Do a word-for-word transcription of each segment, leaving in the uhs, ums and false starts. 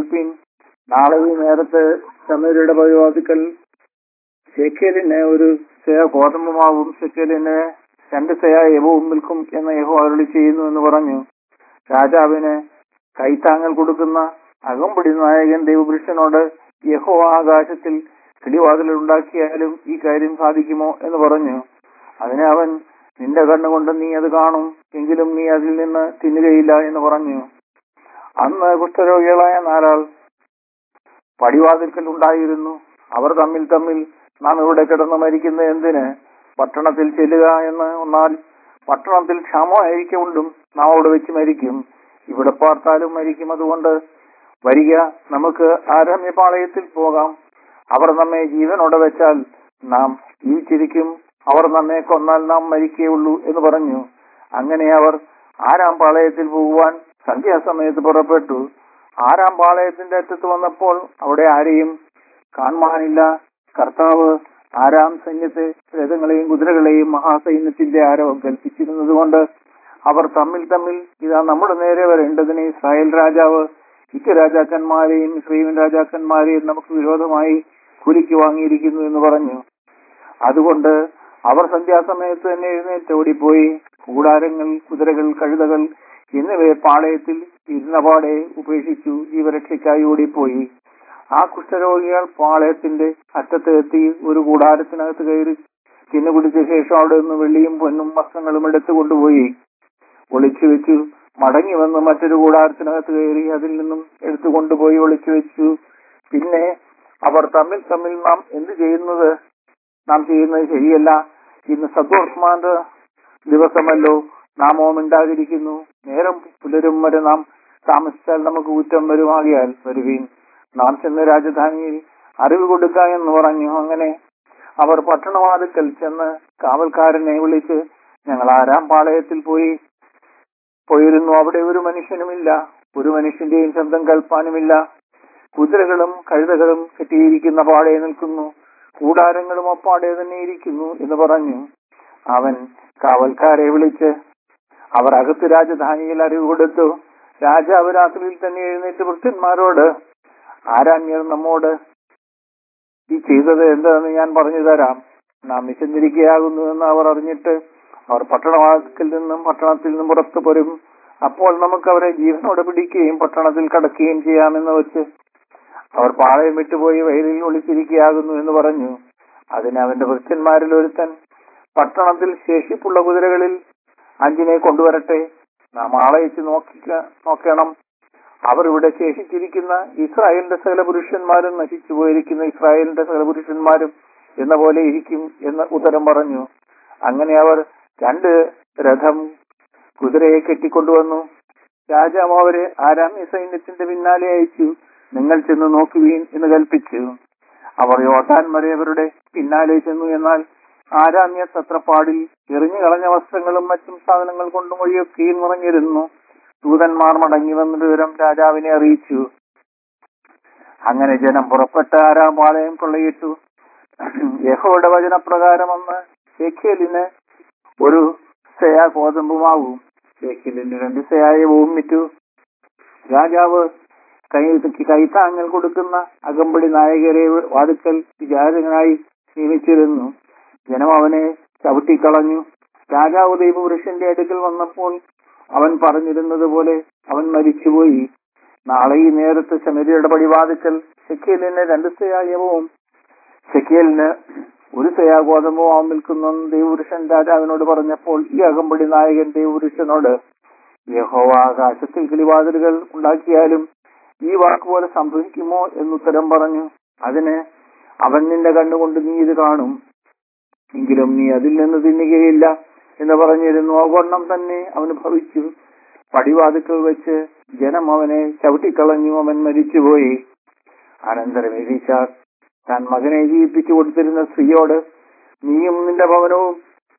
കേൾപ്പീൻ. നാളെ ഈ നേരത്ത് ശമര്യയുടെ പരിവാദിക്കൽ ശെക്കേലിന് ഒരു സെയ ഗോതമ്പുമാവും ശെക്കേലിന് രണ്ട് സെയ യവവും വിൽക്കും എന്ന് യഹോവ അരുളി ചെയ്യുന്നു എന്ന് പറഞ്ഞു. രാജാവിന് കൈത്താങ്ങൽ കൊടുക്കുന്ന അകമ്പടി നായകൻ ദൈവപുരുഷനോട്, യഹോവ ആകാശത്തിൽ കിളിവാതിലുകൾ ഉണ്ടാക്കിയാലും ഈ കാര്യം സാധിക്കുമോ എന്ന് പറഞ്ഞു. അതിന് അവൻ, നിന്റെ കണ്ണുകൊണ്ട് നീ അത് കാണും, എങ്കിലും നീ അതിൽ നിന്ന് തിന്നുകയില്ല എന്ന് പറഞ്ഞു. അന്ന് കുഷ്ഠരോഗികളായ നാലാൾ പടിവാതിൽക്കൽ ഉണ്ടായിരുന്നു. അവർ തമ്മിൽ തമ്മിൽ, നാം ഇവിടെ കിടന്ന് മരിക്കുന്നത് എന്തിന്? പട്ടണത്തിൽ ചെല്ലുക എന്ന് ഒന്നാൽ പട്ടണത്തിൽ ക്ഷാമമായിരിക്കുകൊണ്ടും നാം അവിടെ വെച്ച് മരിക്കും. ഇവിടെ പാർത്താലും മരിക്കും. അതുകൊണ്ട് വരിക, നമുക്ക് ആരാമ്യപാളയത്തിൽ പോകാം. അവർ നമ്മെ ജീവനോടെ വെച്ചാൽ നാം ജീവിച്ചിരിക്കും, അവർ നമ്മെ കൊന്നാൽ നാം മരിക്കുകയുള്ളൂ എന്ന് പറഞ്ഞു. അങ്ങനെ അവർ ആരാം പാളയത്തിൽ പോകുവാൻ സന്ധ്യാസമയത്ത് പുറപ്പെട്ടു. ആരാം പാളയത്തിന്റെ അറ്റത്ത് വന്നപ്പോൾ അവിടെ ആരെയും കാണുവാനില്ല. കർത്താവ് ആരാം സൈന്യത്തെ, രഥങ്ങളെയും കുതിരകളെയും മഹാസൈന്യത്തിന്റെ ആരവം കൽപ്പിച്ചിരുന്നത് കൊണ്ട് അവർ തമ്മിൽ തമ്മിൽ, ഇതാ നമ്മുടെ നേരെ വരേണ്ടതിന് ഇസ്രായേൽ രാജാവ് ഇക്ക രാജാക്കന്മാരെയും ഇസ്രായേൽ രാജാക്കന്മാരെയും നമുക്ക് വിരോധമായി കൂലിക്ക് വാങ്ങിയിരിക്കുന്നു എന്ന് പറഞ്ഞു. അതുകൊണ്ട് അവർ സന്ധ്യാസമയത്ത് തന്നെ എഴുന്നേറ്റ് ഓടിപ്പോയി കൂടാരങ്ങൾ, കുതിരകൾ, കഴുതകൾ എന്നിവയെ പാളയത്തിൽ ഇരുന്നപാടെ ഉപേക്ഷിച്ചു ജീവരക്ഷയ്ക്കായി ഓടിപ്പോയി. ആ കുഷ്ഠരോഗികൾ പാളയത്തിന്റെ അറ്റത്ത് എത്തി ഒരു കൂടാരത്തിനകത്ത് കയറി തിന്നു കുടിച്ച ശേഷം അവിടെ നിന്ന് വെള്ളിയും പൊന്നും വസ്ത്രങ്ങളും എടുത്തു കൊണ്ടുപോയി ഒളിച്ചു വെച്ചു. മടങ്ങി വന്ന് മറ്റൊരു കൂടാരത്തിനകത്ത് കയറി അതിൽ നിന്നും എടുത്തു കൊണ്ടുപോയി ഒളിച്ചു വെച്ചു. പിന്നെ അവർ തമ്മിൽ തമ്മിൽ, നാം എന്ത് ചെയ്യുന്നത് നാം ചെയ്യുന്നത് ശരിയല്ല. ഇന്ന് സദ്വർത്തമാന്റെ ദിവസമല്ലോ, നാമോ മിണ്ടാതിരിക്കുന്നു. നേരം പുലരും വരെ നാം താമസിച്ചാൽ നമുക്ക് കുറ്റം വരുമാകിയാൽ വരുവീൻ, നാം ചെന്ന് രാജധാനിയിൽ അറിവ് കൊടുക്ക എന്ന് പറഞ്ഞു. അങ്ങനെ അവർ പട്ടണവാതിൽക്കൽ ചെന്ന് കാവൽക്കാരനെ വിളിച്ച്, ഞങ്ങൾ ആരാം പാളയത്തിൽ പോയി പോയിരുന്നു, അവിടെ ഒരു മനുഷ്യനുമില്ല, ഒരു മനുഷ്യന്റെയും ശബ്ദം കേൾപ്പാനുമില്ല. കുതിരകളും കഴുതകളും കെട്ടിയിരിക്കുന്ന പാടെ നിൽക്കുന്നു, കൂടാരങ്ങളും അപ്പാടെ തന്നെ ഇരിക്കുന്നു എന്ന് പറഞ്ഞു. അവൻ കാവൽക്കാരെ വിളിച്ച് അവർ അകത്ത് രാജധാനിയിൽ അറിവ് കൊടുത്തു. രാജാവ് രാത്രിയിൽ തന്നെ എഴുന്നേറ്റ് ഭൃത്യന്മാരോട്, ആരാമ്യർ നമ്മോട് ഈ ചെയ്തത് എന്താണെന്ന് ഞാൻ പറഞ്ഞു തരാം. നാം വിശന്നിരിക്കുകയാകുന്നു എന്ന് അവർ അറിഞ്ഞിട്ട് അവർ പട്ടണവാതിൽക്കൽ നിന്നും പട്ടണത്തിൽ നിന്നും പുറത്തു പോരും. അപ്പോൾ നമുക്ക് അവരെ ജീവനോടെ പിടിക്കുകയും പട്ടണത്തിൽ കടക്കുകയും ചെയ്യാമെന്ന് വെച്ച് അവർ പാളയം വിട്ടുപോയി വയലിൽ ഒളിച്ചിരിക്കുകയാകുന്നു എന്ന് പറഞ്ഞു. അതിന് അവന്റെ ഭൃത്യന്മാരിൽ ഒരുത്തൻ, പട്ടണത്തിൽ ശേഷിപ്പുള്ള കുതിരകളിൽ അഞ്ചിനെ കൊണ്ടുവരട്ടെ, നാം ആളയച്ച് നോക്കിക്ക നോക്കണം അവർ ഇവിടെ ശേഷിച്ചിരിക്കുന്ന ഇസ്രായേലിന്റെ സകല പുരുഷന്മാരും നശിച്ചു പോയിരിക്കുന്ന ഇസ്രായേലിന്റെ സകല പുരുഷന്മാരും എന്ന പോലെ ഇരിക്കും എന്ന് ഉത്തരം പറഞ്ഞു. അങ്ങനെ അവർ രണ്ട് രഥം കുതിരയെ കെട്ടിക്കൊണ്ടുവന്നു. രാജാവ് അവരെ ആരാമ്യ സൈന്യത്തിന്റെ പിന്നാലെ അയച്ചു, നിങ്ങൾ ചെന്ന് നോക്കുവീൻ എന്ന് കൽപ്പിച്ചു. അവർ യോർദാൻ വരെ അവരുടെ പിന്നാലെ ചെന്നു. എന്നാൽ ആരാമ്യ സത്രപ്പാടിൽ എറിഞ്ഞു കളഞ്ഞ വസ്ത്രങ്ങളും മറ്റും സാധനങ്ങൾ കൊണ്ടും വഴിയൊക്കെയും നിറഞ്ഞിരുന്നു. ദൂതന്മാർ മടങ്ങി വന്ന വിവരം രാജാവിനെ അറിയിച്ചു. അങ്ങനെ ജനം പുറപ്പെട്ട് ആരാം പാളയം കൊള്ളയിട്ടു. യഹോവയുടെ വചനപ്രകാരം അന്ന് ശെക്കേലിന് ഒരു സെയ ഗോതമ്പുമാവും ശെക്കേലിന് രണ്ട് സെയായവും വിറ്റു. രാജാവ് കൈ കൈത്താങ്ങൽ കൊടുക്കുന്ന അകമ്പടി നായകരെ വാതിൽക്കൽ വിചാരകനായി നിയമിച്ചിരുന്നു. ജനം അവനെ ചവിട്ടിക്കളഞ്ഞു. രാജാവ് ദൈവപുരുഷന്റെ അടുക്കൽ വന്നപ്പോൾ അവൻ പറഞ്ഞിരുന്നത് പോലെ അവൻ മരിച്ചുപോയി. നാളെ ഈ നേരത്ത് ശമര്യയുടെ പടിവാതിൽക്കൽ ശെക്കേലിന് രണ്ട് സെയായവും ശെക്കേലിന് ഒരു സെയാ ഗോതമ്പുമാവും നിൽക്കുന്ന ദൈവപുരുഷൻ രാജാവിനോട് പറഞ്ഞപ്പോൾ ഈ അകമ്പടി നായകൻ ദൈവപുരുഷനോട്, യഹോവ ആകാശത്തിൽ കിളിവാതിലുകൾ ഉണ്ടാക്കിയാലും ഈ വാക്കുപോലെ സംഭവിക്കുമോ എന്നുത്തരം പറഞ്ഞു. അതിന് അവൻ, നിന്റെ കണ്ണുകൊണ്ട് നീ ഇത് കാണും, എങ്കിലും നീ അതിൽ നിന്ന് തിന്നുകയില്ല എന്ന് പറഞ്ഞിരുന്നു. അവണ്ണം തന്നെ അവന് ഭവിച്ചു. പടിവാതിക്കൽ വെച്ച് ജനം അവനെ ചവിട്ടിക്കളഞ്ഞു. അവൻ മരിച്ചുപോയി. അനന്തരം എലീശാ താൻ മകനെ ജീവിപ്പിച്ചു കൊടുത്തിരുന്ന സ്ത്രീയോട്, നീയും നിന്റെ ഭവനവും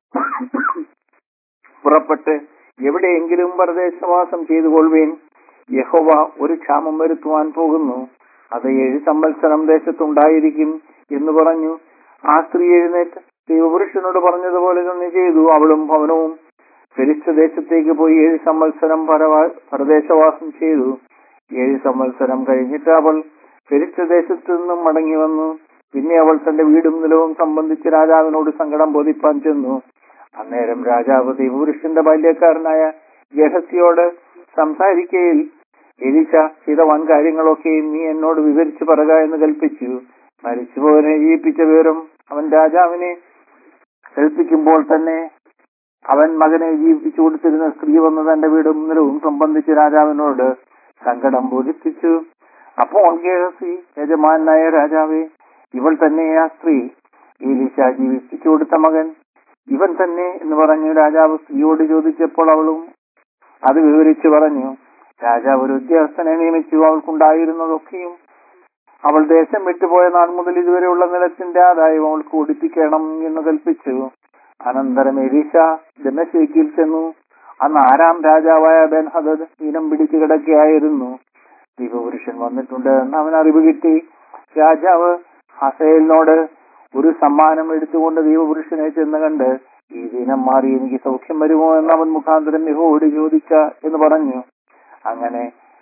പുറപ്പെട്ട് എവിടെയെങ്കിലും പരദേശവാസം ചെയ്തു കൊള്ളുവേൻ. യഹോവ ഒരു ക്ഷാമം വരുത്തുവാൻ പോകുന്നു, അത് ഏഴ് സംവത്സരം ദേശത്തുണ്ടായിരിക്കും എന്ന് പറഞ്ഞു. ആ സ്ത്രീ എഴുന്നേറ്റ് ദൈവപുരുഷനോട് പറഞ്ഞതുപോലെ തന്നെ ചെയ്തു. അവളും ഭവനവും ഫെലിസ്ത്യ ദേശത്തേക്ക് പോയി ഏഴ് സംവത്സരം പരദേശവാസം ചെയ്തു. ഏഴ് സംവത്സരം കഴിഞ്ഞിട്ട് അവൾ ഫെലിസ്ത്യ ദേശത്തു നിന്നും മടങ്ങി വന്നു. പിന്നെ അവൾ തന്റെ വീടും നിലവും സംബന്ധിച്ച് രാജാവിനോട് സങ്കടം ബോധിപ്പാൻ ചെന്നു. അന്നേരം രാജാവ് ദൈവപുരുഷന്റെ ബാല്യക്കാരനായ ഗേഹസിയോട് സംസാരിക്കയിൽ എലീശ ചെയ്ത വൻ കാര്യങ്ങളൊക്കെയും നീ എന്നോട് വിവരിച്ചു പറയുക എന്ന് കൽപ്പിച്ചു. മരിച്ചുപോയവനെ ജീവിപ്പിച്ച വിവരം അവൻ രാജാവിനെ കേൾപ്പിക്കുമ്പോൾ തന്നെ അവൻ മകനെ ജീവിപ്പിച്ചു കൊടുത്തിരുന്ന സ്ത്രീ വന്ന് തന്റെ വീടും നിലവും സംബന്ധിച്ച് രാജാവിനോട് സങ്കടം ബോധിപ്പിച്ചു. അപ്പോൾ ഗേഹസി യജമാനായ രാജാവേ, ഇവൾ തന്നെ ആ സ്ത്രീ, എലീശ ജീവിപ്പിച്ചു കൊടുത്ത മകൻ ഇവൻ തന്നെ എന്ന് പറഞ്ഞു രാജാവ് സ്ത്രീയോട് ചോദിച്ചപ്പോൾ അവളും അത് വിവരിച്ചു പറഞ്ഞു. രാജാവ് ഒരു ഉദ്യോഗസ്ഥനെ നിയമിച്ചു. അവൾക്കുണ്ടായിരുന്നതൊക്കെയും അവൾ ദേശം വിട്ടുപോയ നാൾ മുതൽ ഇതുവരെയുള്ള നിലത്തിന്റെ ആദായം അവൾക്ക് ഒടിപ്പിക്കണം എന്ന് കൽപ്പിച്ചു. അനന്തരം എലീശ ദമശ്കേക്കിൽ ചെന്നു. അന്ന് ആരാം രാജാവായ ബെൻഹദദ് ദീനം പിടിച്ചു കിടക്കുകയായിരുന്നു. ദൈവപുരുഷൻ വന്നിട്ടുണ്ട് എന്ന് അവൻ അറിവ് കിട്ടി. രാജാവ് ഹസയേലിനോട് ഒരു സമ്മാനം എടുത്തുകൊണ്ട് ദൈവപുരുഷനെ ചെന്ന് കണ്ട് ഈ ദിനം മാറി എനിക്ക് സൗഖ്യം വരുമോ എന്ന് അവൻ മുഖാന്തരം യഹോവയോട് ചോദിക്ക എന്ന് പറഞ്ഞു. അങ്ങനെ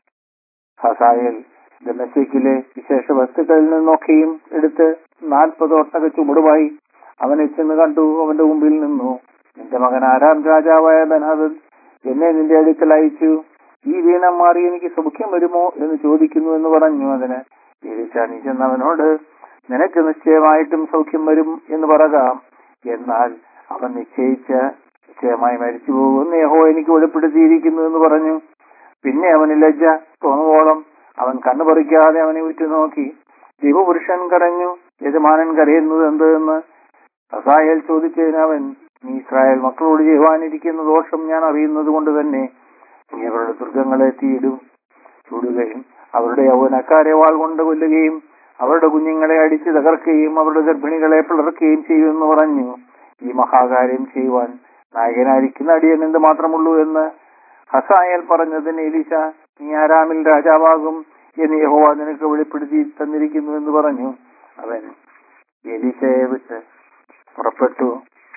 ഹസായേൽ ദമശ്കേക്കിലെ വിശേഷ വസ്തുക്കളിൽ നിന്നൊക്കെയും എടുത്ത് നാൽപ്പത് ഒട്ടക ചുമടുമായി അവനെ ചെന്ന് കണ്ടു. അവന്റെ മുമ്പിൽ നിന്നു. നിന്റെ മകൻ ആരാം രാജാവായ ബെൻഹദദ് എന്നെ നിന്റെ അടുക്കൽ അയച്ചു. ഈ ദീനം മാറി എനിക്ക് സൗഖ്യം വരുമോ എന്ന് ചോദിക്കുന്നു എന്ന് പറഞ്ഞു. അതിന് എലീശ നീ ചെന്നവനോട് നിനക്ക് നിശ്ചയമായിട്ടും സൗഖ്യം വരും എന്ന് പറക. എന്നാൽ അവൻ നിശ്ചയിച്ച നിശ്ചയമായി മരിച്ചു പോകുമെന്ന് യഹോവ എനിക്ക് വെളിപ്പെടുത്തിയിരിക്കുന്നു എന്ന് പറഞ്ഞു. പിന്നെ അവന് ലജ്ജ തോന്നുവോളം അവൻ കണ്ണു പറിക്കാതെ അവനെ ഉറ്റുനോക്കി. ദൈവപുരുഷൻ കരഞ്ഞു. യജമാനൻ കരയുന്നത് എന്ത് എന്ന് ഹസായേൽ ചോദിച്ചതിന് അവൻ നീ ഇസ്രായേൽ മക്കളോട് ചെയ്യുവാനിരിക്കുന്ന ദോഷം ഞാൻ അറിയുന്നത് കൊണ്ട് തന്നെ നീ അവരുടെ ദുർഗങ്ങളെ തീയിടും ചൂടുകയും അവരുടെ യൗവനക്കാരെ വാൾ കൊണ്ട് കൊല്ലുകയും അവരുടെ കുഞ്ഞുങ്ങളെ അടിച്ച് തകർക്കുകയും അവരുടെ ഗർഭിണികളെ പിളർക്കുകയും ചെയ്യുമെന്ന് പറഞ്ഞു. ഈ മഹാകാര്യം ചെയ്യുവാൻ നായകനായിരിക്കുന്ന അടിയൻ എന്ത് മാത്രമുള്ളൂ എന്ന് ഹസായേൽ പറഞ്ഞതിന് എലീശ നീ ആരാമിൽ രാജാവാകും എന്ന് യഹോവ നിനക്ക് വെളിപ്പെടുത്തി തന്നിരിക്കുന്നു എന്ന് പറഞ്ഞു. അവൻ എലീശയെ വിട്ട് പുറപ്പെട്ടു.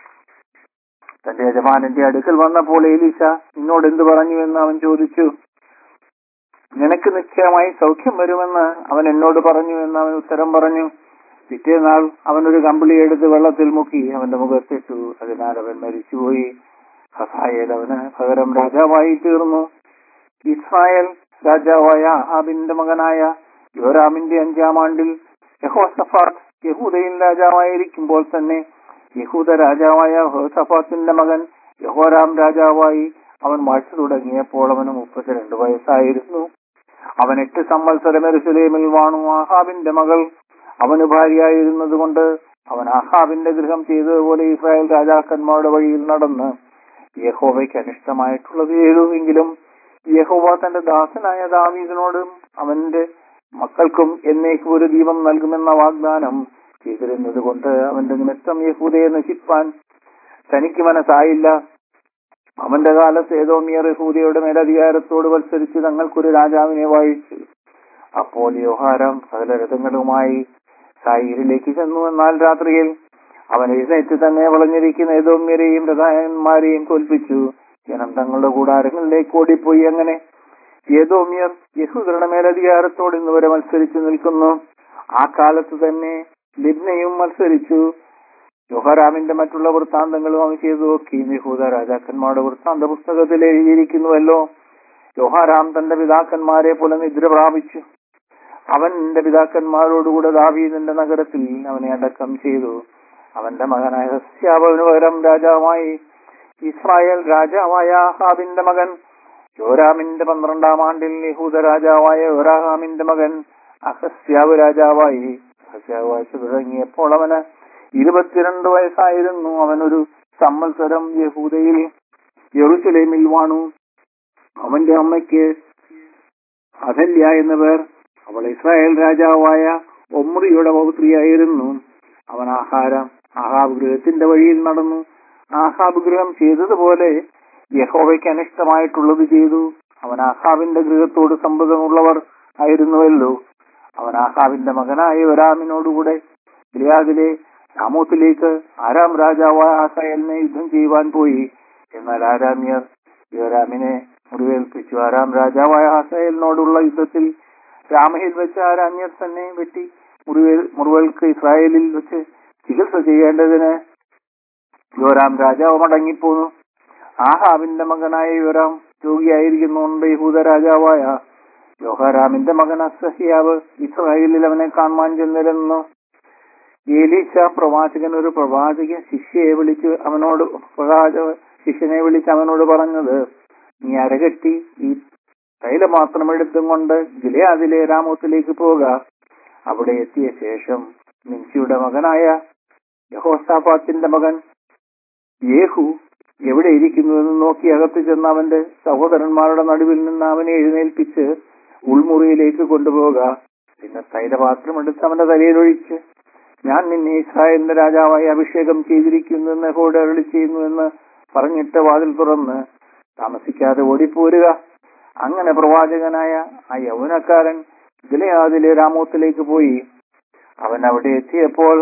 തന്റെ യജമാനന്റെ അടുക്കൽ വന്നപ്പോൾ എലീശ നിന്നോട് എന്ത് പറഞ്ഞു എന്ന് അവൻ ചോദിച്ചു. നിനക്ക് നിശ്ചയമായി സൗഖ്യം വരുമെന്ന് അവൻ എന്നോട് പറഞ്ഞു എന്ന് അവൻ ഉത്തരം പറഞ്ഞു. പിറ്റേനാൾ അവനൊരു കമ്പിളി എടുത്ത് വെള്ളത്തിൽ മുക്കി അവന്റെ മുഖത്തിട്ടു. അതിനാൽ അവൻ മരിച്ചുപോയി. ഹസായേൽ അവന് പകരം രാജാവായി തീർന്നു. ഇസ്രായേൽ രാജാവായ ആഹാബിന്റെ മകനായ യോരാമിന്റെ അഞ്ചാം ആണ്ടിൽ യഹോശഫാത്ത് യഹൂദയിൽ രാജാവായിരിക്കുമ്പോൾ തന്നെ യഹൂദ രാജാവായ യഹോശഫാത്തിന്റെ മകൻ യഹോരാം രാജാവായി. അവൻ വാഴ്ച തുടങ്ങിയപ്പോൾ അവന് മുപ്പത്തിരണ്ട് വയസ്സായിരുന്നു. അവൻ എട്ട് സംവത്സരം യെരൂശലേമിൽ വാണു. ആഹാബിന്റെ മകൾ അവന് ഭാര്യയായിരുന്നത് കൊണ്ട് അവൻ ആഹാബിന്റെ ഗൃഹം ചെയ്തതുപോലെ ഇസ്രായേൽ രാജാക്കന്മാരുടെ വഴിയിൽ നടന്ന് യഹോവയ്ക്ക് അനിഷ്ടമായിട്ടുള്ളത് ചെയ്തു. എങ്കിലും യഹോവ തന്റെ ദാസനായ ദാവീദിനോടും അവന്റെ മക്കൾക്കും എന്നേക്കും ഒരു ദീപം നൽകുമെന്ന വാഗ്ദാനം ചെയ്തിരുന്നത് കൊണ്ട് അവന്റെ നിമിത്തം യഹൂദയെ നശിപ്പാൻ തനിക്ക് മനസ്സായില്ല. അവന്റെ കാലത്ത് ഏദോമ്യർ യഹൂദയുടെ മേലധികാരത്തോട് മത്സരിച്ച് തങ്ങൾക്കൊരു രാജാവിനെ വാഴിച്ചു. അപ്പോൾ യോഹാരാം സകല രഥങ്ങളുമായി സായിരിലേക്ക് ചെന്നു. എന്നാൽ രാത്രിയിൽ അവൻ എഴുന്നേറ്റ് തന്നെ വളഞ്ഞിരിക്കുന്ന ഏദോമ്യരെയും രഥായന്മാരെയും തോൽപ്പിച്ചു. ജനം തങ്ങളുടെ കൂടാരങ്ങളിലേക്ക് ഓടിപ്പോയി. അങ്ങനെ ഏദോമ്യർ യഹൂദരുടെ മേലധികാരത്തോട് ഇന്നുവരെ മത്സരിച്ചു നിൽക്കുന്നു. ആ കാലത്ത് തന്നെ ലിബ്നയും മത്സരിച്ചു. യോഹരാമിന്റെ മറ്റുള്ള വൃത്താന്തങ്ങളും അവൻ ചെയ്തു നോക്കി. യഹൂദ രാജാക്കന്മാരുടെ വൃത്താന്ത പുസ്തകത്തിൽ എഴുതിയിരിക്കുന്നുവല്ലോ. യോഹരാം തന്റെ പിതാക്കന്മാരെ പോലെ നിദ്ര പ്രാപിച്ചു. അവൻ എന്റെ പിതാക്കന്മാരോടുകൂടെ ദാവീദിന്റെ നഗരത്തിൽ അവനെ അടക്കം ചെയ്തു. അവന്റെ മകനായ ഹസ്യാവിന് പകരം രാജാവായി ഇസ്രായേൽ രാജാവായ ആഹാബിന്റെ മകൻ യോരാമിന്റെ പന്ത്രണ്ടാം ആണ്ടിൽ യഹൂദ രാജാവായ യോരാഹാമിന്റെ മകൻ അഹസ്യാവ് രാജാവായി. അഹസ്യാവ് വാഴ്ച തുടങ്ങിയപ്പോൾ അവന് ഇരുപത്തിരണ്ട് വയസ്സായിരുന്നു. അവനൊരു സംവത്സരം യഹൂദയിൽ യെരൂശലേമിൽ വാണു. അവന്റെ അമ്മയ്ക്ക് അഥല്യ എന്ന പേർ. അവൾ ഇസ്രായേൽ രാജാവായ ഒമ്രിയുടെ പൗത്രിയായിരുന്നു. അവൻ ആഹാരം ആഹാബ് ഗൃഹത്തിന്റെ വഴിയിൽ നടന്നു. ആഹാബ് ഗൃഹം ചെയ്തതുപോലെ യഹോവയ്ക്ക് അനിഷ്ടമായിട്ടുള്ളത് ചെയ്തു. അവൻ ആഹാബിന്റെ ഗൃഹത്തോട് സമ്പതമുള്ളവർ ആയിരുന്നുവല്ലോ. അവൻ ആഹാബിന്റെ മകനായ യോരാമിനോടുകൂടെ ഗിലെയാദിലെ രാമോത്തിലേക്ക് ആരാം രാജാവായ ഹസായേലിനെ യുദ്ധം ചെയ്യുവാൻ പോയി. എന്നാൽ ആരാമ്യർ യോരാമിനെ മുറിവേൽപ്പിച്ചു. ആരാം രാജാവായ ഹസയേലിനോടുള്ള യുദ്ധത്തിൽ രാമയിൽ വെച്ച് ആരാമ്യർ തന്നെ വെട്ടി മുറിവേൽ മുറിവേൽക്ക് ഇസ്രായേലിൽ വെച്ച് ചികിത്സ ചെയ്യേണ്ടതിന് യോരാം രാജാവ് മടങ്ങിപ്പോന്നു. ആഹാബിന്റെ മകനായ യോരാം രോഗിയായിരിക്കുന്നുണ്ട്. യഹൂദ രാജാവായ യോഹാരാമിന്റെ മകൻ അസഹ്യാവ് ഇസ്രായേലിൽ അവനെ കാണുവാൻ ചെന്നിരുന്നു. ഏലീശ പ്രവാചകൻ ഒരു പ്രവാചക ശിഷ്യയെ വിളിച്ച് അവനോട് പ്രവാചക ശിഷ്യനെ വിളിച്ച് അവനോട് പറഞ്ഞത്, നീ അരകെട്ടി ഈ തൈലം മാത്രം എടുത്തും കൊണ്ട് ഗിലെയാദിലെ രാമോത്തിലേക്ക് പോക. അവിടെ എത്തിയ ശേഷം നിൻസിയുടെ മകനായ യഹോസാഫാത്തിന്റെ മകൻ യേഹു എവിടെ ഇരിക്കുന്നുവെന്ന് നോക്കി അകത്ത് ചെന്ന് അവന്റെ സഹോദരന്മാരുടെ നടുവിൽ നിന്ന് അവനെ എഴുന്നേൽപ്പിച്ച് ഉൾമുറിയിലേക്ക് കൊണ്ടുപോക. പിന്നെ തൈലപാത്രം എടുത്ത് അവന്റെ തലയിലൊഴിച്ച്, ഞാൻ നിന്നെ ഇസ്രായേലിന്റെ രാജാവായി അഭിഷേകം ചെയ്തിരിക്കുന്നു എന്ന് യഹോവ അരുളി ചെയ്യുന്നു എന്ന് പറഞ്ഞിട്ട് വാതിൽ തുറന്ന് താമസിക്കാതെ ഓടിപ്പോരുക. അങ്ങനെ പ്രവാചകനായ ആ യൗവനക്കാരൻ ഗിലെയാദിലെ രാമോത്തിലേക്ക് പോയി. അവൻ അവിടെ എത്തിയപ്പോൾ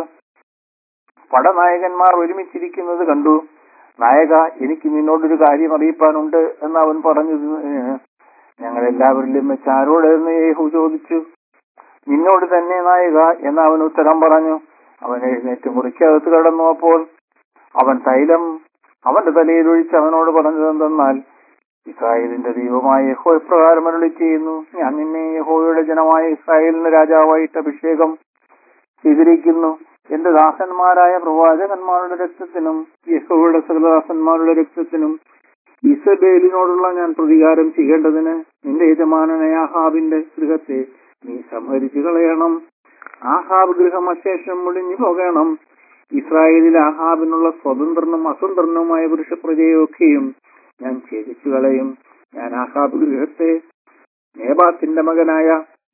പടനായകന്മാർ ഒരുമിച്ചിരിക്കുന്നത് കണ്ടു. നായക, എനിക്ക് നിന്നോടൊരു കാര്യം അറിയിപ്പാനുണ്ട് എന്ന് അവൻ പറഞ്ഞതിന്, ഞങ്ങൾ എല്ലാവരിലും വെച്ച് ആരോട് എന്ന് യേഹു ചോദിച്ചു. നിന്നോട് തന്നെ നായക എന്ന് അവൻ ഉത്തരം പറഞ്ഞു. അവൻ എഴുന്നേറ്റ് മുറിക്കകത്ത് കടന്നു. അപ്പോൾ അവൻ തൈലം അവന്റെ തലയിൽ ഒഴിച്ച് അവനോട് പറഞ്ഞതെന്തെന്നാൽ, ഇസ്രായേലിന്റെ ദൈവമായ യഹോവ ഇപ്രകാരം അരുളി ചെയ്യുന്നു, ഞാൻ നിന്നെ യഹോവയുടെ ജനമായ ഇസ്രായേലിന് രാജാവായിട്ട് അഭിഷേകം ചെയ്തിരിക്കുന്നു. എന്റെ ദാസന്മാരായ പ്രവാചകന്മാരുടെ രക്തത്തിനും യഹോവയുടെ സകലദാസന്മാരുടെ രക്തത്തിനും ഇസബേലിനോടുള്ള ഞാൻ പ്രതികാരം ചെയ്യേണ്ടതിന് നിന്റെ യജമാനനായ ആഹാബിന്റെ ഗൃഹത്തെ നീ സംഹരിച്ചു കളയണം. ആഹാബ് ഗൃഹം അശേഷം മുടിഞ്ഞു പോകണം. ഇസ്രായേലിൽ ആഹാബിനുള്ള സ്വതന്ത്രനും അസ്വതന്ത്രനുമായ പുരുഷപ്രജയൊക്കെയും ഞാൻ ഛേദിച്ചു കളയും. ഞാൻ ആഹാബ് ഗൃഹത്തെ നേബാത്തിന്റെ മകനായ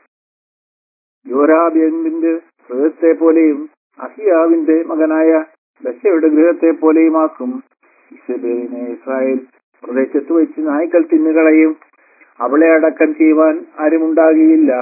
യോരാബിന്റെ ഗൃഹത്തെ പോലെയും അഹിയാവിന്റെ മകനായ ബശയുടെ ഗൃഹത്തെ പോലെയുമാക്കും. ഇസബേലിനെ ഇസ്രായേൽ പ്രദേശത്ത് വെച്ച് നായ്ക്കൾ തിന്നുകളയും. അവളെ അടക്കം ചെയ്യുവാൻ ആരുമുണ്ടാകുകയില്ല.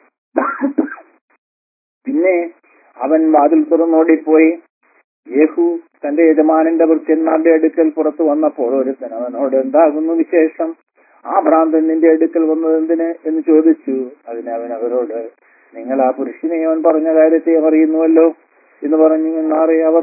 പിന്നെ അവൻ വാതിൽ തുറന്നോടിപ്പോയി. യേഹു തന്റെ യജമാനന്റെ ഭൃത്യന്മാരുടെ അടുക്കൽ പുറത്തു വന്നപ്പോൾ ഒരുത്തൻ അവനോട്, എന്താകുന്നു വിശേഷം? ആ ഭ്രാന്തൻ നിന്റെ അടുക്കൽ വന്നതെന്തിന് എന്ന് ചോദിച്ചു. അതിന് അവൻ അവരോട്, നിങ്ങൾ ആ പുരുഷനെ അവൻ പറഞ്ഞ കാര്യത്തെ അറിയുന്നുവല്ലോ എന്ന് പറഞ്ഞു. എന്നാറേ അവർ,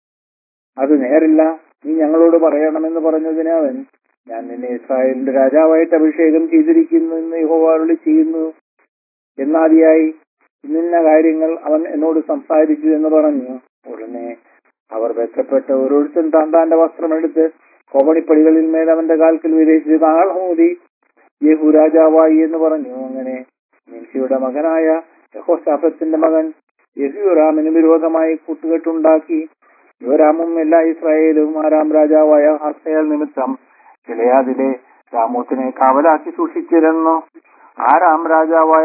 അത് നേരില്ല, നീ ഞങ്ങളോട് പറയണമെന്ന് പറഞ്ഞതിന് അവൻ, ഞാൻ നിന്നെ ഇസ്രായേലിന്റെ രാജാവായിട്ട് അഭിഷേകം ചെയ്തിരിക്കുന്നു എന്ന് യഹോവ അരുളി ചെയ്യുന്നു എന്നാദിയായി ഇന്ന കാര്യങ്ങൾ അവൻ എന്നോട് സംസാരിച്ചു എന്ന് പറഞ്ഞു. ഉടനെ അവർ വെച്ചപ്പെട്ട് ഓരോരുത്തൻ താൻ താന്റെ വസ്ത്രമെടുത്ത് കോമണിപ്പടികളിൽ മേൽ അവന്റെ കാൽക്കൽ വിരേശിച്ച് താളമൂതി യേഹു രാജാവായി എന്ന് പറഞ്ഞു. അങ്ങനെ നിൻസിയുടെ മകനായ യഹോസാഫത്തിന്റെ മകൻ യെഹോരാമിന് വിരോധമായി കൂട്ടുകെട്ടുണ്ടാക്കി. യോരാമും എല്ലാ ഇസ്രായേലും ആരാം രാജാവായ ഹസയേൽ നിമിത്തം ഗിലെയാദിലെ രാമോത്തിനെ കാവലാക്കി സൂക്ഷിച്ചിരുന്നു. ആരാം രാജാവായ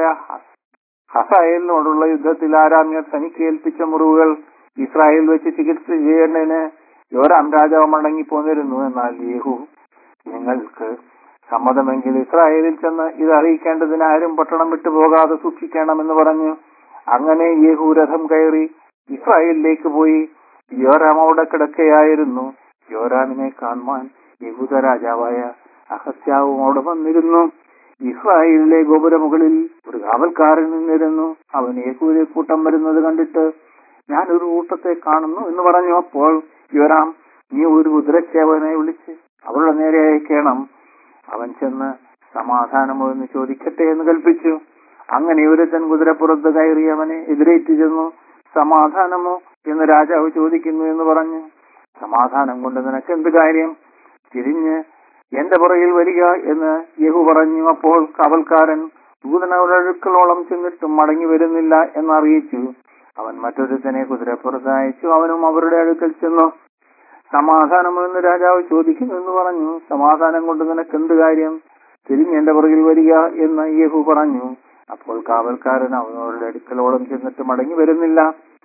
ഹസയേലിനോടുള്ള യുദ്ധത്തിൽ ആരാമ്യർ തനിക്ക് ഏൽപ്പിച്ച മുറിവുകൾ ഇസ്രായേൽ വെച്ച് ചികിത്സ ചെയ്യേണ്ടതിന് യോരാം രാജാവ് മടങ്ങി പോന്നിരുന്നു. എന്നാൽ യേഹു, നിങ്ങൾക്ക് സമ്മതമെങ്കിൽ ഇസ്രായേലിൽ ചെന്ന് ഇത് അറിയിക്കേണ്ടതിന് ആരും പട്ടണം വിട്ടു പോകാതെ സൂക്ഷിക്കണമെന്ന് പറഞ്ഞു. അങ്ങനെ യേഹു രഥം കയറി ഇസ്രായേലിലേക്ക് പോയി. യോരാം അവിടെ കിടക്കയായിരുന്നു. യോരാമിനെ കാണുവാൻ യഹൂദ രാജാവായ അഹസ്യാവും അവിടെ വന്നിരുന്നു. ഇസ്രായേലിലെ ഗോപുരമുകളിൽ ഒരു കാവൽക്കാരൻ നിന്നിരുന്നു. അവൻ യേഹൂവിലെ കൂട്ടം വരുന്നത് കണ്ടിട്ട്, ഞാൻ ഒരു കൂട്ടത്തെ കാണുന്നു എന്ന് പറഞ്ഞു. അപ്പോൾ യോരാം, നീ ഒരു കുതിരച്ചേവനെ വിളിച്ച് അവളുടെ നേരെ അയക്കണം. അവൻ ചെന്ന് സമാധാനമോ എന്ന് ചോദിക്കട്ടെ എന്ന് കൽപ്പിച്ചു. അങ്ങനെ ഒരുത്തൻ കുതിരപ്പുറത്ത് കയറി അവനെ എതിരേറ്റ് ചെന്നു. സമാധാനമോ എന്ന് രാജാവ് ചോദിക്കുന്നു എന്ന് പറഞ്ഞു. സമാധാനം കൊണ്ട് നിനക്ക് എന്ത് കാര്യം? തിരിഞ്ഞ് എന്റെ പുറകിൽ വരിക എന്ന് യേഹു പറഞ്ഞു. അപ്പോൾ കാവൽക്കാരൻ ദൂതനവരുടെ അടുക്കളോളം ചെന്നിട്ടും മടങ്ങി വരുന്നില്ല എന്നറിയിച്ചു. അവൻ മറ്റൊരുത്തനെ കുതിരപ്പുറത്ത് അയച്ചു. അവനും അവരുടെ അടുക്കൽ ചെന്നു. സമാധാനമോ എന്ന് രാജാവ് ചോദിക്കുന്നു എന്ന് പറഞ്ഞു. സമാധാനം കൊണ്ട് നിനക്ക് എന്ത് കാര്യം? തിരിഞ്ഞ് എന്റെ പുറകിൽ വരിക എന്ന് യേഹു പറഞ്ഞു. അപ്പോൾ കാവൽക്കാരൻ അവനവരുടെ അടുക്കലോളം ചെന്നിട്ട് മടങ്ങി വരുന്നില്ല.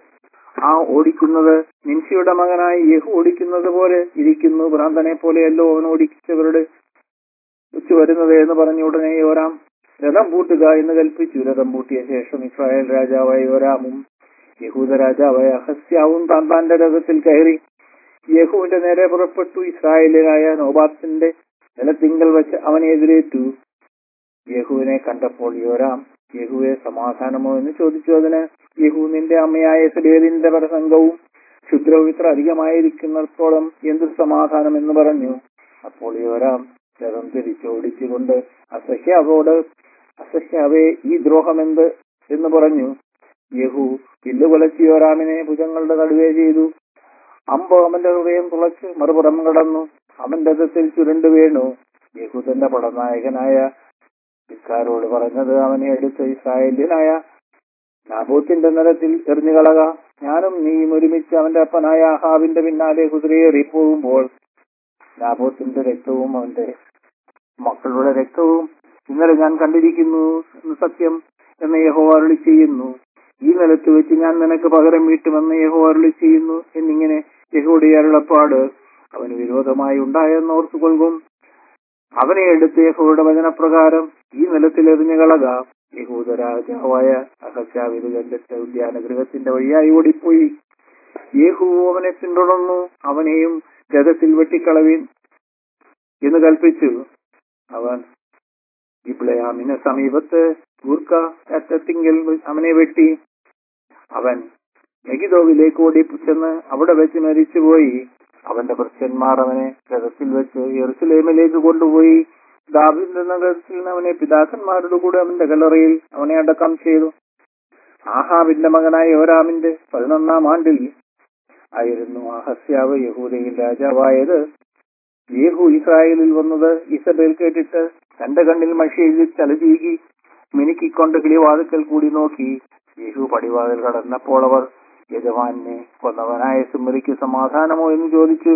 ആ ഓടിക്കുന്നത് നിൻസിയുടെ മകനായി യേഹു ഓടിക്കുന്നത് പോലെ ഇരിക്കുന്നു. ഭ്രാന്തനെ പോലെയല്ലോ അവൻ ഓടിച്ചവരുടെ വെച്ച് വരുന്നത് എന്ന് പറഞ്ഞു. ഉടനെ യോരാം രഥം പൂട്ടുക എന്ന് കൽപ്പിച്ചു. രഥം പൂട്ടിയ ശേഷം ഇസ്രായേൽ രാജാവായ യോരാമും യഹൂദ രാജാവായ അഹസ്യാവും താൻ താന്റെ രഥത്തിൽ കയറി യേഹുവിന്റെ നേരെ പുറപ്പെട്ടു. ഇസ്രായേലിലായ നോബാത്തിന്റെ നിലത്തിങ്കൽ വെച്ച് അവനെ എതിരേറ്റു. യേഹൂവിനെ കണ്ടപ്പോൾ യോരാം യേഹൂവെ സമാധാനമോ എന്ന് ചോദിച്ചു. അതിന് യേഹൂ, നിന്റെ അമ്മയായ യെസബേലിന്റെ പ്രസംഗവും ക്ഷുദ്രവും ഇത്ര അധികമായിരിക്കുന്നിടത്തോളം എന്ത് സമാധാനം എന്ന് പറഞ്ഞു. അപ്പോൾ യോരാം രഥം തിരിച്ചോടിച്ചുകൊണ്ട് അസഹ്യാവോട്, അസഹ്യാവേ, ഈ ദ്രോഹമെന്ത് എന്ന് പറഞ്ഞു. യേഹൂ വില്ലുകൊലച്ച് യോരാമിനെ ഭുജങ്ങളുടെ നടുവേ ചെയ്തു. അമ്പ് അവന്റെ ഹൃദയം തുളച്ച് മറുപുറം കടന്നു. അവൻ രഥത്തിൽ ചുരുണ്ടു വീണു. യേഹൂ തന്റെ പടനായകനായ ഇസ്കാരോട് പറഞ്ഞത്, അവനെ എടുത്ത് ഇസ്രായേലിനായ നാബോത്തിന്റെ നിലത്തിൽ എറിഞ്ഞുകളക. ഞാനും നീയും ഒരുമിച്ച് അവന്റെ അപ്പനായ ആഹാബിന്റെ പിന്നാലെ കുതിരയേറി പോകുമ്പോൾ നാബോത്തിന്റെ രക്തവും അവന്റെ മക്കളുടെ രക്തവും ഇന്നലെ ഞാൻ കണ്ടിരിക്കുന്നു എന്ന് സത്യം എന്ന് യഹോവ അരുളി ചെയ്യുന്നു. ഈ നിലത്ത് വെച്ച് ഞാൻ നിനക്ക് പകരം വീട്ടുമെന്ന് യഹോവ അരുളി ചെയ്യുന്നു എന്നിങ്ങനെ യഹോവയുടെ അരുളപ്പാട് അവന് വിരോധമായി ഉണ്ടായെന്ന് ഓർത്തുകൊള്ളും. അവനെ എടുത്ത് യഹോവയുടെ വചനപ്രകാരം ഈ നിലത്തിൽ എറിഞ്ഞു കളക. യഹൂദ രാജാവായ അഹസ്യാവ് കണ്ടിട്ട് ഉദ്യാന ഗൃഹത്തിന്റെ വഴിയായി ഓടിപ്പോയി. യേഹൂ അവനെ പിന്തുടർന്നു. അവനെയും രഥത്തിൽ വെട്ടിക്കളവീൻ എന്ന് കൽപ്പിച്ചു. അവൻ ഇബ്ളയാമിന് സമീപത്ത് ഗൂർക്ക അറ്റത്തിങ്കൽ അവനെ വെട്ടി. അവൻ മെഗിദോവിലേക്ക് ഓടിച്ചെന്ന് അവിടെ വെച്ച് മരിച്ചുപോയി. അവന്റെ ഭൃത്യന്മാർ അവനെ രഥത്തിൽ വെച്ച് യെരൂശലേമിലേക്ക് കൊണ്ടുപോയി. ദാവീദിന്റെ നഗരത്തിൽ അവനെ പിതാക്കന്മാരുടെ കൂടെ അവന്റെ കല്ലറയിൽ അവനെ അടക്കം ചെയ്തു. ആഹാബിന്റെ മകനായ യോരാമിന്റെ പതിനൊന്നാം ആണ്ടിൽ ആയിരുന്നു അഹസ്യാവ് യഹൂദയിൽ രാജാവായത്. യേഹൂ ഇസ്രായേലിൽ വന്നത് ഇസബേൽ കേട്ടിട്ട് തന്റെ കണ്ണിൽ മഷി എഴുതി തലചീകി മിനുക്കിക്കൊണ്ട് കിളിവാതിക്കൽ കൂടി നോക്കി. യേഹൂ പടിവാതിൽ കടന്നപ്പോൾ അവർ യജമാനെ കൊന്നവനായ സിമ്രിക്ക് സമാധാനമോ എന്ന് ചോദിച്ചു.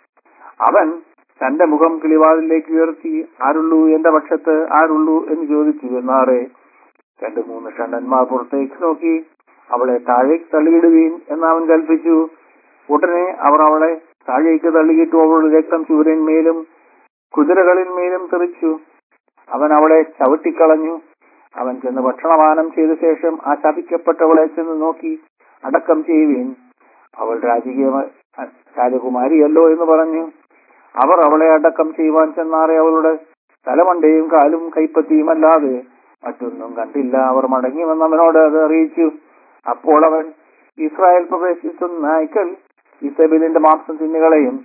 അവൻ തന്റെ മുഖം കിളിവാതിലേക്ക് ഉയർത്തി, ആരുള്ളൂ എന്റെ പക്ഷത്ത്, ആരുള്ളൂ എന്ന് ചോദിച്ചു. എന്നാറേ രണ്ടു മൂന്ന് ഷണ്ടന്മാർ പുറത്തേക്ക് നോക്കി അവളെ താഴേക്ക് തള്ളിയിടുവീൻ എന്ന് അവൻ കൽപ്പിച്ചു. ഉടനെ അവർ അവളെ താഴേക്ക് തള്ളിയിട്ടു. അവളുടെ രക്തം ചൂരന്മേലും കുതിരകളിന്മേലും തെറിച്ചു. അവൻ അവളെ ചവിട്ടിക്കളഞ്ഞു. അവൻ ചെന്ന് ഭക്ഷണപാനം ചെയ്ത ശേഷം ആ ശപിക്കപ്പെട്ടവളെ ചെന്ന് നോക്കി അടക്കം ചെയ്യുവീൻ, അവൾ രാജകീയ രാജകുമാരിയല്ലോ എന്ന് പറഞ്ഞു. അവർ അവളെ അടക്കം ചെയ്യുവാൻ ചെന്നാറെ അവളുടെ തലമണ്ടയും കാലും കൈപ്പത്തിയും അല്ലാതെ മറ്റൊന്നും കണ്ടില്ല. അവർ മടങ്ങി വന്ന് അവനോട് അത് അറിയിച്ചു. അപ്പോൾ അവൻ ഇസ്രായേൽ പ്രവേശിച്ച നായ്ക്കൾ ഇസബേലിന്റെ മാംസം തിന്നുകളയും.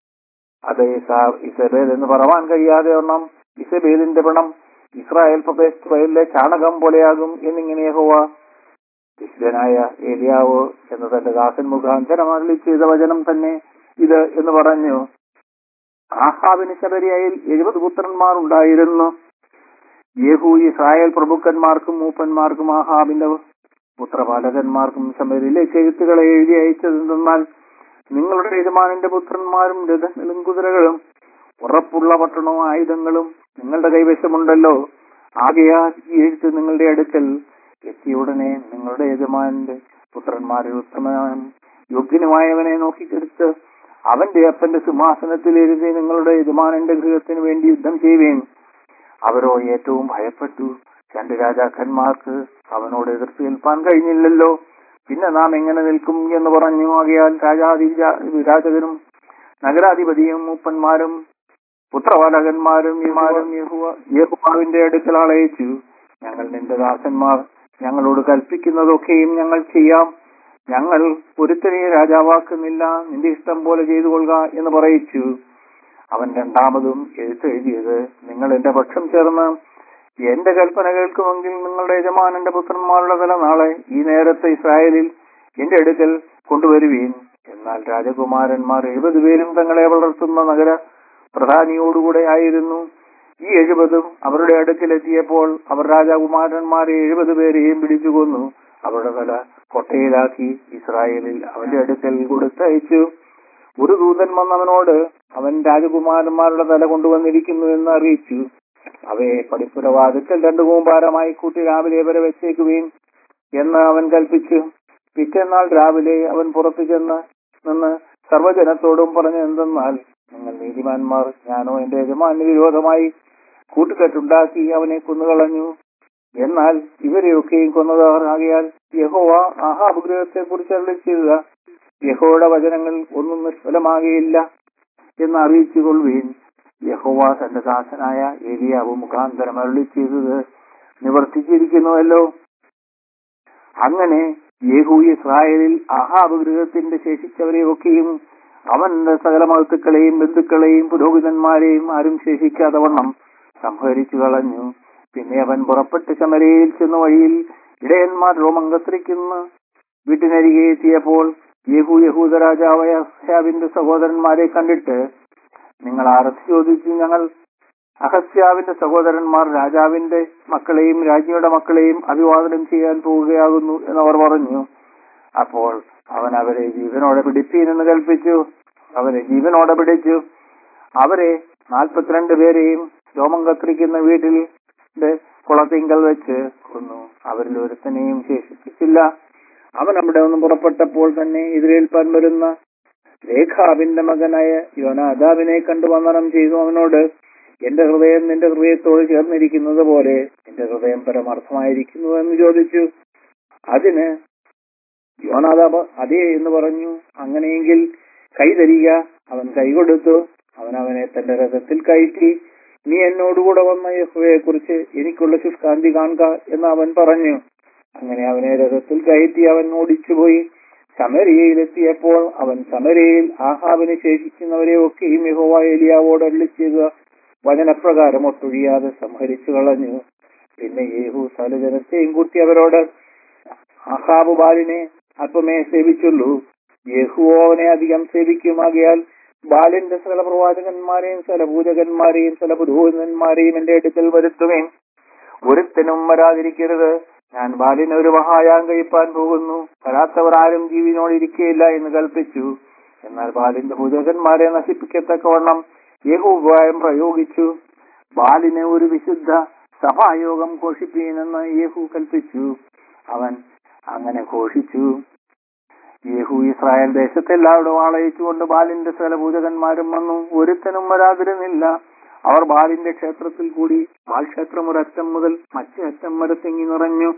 അത് ഇസബേൽ എന്ന് പറവാൻ കഴിയാതെ ഒരെണ്ണം ഇസബേലിന്റെ പണം ഇസ്രായേൽ പ്രദേശത്ത് വയലിലെ ചാണകം പോലെയാകും എന്നിങ്ങനെ യഹോവ വിശുദ്ധനായ ഏലിയാവ് എന്ന തന്റെ ദാസൻ മുഖാന്തരം അരുളി ചെയ്ത വചനം തന്നെ ഇത് എന്ന് പറഞ്ഞു. ആഹാബിന് ശബരിയയിൽ എഴുപത് പുത്രന്മാർ ഉണ്ടായിരുന്നു. യേഹൂ ഇസ്രായേൽ പ്രഭുക്കന്മാർക്കും മൂപ്പന്മാർക്കും ആഹാബിന്റെ പുത്രപാലകന്മാർക്കും ശബരിയിലേക്ക് എഴുത്തുകളെ എഴുതി അയച്ചതെന്നാൽ, നിങ്ങളുടെ യജമാനന്റെ പുത്രന്മാരും രഥങ്ങളും കുതിരകളും ഉറപ്പുള്ള പട്ടണവും ആയുധങ്ങളും നിങ്ങളുടെ കൈവശമുണ്ടല്ലോ. ആകയാൽ ഈ എഴുത്ത് നിങ്ങളുടെ അടുക്കൽ എത്തിയുടനെ നിങ്ങളുടെ യജമാനന്റെ പുത്രന്മാരിൽ ഉത്തമനും യോഗ്യനുമായവനെ നോക്കിക്കെടുത്ത് അവന്റെ അപ്പന്റെ സിംഹാസനത്തിൽ എഴുതി നിങ്ങളുടെ യജമാനന്റെ ഗൃഹത്തിന് വേണ്ടി യുദ്ധം ചെയ്യുവേൻ. അവരോ ഏറ്റവും ഭയപ്പെട്ടു. രണ്ട് രാജാക്കന്മാർക്ക് അവനോട് എതിർത്ത് നിൽപ്പാൻ കഴിഞ്ഞില്ലല്ലോ, പിന്നെ നാം എങ്ങനെ നിൽക്കും എന്ന് പറഞ്ഞു. ആകയാൽ രാജാധി രാജകനും നഗരാധിപതിയും മൂപ്പന്മാരും പുത്രപാലകന്മാരും യഹോവാവിന്റെ അടുക്കൽ ആളയച്ചു. ഞങ്ങൾ നിന്റെ ദാസന്മാർ ഞങ്ങളോട് കൽപ്പിക്കുന്നതൊക്കെയും ഞങ്ങൾ ചെയ്യാം. ഞങ്ങൾ ഒരുത്തനെ രാജാവാക്കുന്നില്ല, നിന്റെ ഇഷ്ടം പോലെ ചെയ്തു കൊള്ളുക എന്ന് പറയിച്ചു. അവൻ രണ്ടാമതും എഴുത്തെഴുതിയത്, നിങ്ങൾ എന്റെ പക്ഷം ചേർന്ന് എന്റെ കൽപ്പന കേൾക്കുമെങ്കിൽ നിങ്ങളുടെ യജമാനന്റെ പുത്രന്മാരുടെ തല നാളെ ഈ നേരത്തെ ഇസ്രായേലിൽ എന്റെ അടുക്കൽ കൊണ്ടുവരുവീൻ. എന്നാൽ രാജകുമാരന്മാർ എഴുപത് പേരും തങ്ങളെ വളർത്തുന്ന നഗര പ്രധാനിയോടുകൂടെ ആയിരുന്നു. ഈ എഴുപതും അവരുടെ അടുക്കലെത്തിയപ്പോൾ അവർ രാജകുമാരന്മാരെ എഴുപത് പേരെയും പിടിച്ചു കൊന്നു. അവരുടെ തല കൊട്ടയിലാക്കി ഇസ്രായേലിൽ അവന്റെ അടുക്കൽ കൊടുത്തയച്ചു. ഒരു ദൂതൻ വന്നവനോട്, അവൻ രാജകുമാരന്മാരുടെ തല കൊണ്ടുവന്നിരിക്കുന്നു എന്ന് അറിയിച്ചു. അവയെ പടിപ്പുരവാതിക്കൽ രണ്ടു കൂമ്പാരമായി കൂട്ടി രാവിലെ വരെ വെച്ചേക്കുവീൻ എന്ന് അവൻ കൽപ്പിച്ചു. പിറ്റേന്നാൾ രാവിലെ അവൻ പുറത്തു ചെന്ന് നിന്ന് സർവ്വജനത്തോടും പറഞ്ഞു, എന്തെന്നാൽ നിങ്ങൾ നീതിമാന്മാർ ഞാനോ എന്റെ യജമാന് വിരോധമായി കൂട്ടുകെട്ടുണ്ടാക്കി അവനെ കൊന്നുകളഞ്ഞു. എന്നാൽ ഇവരെയൊക്കെയും കൊന്നതാർ. ആകയാൽ യഹോവ ആഹാബ് ഗൃഹത്തെ കുറിച്ച് അരുളി ചെയ്ത യഹോവയുടെ വചനങ്ങൾ ഒന്നും നിഷ്ഫലമാകുകയില്ല എന്ന് അറിയിച്ചു കൊള്ളുവീൻ. യഹോവ തന്റെ ദാസനായ ഏലിയാവ് മുഖാന്തരം അരുളി ചെയ്തത് നിവർത്തിച്ചിരിക്കുന്നുവല്ലോ. അങ്ങനെ യേഹൂ ഇസ്രായേലിൽ ആഹാബ് ഗൃഹത്തിന്റെ ശേഷിച്ചവരെ ഒക്കെയും അവന്റെ സകല മഹത്തുക്കളെയും ബന്ധുക്കളെയും പുരോഹിതന്മാരെയും ആരും ശേഷിക്കാതെ വണ്ണം സംഹരിച്ചു കളഞ്ഞു. പിന്നെ അവൻ പുറപ്പെട്ട് ശമരയിൽ ചെന്ന വഴിയിൽ ഇടയന്മാർ രോമങ്കത്രിക്കുന്ന വീട്ടിനരികെ എത്തിയപ്പോൾ യേഹൂ യഹൂദ രാജാവായ അഹസ്യാവിന്റെ സഹോദരന്മാരെ കണ്ടിട്ട്, നിങ്ങൾ ആരെന്ന് ചോദിച്ചു. ഞങ്ങൾ അഹസ്യാവിന്റെ സഹോദരന്മാർ രാജാവിന്റെ മക്കളെയും രാജ്ഞിയുടെ മക്കളെയും അഭിവാദനം ചെയ്യാൻ പോവുകയാകുന്നു എന്നവർ പറഞ്ഞു. അപ്പോൾ അവൻ അവരെ ജീവനോടെ പിടിപ്പീനെന്ന് കൽപ്പിച്ചു. അവരെ ജീവനോടെ പിടിച്ചു. അവരെ നാൽപ്പത്തിരണ്ട് പേരെയും രോമം കത്രിക്കുന്ന വീട്ടിൽ കുളത്തിങ്കൽ വെച്ച് കൊന്നു. അവരിൽ ഒരുത്തനെയും ശേഷിപ്പിച്ചില്ല. അവൻ അവിടെ നിന്ന് പുറപ്പെട്ടപ്പോൾ തന്നെ എതിരേൽപ്പാൻ വരുന്ന രേഖാബിന്റെ മകനായ യോനാദാബിനെ കണ്ടു വന്ദനം ചെയ്തു. അവനോട്, എന്റെ ഹൃദയം നിന്റെ ഹൃദയത്തോട് ചേർന്നിരിക്കുന്നത് പോലെ എന്റെ ഹൃദയം പരമാർത്ഥമായിരിക്കുന്നു എന്ന് ചോദിച്ചു. അതിന് യോനാദാബ് അതേ എന്ന് പറഞ്ഞു. അങ്ങനെയെങ്കിൽ കൈ തരിക. അവൻ കൈ കൊടുത്തു. അവൻ അവനെ തന്റെ രഥത്തിൽ കയറ്റി, നീ എന്നോടുകൂടെ വന്ന യഹോവയെ കുറിച്ച് എനിക്കുള്ള ശുഷ്കാന്തി കാണുക എന്ന് അവൻ പറഞ്ഞു. അങ്ങനെ അവനെ രഥത്തിൽ കയറ്റി അവൻ ഓടിച്ചുപോയി. ശമര്യയിലെത്തിയപ്പോൾ അവൻ ശമര്യയിൽ ആഹാബിന് ശേഷിക്കുന്നവരെ ഒക്കെയും യഹോവ ഏലിയാവോട് അരുളി ചെയ്ത വചനപ്രകാരം ഒട്ടൊഴിയാതെ സംഹരിച്ചു കളഞ്ഞു. പിന്നെ യേഹൂ സകല ജനത്തെയും കൂട്ടി അവരോട്, ആഹാബ് ബാലിനെ അല്പമേ സേവിച്ചുള്ളൂ, യേഹൂവോ അവനെ അധികം സേവിക്കുമാകയാൽ ബാലിന്റെ സകല പ്രവാചകന്മാരെയും സകല പൂജകന്മാരെയും സകല പുരോഹിതന്മാരെയും എന്റെ അടുക്കൽ വരുത്തുവേൻ. ഒരുത്തനും വരാതിരിക്കരുത്. ഞാൻ ബാലിന് ഒരു മഹായാഗം കഴിപ്പാൻ പോകുന്നു. വരാത്തവർ ആരും ജീവനോടിരിക്കുകയില്ല എന്ന് കൽപ്പിച്ചു. എന്നാൽ ബാലിന്റെ പൂജകന്മാരെ നശിപ്പിക്കത്തക്കവണ്ണം യേഹൂ ഉപായം പ്രയോഗിച്ചു. ബാലിനെ ഒരു വിശുദ്ധ സഭായോഗം ഘോഷിപ്പീനെന്ന് യേഹൂ കൽപ്പിച്ചു. അവൻ അങ്ങനെ ഘോഷിച്ചു. യേഹൂ ഇസ്രായേൽ ദേശത്തെല്ലാവരും ആളയിച്ചുകൊണ്ട് ബാലിന്റെ സകല പൂജകന്മാരും വന്നു. ഒരുത്തനും വരാതിരുന്നില്ല. അവർ ബാലിന്റെ ക്ഷേത്രത്തിൽ കൂടി. ബാൽ ക്ഷേത്രം ഒരറ്റം മുതൽ മറ്റേ അറ്റം വരെ തിങ്ങി നിറഞ്ഞു.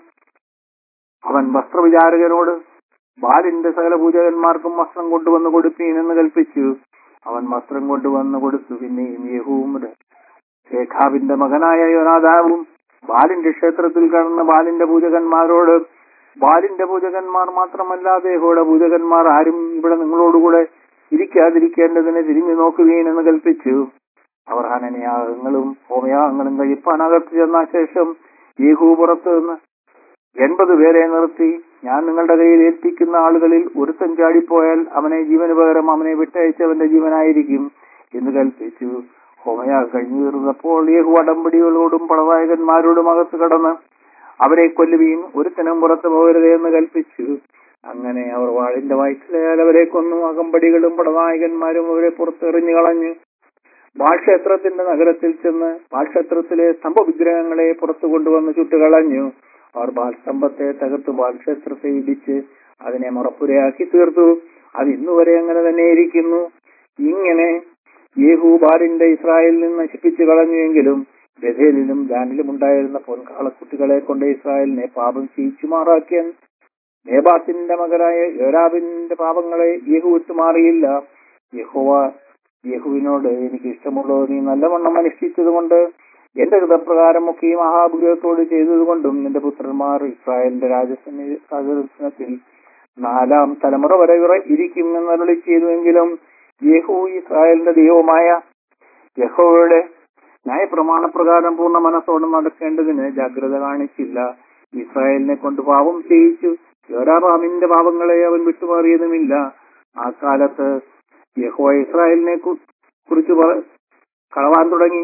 അവൻ വസ്ത്രവിചാരകരോട്, ബാലിന്റെ സകല പൂജകന്മാർക്കും വസ്ത്രം കൊണ്ടുവന്ന് കൊടുപ്പീനെന്ന് കൽപ്പിച്ചു. അവൻ വസ്ത്രം കൊണ്ടുവന്ന് കൊടുത്തു. പിന്നെയും യേഹൂവും രേഖാബിന്റെ മകനായ യോനാദാബും ബാലിന്റെ ക്ഷേത്രത്തിൽ കടന്ന് ബാലിന്റെ പൂജകന്മാരോട്, ബാലിന്റെ പൂജകന്മാർ മാത്രമല്ലാതെ യഹോവയുടെ പൂജകന്മാർ ആരും ഇവിടെ നിങ്ങളോടുകൂടെ ഇരിക്കാതിരിക്കേണ്ടതിന് തിരിഞ്ഞു നോക്കുകയെന്ന് കൽപ്പിച്ചു. അവർ ഹനനയാഗങ്ങളും ഹോമയാഗങ്ങളും കഴിപ്പാൻ അകത്ത് ചെന്ന ശേഷം യേഹൂ പുറത്തു നിന്ന് എൺപത് പേരെ നിർത്തി, ഞാൻ നിങ്ങളുടെ കയ്യിൽ ഏൽപ്പിക്കുന്ന ആളുകളിൽ ഒരുത്തൻ ചാടിപ്പോയാൽ അവനെ ജീവന് പകരം അവനെ വിട്ടയച്ചവന്റെ ജീവനായിരിക്കും എന്ന് കൽപ്പിച്ചു. ഹോമയാഗം കഴിഞ്ഞു തീർന്നപ്പോൾ യേഹൂ അടമ്പടികളോടും പടവായകന്മാരോടും അകത്ത് കടന്ന് അവരെ കൊല്ലുകയും ഒരുത്തനും പുറത്തു പോകരുതേ എന്ന് കൽപ്പിച്ചു. അങ്ങനെ അവർ വാളിന്റെ വയറ്റിലായാൽ അവരെ കൊന്നു. അകമ്പടികളും പടനായകന്മാരും അവരെ പുറത്തെറിഞ്ഞു കളഞ്ഞു. ബാൽക്ഷേത്രത്തിന്റെ നഗരത്തിൽ ചെന്ന് ബാൽക്ഷേത്രത്തിലെ സ്തംഭവിഗ്രഹങ്ങളെ പുറത്തു കൊണ്ടുവന്ന് ചുട്ടുകളഞ്ഞു. അവർ ബാൽസ്തംഭത്തെ തകർത്തു ബാൽക്ഷേത്രത്തെ ഇടിച്ച് അതിനെ മുറപ്പുരയാക്കി തീർത്തു. അത് ഇന്നുവരെ അങ്ങനെ തന്നെ ഇരിക്കുന്നു. ഇങ്ങനെ യേഹൂ ബാലിന്റെ ഇസ്രായേലിൽ നിന്ന് നശിപ്പിച്ചു കളഞ്ഞുവെങ്കിലും ബഥേലിലും ദാനിലും ഉണ്ടായിരുന്ന പൊൻകാളക്കുട്ടികളെ കൊണ്ട് ഇസ്രായേലിനെ പാപം ചെയ്യിച്ചു മാറാക്കിയ നേബാത്തിന്റെ മകനായ യോരാബിന്റെ പാപങ്ങളെ യേഹൂ വിട്ടുമാറിയില്ല. യഹോവ യേഹൂവിനോട്, എനിക്ക് ഇഷ്ടമുള്ളത് നീ നല്ലവണ്ണം അനുഷ്ഠിച്ചതുകൊണ്ട് എന്റെ ഹൃദപ്രകാരമൊക്കെയും ആഹാബുഗ്രഹത്തോട് ചെയ്തതുകൊണ്ടും നിന്റെ പുത്രന്മാർ ഇസ്രായേലിന്റെ രാജസിംഹാസനത്തിൽ നാലാം തലമുറ വരെ ഇരിക്കും എന്നരുളി ചെയ്തുവെങ്കിലും യേഹൂ ഇസ്രായേലിന്റെ ദൈവമായ യഹോവയുടെ ന്യായപ്രമാണപ്രകാരം പൂർണ്ണ മനസ്സോടെ നടക്കേണ്ടതിന് ജാഗ്രത കാണിച്ചില്ല. ഇസ്രായേലിനെ കൊണ്ട് പാപം ചെയ്യിച്ചു. യോരാബാമിന്റെ പാപങ്ങളെ അവൻ വിട്ടുമാറിയതുമില്ല. ആ കാലത്ത് യഹോവ ഇസ്രായേലിനെ കുറിച്ച് കളവാൻ തുടങ്ങി.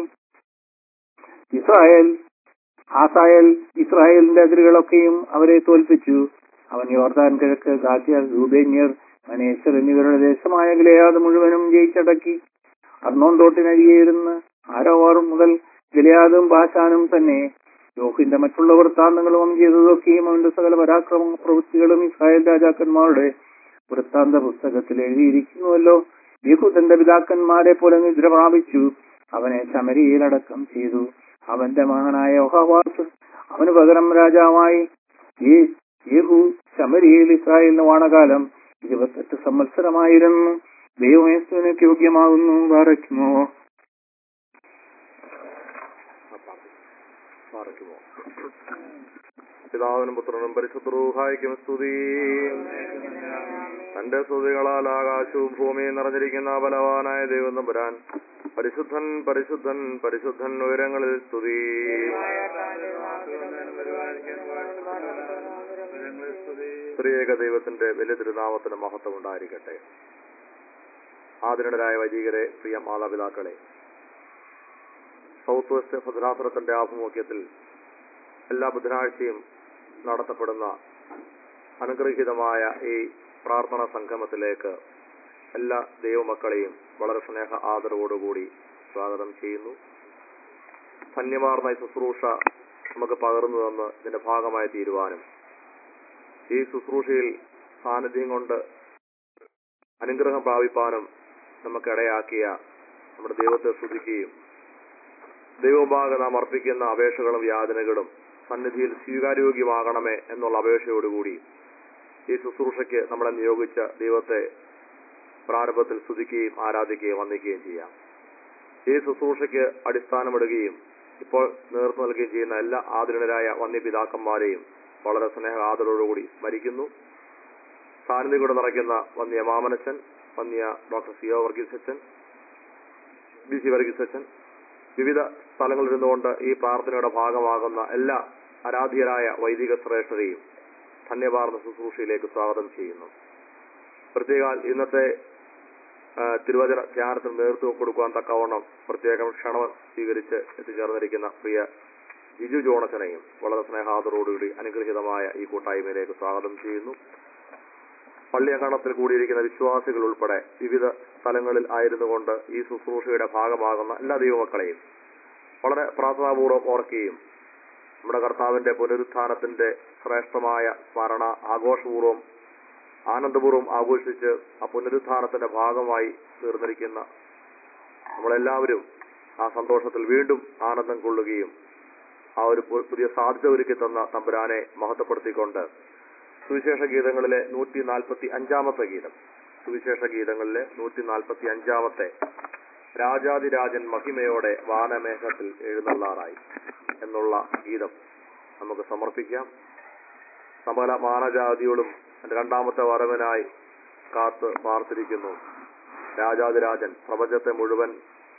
ഇസ്രായേൽ ആസായേൽ ഇസ്രായേലിന്റെ അതിരുകളൊക്കെയും അവരെ തോൽപ്പിച്ചു. അവൻ യോർദാൻ കിഴക്ക്, ഗാദ്യർ, രൂബേന്യർ, മനേശ്വർ എന്നിവരുടെ ദേശമായ ഗിലെയാദ് മുഴുവനും ജയിച്ചടക്കി. അർന്നോൻ തോട്ടിനരികെയിരുന്ന് ആരോവാറും മുതൽ ഗിലെയാദും ബാശാനും തന്നെ. യോഹിന്റെ മറ്റുള്ള വൃത്താന്തങ്ങളും ചെയ്തതൊക്കെയും അവന്റെ സകല പരാക്രമ പ്രവൃത്തികളും ഇസ്രായേൽ രാജാക്കന്മാരുടെ വൃത്താന്ത പുസ്തകത്തിൽ എഴുതിയിരിക്കുന്നുവല്ലോ. യേഹൂ തന്റെ പിതാക്കന്മാരെ പോലെ നിദ്ര പ്രാപിച്ചു. അവനെ ശമര്യയിൽ അടക്കം ചെയ്തു. അവന്റെ മകനായ യോഹാവാസ് അവന് പകരം രാജാവായി. യേഹൂ ശമര്യയിൽ ഇസ്രായേലിന് വാണകാലം ഇരുപത്തെട്ട് സംവത്സരമായിരുന്നു. ദൈവമേസ്തുവിനൊക്കെ യോഗ്യമാകുന്നു. ബാറയ്ക്കുമോ. പാറയ്ക്കുമോ. പിതാവിനും പുത്രനും പരിശുദ്ധ റൂഹായിക്കും സ്തുതി. തന്റെ സ്തുതികളാൽ ആകാശവും ഭൂമിയും നിറഞ്ഞിരിക്കുന്ന ബലവാനായ ദൈവം തമ്പുരാൻ പരിശുദ്ധൻ പരിശുദ്ധൻ പരിശുദ്ധൻ ഉയരങ്ങളിൽ സ്തുതി. സ്ത്രീയേക ദൈവത്തിന്റെ വലിയ തിരുനാമത്തിന് മഹത്വം ഉണ്ടായിരിക്കട്ടെ. ആദരണീയരായ വൈദികരെ, പ്രിയ മാതാപിതാക്കളെ, സൗത്ത് വെസ്റ്റ് ഭദ്രാസനത്തിന്റെ ആഭിമുഖ്യത്തിൽ എല്ലാ ബുധനാഴ്ചയും നടത്തപ്പെടുന്ന അനുഗ്രഹീതമായ ഈ പ്രാർത്ഥനാ സംഗമത്തിലേക്ക് എല്ലാ ദൈവമക്കളെയും വളരെ സ്നേഹ ആദരവോടുകൂടി സ്വാഗതം ചെയ്യുന്നു. ധന്യമാർന്ന ഈ ശുശ്രൂഷ നമുക്ക് പകർന്നു തന്ന് ഇതിന്റെ ഭാഗമായി തീരുവാനും ഈ ശുശ്രൂഷയിൽ സാന്നിധ്യം കൊണ്ട് അനുഗ്രഹം പ്രാപിപ്പാനും നമുക്കിടയാക്കിയ നമ്മുടെ ദൈവത്തെ സ്തുതിക്കുകയും ദൈവഭാഗം നാം അർപ്പിക്കുന്ന അപേക്ഷകളും യാതനകളും സന്നിധിയിൽ സ്വീകാര്യോഗ്യമാകണമേ എന്നുള്ള അപേക്ഷയോടുകൂടി ഈ ശുശ്രൂഷയ്ക്ക് നമ്മളെ നിയോഗിച്ച ദൈവത്തെ പ്രാരംഭത്തിൽ സ്തുതിക്കുകയും ആരാധിക്കുകയും വന്ദിക്കുകയും ചെയ്യാം. ഈ ശുശ്രൂഷയ്ക്ക് അടിസ്ഥാനമിടുകയും ഇപ്പോൾ നേതൃത്വം നൽകുകയും ചെയ്യുന്ന എല്ലാ ആദരണീയരായ വന്യപിതാക്കന്മാരെയും വളരെ സ്നേഹ ആദരവോടുകൂടി സ്മരിക്കുന്നു. സാന്നിധ്യം കൂടെ നിറയ്ക്കുന്ന വന്യ മാമനച്ചൻ, വന്യ ഡോക്ടർ സി ഒ വർഗീസ് അച്ഛൻ, ബി സി വർഗീസ് അച്ഛൻ, വിവിധ സ്ഥലങ്ങളിൽ ഇരുന്നുകൊണ്ട് ഈ പ്രാർത്ഥനയുടെ ഭാഗമാകുന്ന എല്ലാ ആരാധ്യരായ വൈദിക ശ്രേഷ്ഠരെയും ധന്യവാർന്ന ശുശ്രൂഷയിലേക്ക് സ്വാഗതം ചെയ്യുന്നു. പ്രത്യേക ഇന്നത്തെ തിരുവചന ധ്യാനത്തിന് നേതൃത്വം കൊടുക്കുവാൻ തക്കവണ്ണം പ്രത്യേകം ക്ഷണം സ്വീകരിച്ച് എത്തിച്ചേർന്നിരിക്കുന്ന പ്രിയ ജിജു ജോണച്ചനെയും വളരെ സ്നേഹാദരോടുകൂടി അനുഗ്രഹീതമായ ഈ കൂട്ടായ്മയിലേക്ക് സ്വാഗതം ചെയ്യുന്നു. പള്ളി അങ്കണത്തിൽ കൂടിയിരിക്കുന്ന വിശ്വാസികൾ ഉൾപ്പെടെ വിവിധ സ്ഥലങ്ങളിൽ ആയിരുന്നു കൊണ്ട് ഈ ശുശ്രൂഷയുടെ ഭാഗമാകുന്ന എല്ലാ ദൈവമക്കളെയും വളരെ പ്രാർത്ഥനാപൂർവ്വം ഓർക്കുകയും നമ്മുടെ കർത്താവിന്റെ പുനരുത്ഥാനത്തിന്റെ ശ്രേഷ്ഠമായ സ്മരണ ആഘോഷപൂർവ്വം ആനന്ദപൂർവ്വം ആഘോഷിച്ച് ആ പുനരുത്ഥാനത്തിന്റെ ഭാഗമായി തീർന്നിരിക്കുന്ന നമ്മളെല്ലാവരും ആ സന്തോഷത്തിൽ വീണ്ടും ആനന്ദം കൊള്ളുകയും ആ ഒരു പുതിയ സാധ്യത ഒരുക്കി തന്ന തമ്പുരാനെ മഹത്വപ്പെടുത്തിക്കൊണ്ട് സുവിശേഷ ഗീതങ്ങളിലെ നൂറ്റി നാൽപ്പത്തി അഞ്ചാമത്തെ ഗീതം സുവിശേഷ ഗീതങ്ങളിലെ നൂറ്റി നാൽപ്പത്തി അഞ്ചാമത്തെ രാജാതിരാജൻ മഹിമയോടെ വാനമേഘത്തിൽ എഴുന്നള്ളാറായി എന്നുള്ള ഗീതം നമുക്ക് സമർപ്പിക്കാം. സകല മാനജാതിയോടും രണ്ടാമത്തെ വരവനായി കാത്ത് പാർത്തിരിക്കുന്നു രാജാതിരാജൻ, പ്രപഞ്ചത്തെ മുഴുവൻ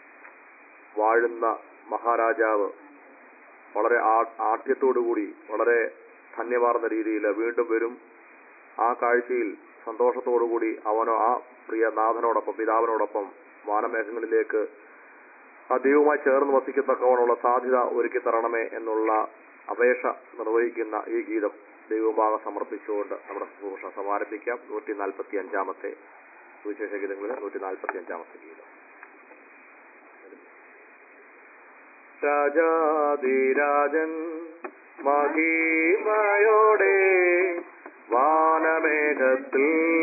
വാഴുന്ന മഹാരാജാവ് വളരെ ആഢ്യത്തോടുകൂടി വളരെ ധന്യമാർന്ന രീതിയിൽ വീണ്ടും വരും. ആ കാഴ്ചയിൽ സന്തോഷത്തോടുകൂടി അവനോ ആ പ്രിയ നാഥനോടൊപ്പം പിതാവിനോടൊപ്പം വാനമേഘങ്ങളിലേക്ക് ആ ദൈവവുമായി ചേർന്ന് വസിക്കത്തക്കവണ്ണമുള്ള സാധ്യത ഒരുക്കി തരണമേ എന്നുള്ള അപേക്ഷ നിർവഹിക്കുന്ന ഈ ഗീതം ദൈവഭാഗം സമർപ്പിച്ചുകൊണ്ട് നമ്മുടെ ശുശ്രൂഷ സമാരംഭിക്കാം. നൂറ്റി നാൽപ്പത്തി അഞ്ചാമത്തെ സുവിശേഷ ഗീതങ്ങളിൽ നൂറ്റി നാൽപ്പത്തി അഞ്ചാമത്തെ ഗീതം. രാജാതിരാജൻ മഹിമയോടെ വാനമേഘത്തിൽ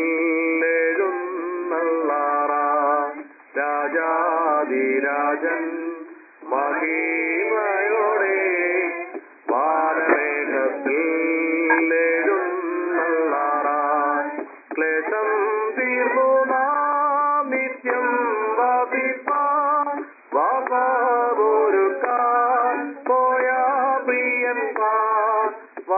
എഴുന്നള്ളാറായി. രാജാതിരാജൻ മഹിമയോടെ വാനമേഘത്തിൽ എഴുന്നള്ളാറായി. ക്ലേശം തീർന്നു നാം നിത്യം വസിപ്പാൻ വാസമൊരുക്കാൻ പോയ പ്രിയന്മാർ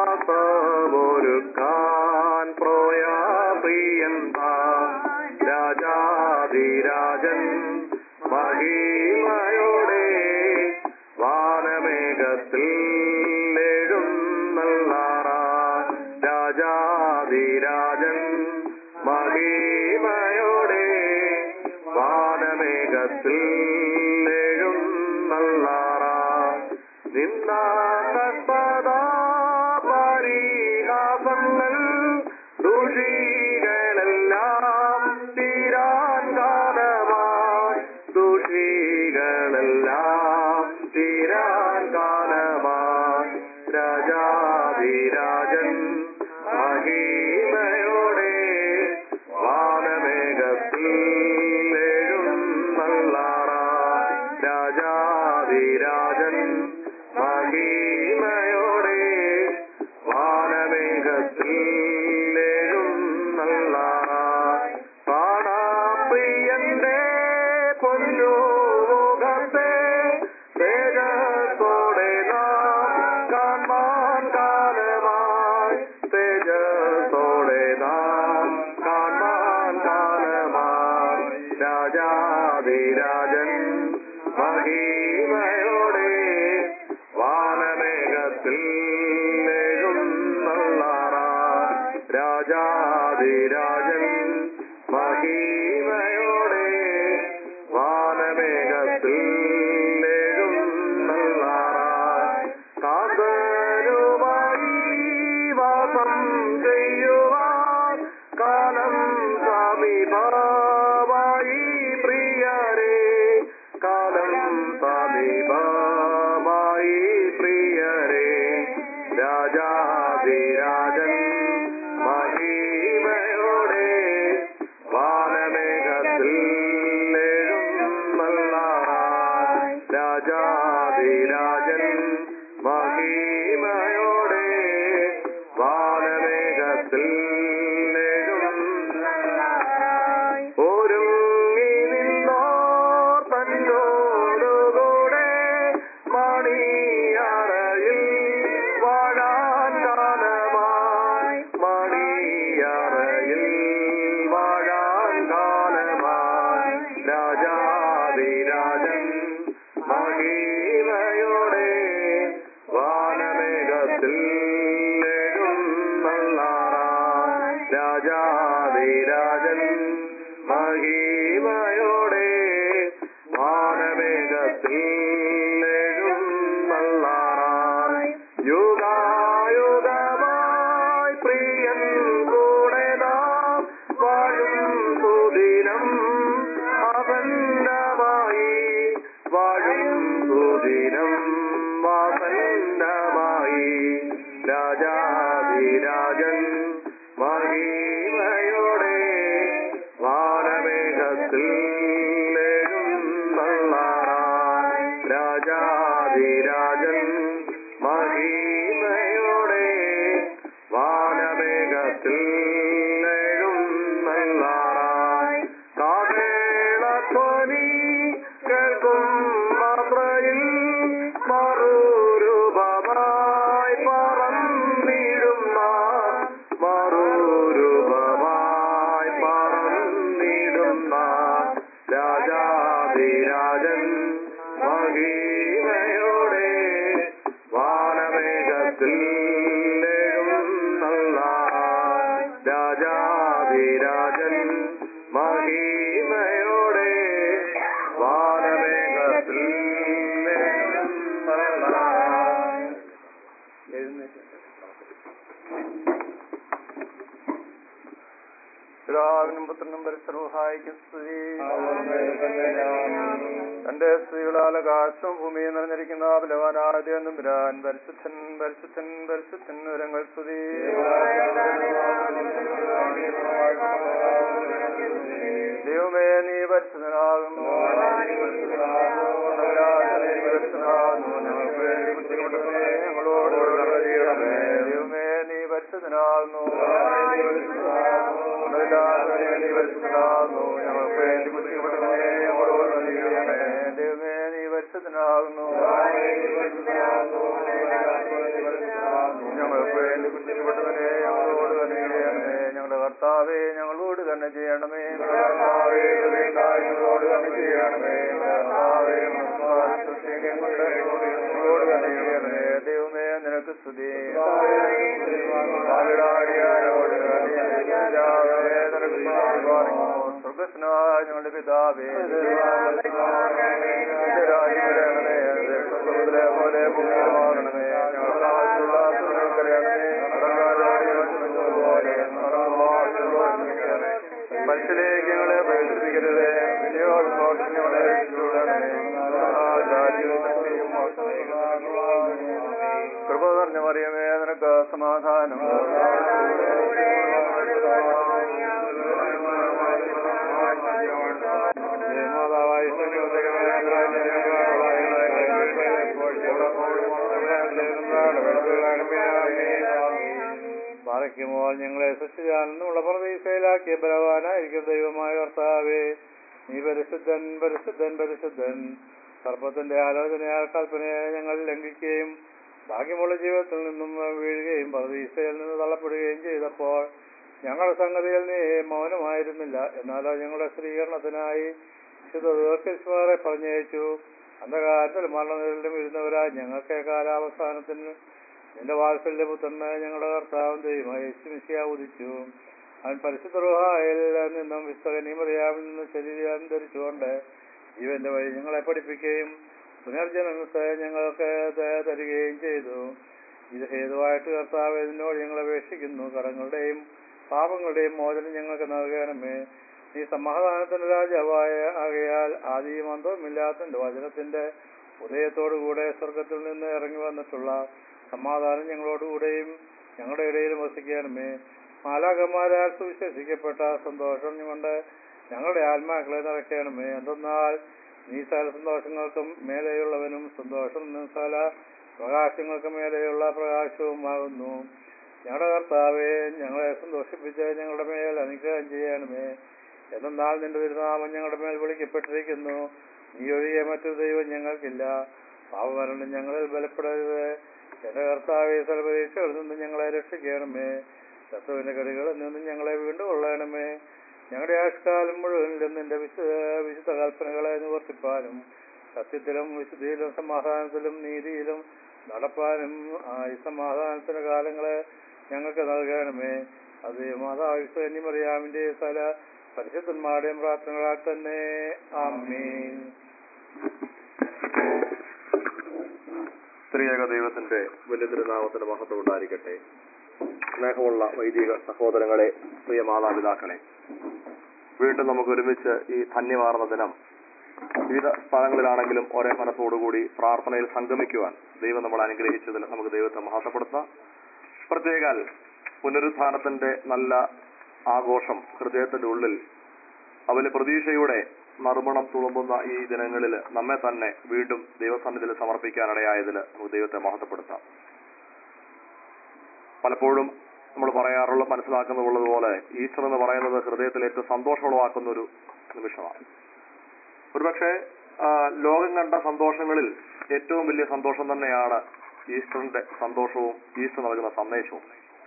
വാസമൊരുക്കാൻ പോയ പ്രിയന്മാർ. രാജാതിരാജൻ മഹിമയോടെ വാനമേഘത്തിൽ എഴുന്നള്ളാറായി. രാജാതിരാജൻ മഹിമയോടെ വാനമേഘത്തിൽ എഴുന്നള്ളാറായി. നിന്നാസദാ പരിഹാസങ്ങൾ ദുഷികളെല്ലാം തീരാൻ കാലമായി. ദുഷികളെല്ലാം തീരാൻ കാലമായി. രാജാതിരാജൻ മഹിമയോടെ വാനമേഘത്തിൽ എഴുന്നള്ളാറായി. രാജാതിരാജൻ മഹിമയോടെ വാനമേഘത്തിൽ രാജാധിരാജൻ മഹിമയോടെ വാനമേഘത്തിൽ എഴുന്നള്ളാറായി കാന്തരുമായി വാസം ചെയ്യുവാൻ കാലം സമീപമായി പ്രിയരേ കാലം സമീപമായി പ്രിയരേ രാജാധിരാജൻ മഹിമയോടെ വാനമേഘത്തിൽ എഴുന്നള്ളാറായി രാജാധിരാജൻ മഹിമയോടെ വാനമേഘത്തിൽ എഴുന്നള്ളാറായി ഒരുങ്ങി നിന്നോ തന്നോടുകൂടെ മണിയറയിൽ വാഴാൻ കാലമായി മണിയറയിൽ വാഴാൻ കാലമായി രാജാധിരാജൻ മഹിമയോടെ വാനമേഘത്തിൽ എഴുന്നള്ളാറായി രാജാധിരാജൻ മഹിമയോടെ വാനമേഘത്തിൽ എഴുന്നള്ളാറായി യുഗായുഗമായി പ്രിയൻ കൂടെ നാം വാഴും സുദിനം ആസന്നമായി വാഴും സുദിനം ആസന്നമായി രാജാധിരാജൻ മഹിമയോടെ വാനമേഘത്തിൽ എഴുന്നള്ളാറായി രാജാധിരാജൻ മഹിമയോടെ വാനമേഘത്തിൽ എഴുന്നള്ളാറായി കാഹളധ്വനി കേൾക്കും മാത്രയിൽ മറുരൂപമായി പറന്നിടുന്ന മറുരൂപമായി പറന്നിടുന്ന രാജാധിരാജൻ മഹിമയോടെ വാനമേഘത്തിൽ എഴുന്നള്ളാറായി രാജാധിരാജൻ മഹിമയോടെ വാനമേഘത്തിൽ എഴുന്നള്ളാറായി പിതാവിനും പുത്രനും പരിസരഹായിക്കും സ്തുതി. തന്റെ സ്ത്രീകളാൽ ആകാശവും ഭൂമിയും നിറഞ്ഞിരിക്കുന്ന ബലവാനായ തമ്പുരാൻ പരിശുദ്ധൻ പരിശുദ്ധൻ പരിശുദ്ധൻ വിവരങ്ങൾ സ്തുതി. ദൈവമേ നീ പരിശുദ്ധനാകുന്നു ഞങ്ങൾക്ക് വേണ്ടി ബുദ്ധിമുട്ടുന്നേ ഞങ്ങളോട് ചെയ്യണമേ. ദൈവമേ നീ പരിശുദ്ധനാകുന്നു നീ പരിശുദ്ധനാകുന്നു ഞങ്ങൾക്ക് വേണ്ടി ബുദ്ധിമുട്ടുന്നേ ഞങ്ങളോട് ചെയ്യണമേ. ദൈവമേ നീ പരിശുദ്ധനാകുന്നു ഞങ്ങൾക്ക് വേണ്ടി ബുദ്ധിമുട്ടുന്നേ ഞങ്ങളോട് തന്നെ ചെയ്യണമേ. ഞങ്ങളുടെ കർത്താവേ ഞങ്ങളോട് തന്നെ ചെയ്യണമേ. കർത്താവേ ഞങ്ങളോട് തന്നെ ചെയ്യണമേ. കർത്താവേ ഞങ്ങളോട് തന്നെ ചെയ്യണമേ. ദൈവമേ നിനക്ക് സ്തുതി. സ്വർഗസ്നായ ഞങ്ങളുടെ പിതാവേ പോലെ പുണ്യമാകണമേ. ഞങ്ങളുടെ മനുഷ്യലേക്ക് ഞങ്ങളെ പ്രവേശിപ്പിക്കരുതേ. ഞങ്ങളെ കൃപ നിറഞ്ഞ മറിയമേ നിനക്ക് സമാധാനം. മറയ്ക്കുമ്പോൾ ഞങ്ങളെ സൃഷ്ടിച്ചാണെന്നുള്ള പ്രതീക്ഷയിലാക്കിയ ബലവാനായിരിക്കും ദൈവമായ കർത്താവേ നീ പരിശുദ്ധൻ പരിശുദ്ധൻ പരിശുദ്ധൻ. സർപ്പത്തിന്റെ ആലോചനയാൽ കൽപ്പനയെ ഞങ്ങൾ ലംഘിക്കുകയും ഭാഗ്യമുള്ള ജീവിതത്തിൽ നിന്നും വീഴുകയും പ്രതീക്ഷയിൽ നിന്ന് തള്ളപ്പെടുകയും ചെയ്തപ്പോൾ ഞങ്ങളുടെ സംഗതിയിൽ നീ മൗനമായിരുന്നില്ല. എന്നാലോ ഞങ്ങളുടെ സ്ത്രീകരണത്തിനായി വിശുദ്ധ പറഞ്ഞയച്ചു. അന്ധകാരത്തിൽ മരണനിരലും ഇരുന്നവരായി ഞങ്ങൾക്ക് കാലാവസാനത്തിന് നിന്റെ വാത്സല്യപുത്രന് ഞങ്ങളുടെ കർത്താവും ദൈവമായ യേശു മിശിഹാ ഉദിച്ചു. അവൻ പരിശുദ്ധ റൂഹായിൽ നിന്നും വിസ്തകനിമറിയാമിൽ നിന്ന് ശരീരം ധരിച്ചുകൊണ്ട് ജീവന്റെ വഴി ഞങ്ങളെ പഠിപ്പിക്കുകയും പുനർജനനത്തെ ഞങ്ങൾക്ക് തരികയും ചെയ്തു. ഇത് ഹേതുവായിട്ട് കർത്താവ് ഇതിനോട് ഞങ്ങൾ അപേക്ഷിക്കുന്നു. കടങ്ങളുടെയും പാപങ്ങളുടെയും മോചനം ഞങ്ങൾക്ക് നൽകണമേ. നീ സമാധാനത്തിന്റെ രാജാവായ ആകയാൽ ആദിയും അന്തവുമില്ലാത്തന്റെ വചനത്തിന്റെ ഉദയത്തോടുകൂടെ സ്വർഗത്തിൽ നിന്ന് ഇറങ്ങി വന്നിട്ടുള്ള സമാധാനം ഞങ്ങളോടുകൂടെയും ഞങ്ങളുടെ ഇടയിലും വസിക്കണമേ. മാലാഖമാരാൽ സുവിശേഷിക്കപ്പെട്ട സന്തോഷം കൊണ്ട് ഞങ്ങളുടെ ആത്മാക്കളെ നിറയ്ക്കണമേ. എന്തെന്നാൽ നീ സകല സന്തോഷങ്ങൾക്കും മേലെയുള്ളവനും സന്തോഷം സകല പ്രകാശങ്ങൾക്ക് മേലെയുള്ള പ്രകാശവുമാകുന്നു. ഞങ്ങളുടെ കർത്താവേ, ഞങ്ങളെ സന്തോഷിപ്പിച്ച് ഞങ്ങളുടെ മേൽ അനുഗ്രഹം ചെയ്യണമേ. എന്നാൽ നിന്റെ തിരുനാമം ഞങ്ങളുടെ മേൽ വിളിക്കപ്പെട്ടിരിക്കുന്നു. നീ ഒഴികെ മറ്റൊരു ദൈവം ഞങ്ങൾക്കില്ല. പാപമരണം ഞങ്ങളിൽ ബലപ്പെടരുത്. എന്റെ കർത്താവേ, സർവപരീക്ഷകളിൽ നിന്ന് ഞങ്ങളെ രക്ഷിക്കണമേ. ശത്രുവിന്റെ കടികളിൽ നിന്നും ഞങ്ങളെ വീണ്ടും കൊള്ളണമേ. ഞങ്ങളുടെ ആയുഷ്കാലം മുഴുവനിലും നിന്റെ വിശുദ്ധ വിശുദ്ധ കൽപ്പനകളെ നിവർത്തിപ്പാനും സത്യത്തിലും വിശുദ്ധിയിലും സമാധാനത്തിലും നീതിയിലും നടപ്പാനും ആ ഈ സമാധാനത്തിന്റെ കാലങ്ങളെ ഞങ്ങൾക്ക് നൽകണമേ. അത് മാതാവിശ്വനി മറിയാമിന്റെ സ്ഥല പരിശുദ്ധന്മാരുടെയും പ്രാർത്ഥനകളാൽ തന്നെ. ആമീൻ. സ്ത്രീയേക ദൈവത്തിന്റെ വലിയ തിരുനാമത്തിന്റെ മഹത്വം ഉണ്ടായിരിക്കട്ടെ. സ്നേഹമുള്ള വൈദിക സഹോദരങ്ങളെ, പ്രിയ മാതാപിതാക്കളെ, വീണ്ടും നമുക്ക് ഒരുമിച്ച് ഈ ധന്യമാർന്ന ദിനം വിവിധ സ്ഥലങ്ങളിലാണെങ്കിലും ഒരേ മനസ്സോടുകൂടി പ്രാർത്ഥനയിൽ സംഗമിക്കുവാൻ ദൈവം നമ്മളെ അനുഗ്രഹിച്ചതിൽ നമുക്ക് ദൈവത്തെ മഹത്വപ്പെടുത്താം. പ്രത്യേകാൽ പുനരുത്ഥാനത്തിന്റെ നല്ല ആഘോഷം ഹൃദയത്തിന്റെ ഉള്ളിൽ അവന് പ്രതീക്ഷയുടെ നറുമണം തുളുമ്പുന്ന ഈ ദിനങ്ങളിൽ നമ്മെ തന്നെ വീണ്ടും ദൈവസന്നിധിയിൽ സമർപ്പിക്കാനിടയായതിൽ നമുക്ക് ദൈവത്തെ മഹത്വപ്പെടുത്താം. പലപ്പോഴും നമ്മൾ പറയാറുള്ള മനസ്സിലാക്കുന്നുള്ളതുപോലെ ഈസ്റ്റർ എന്ന് പറയുന്നത് ഹൃദയത്തിൽ ഏറ്റവും സന്തോഷമുളവാക്കുന്ന ഒരു നിമിഷമാണ്. ഒരുപക്ഷെ ലോകം കണ്ട സന്തോഷങ്ങളിൽ ഏറ്റവും വലിയ സന്തോഷം തന്നെയാണ് ഈസ്റ്ററിന്റെ സന്തോഷവും ഈസ്റ്റർ നൽകുന്ന സന്ദേശവും.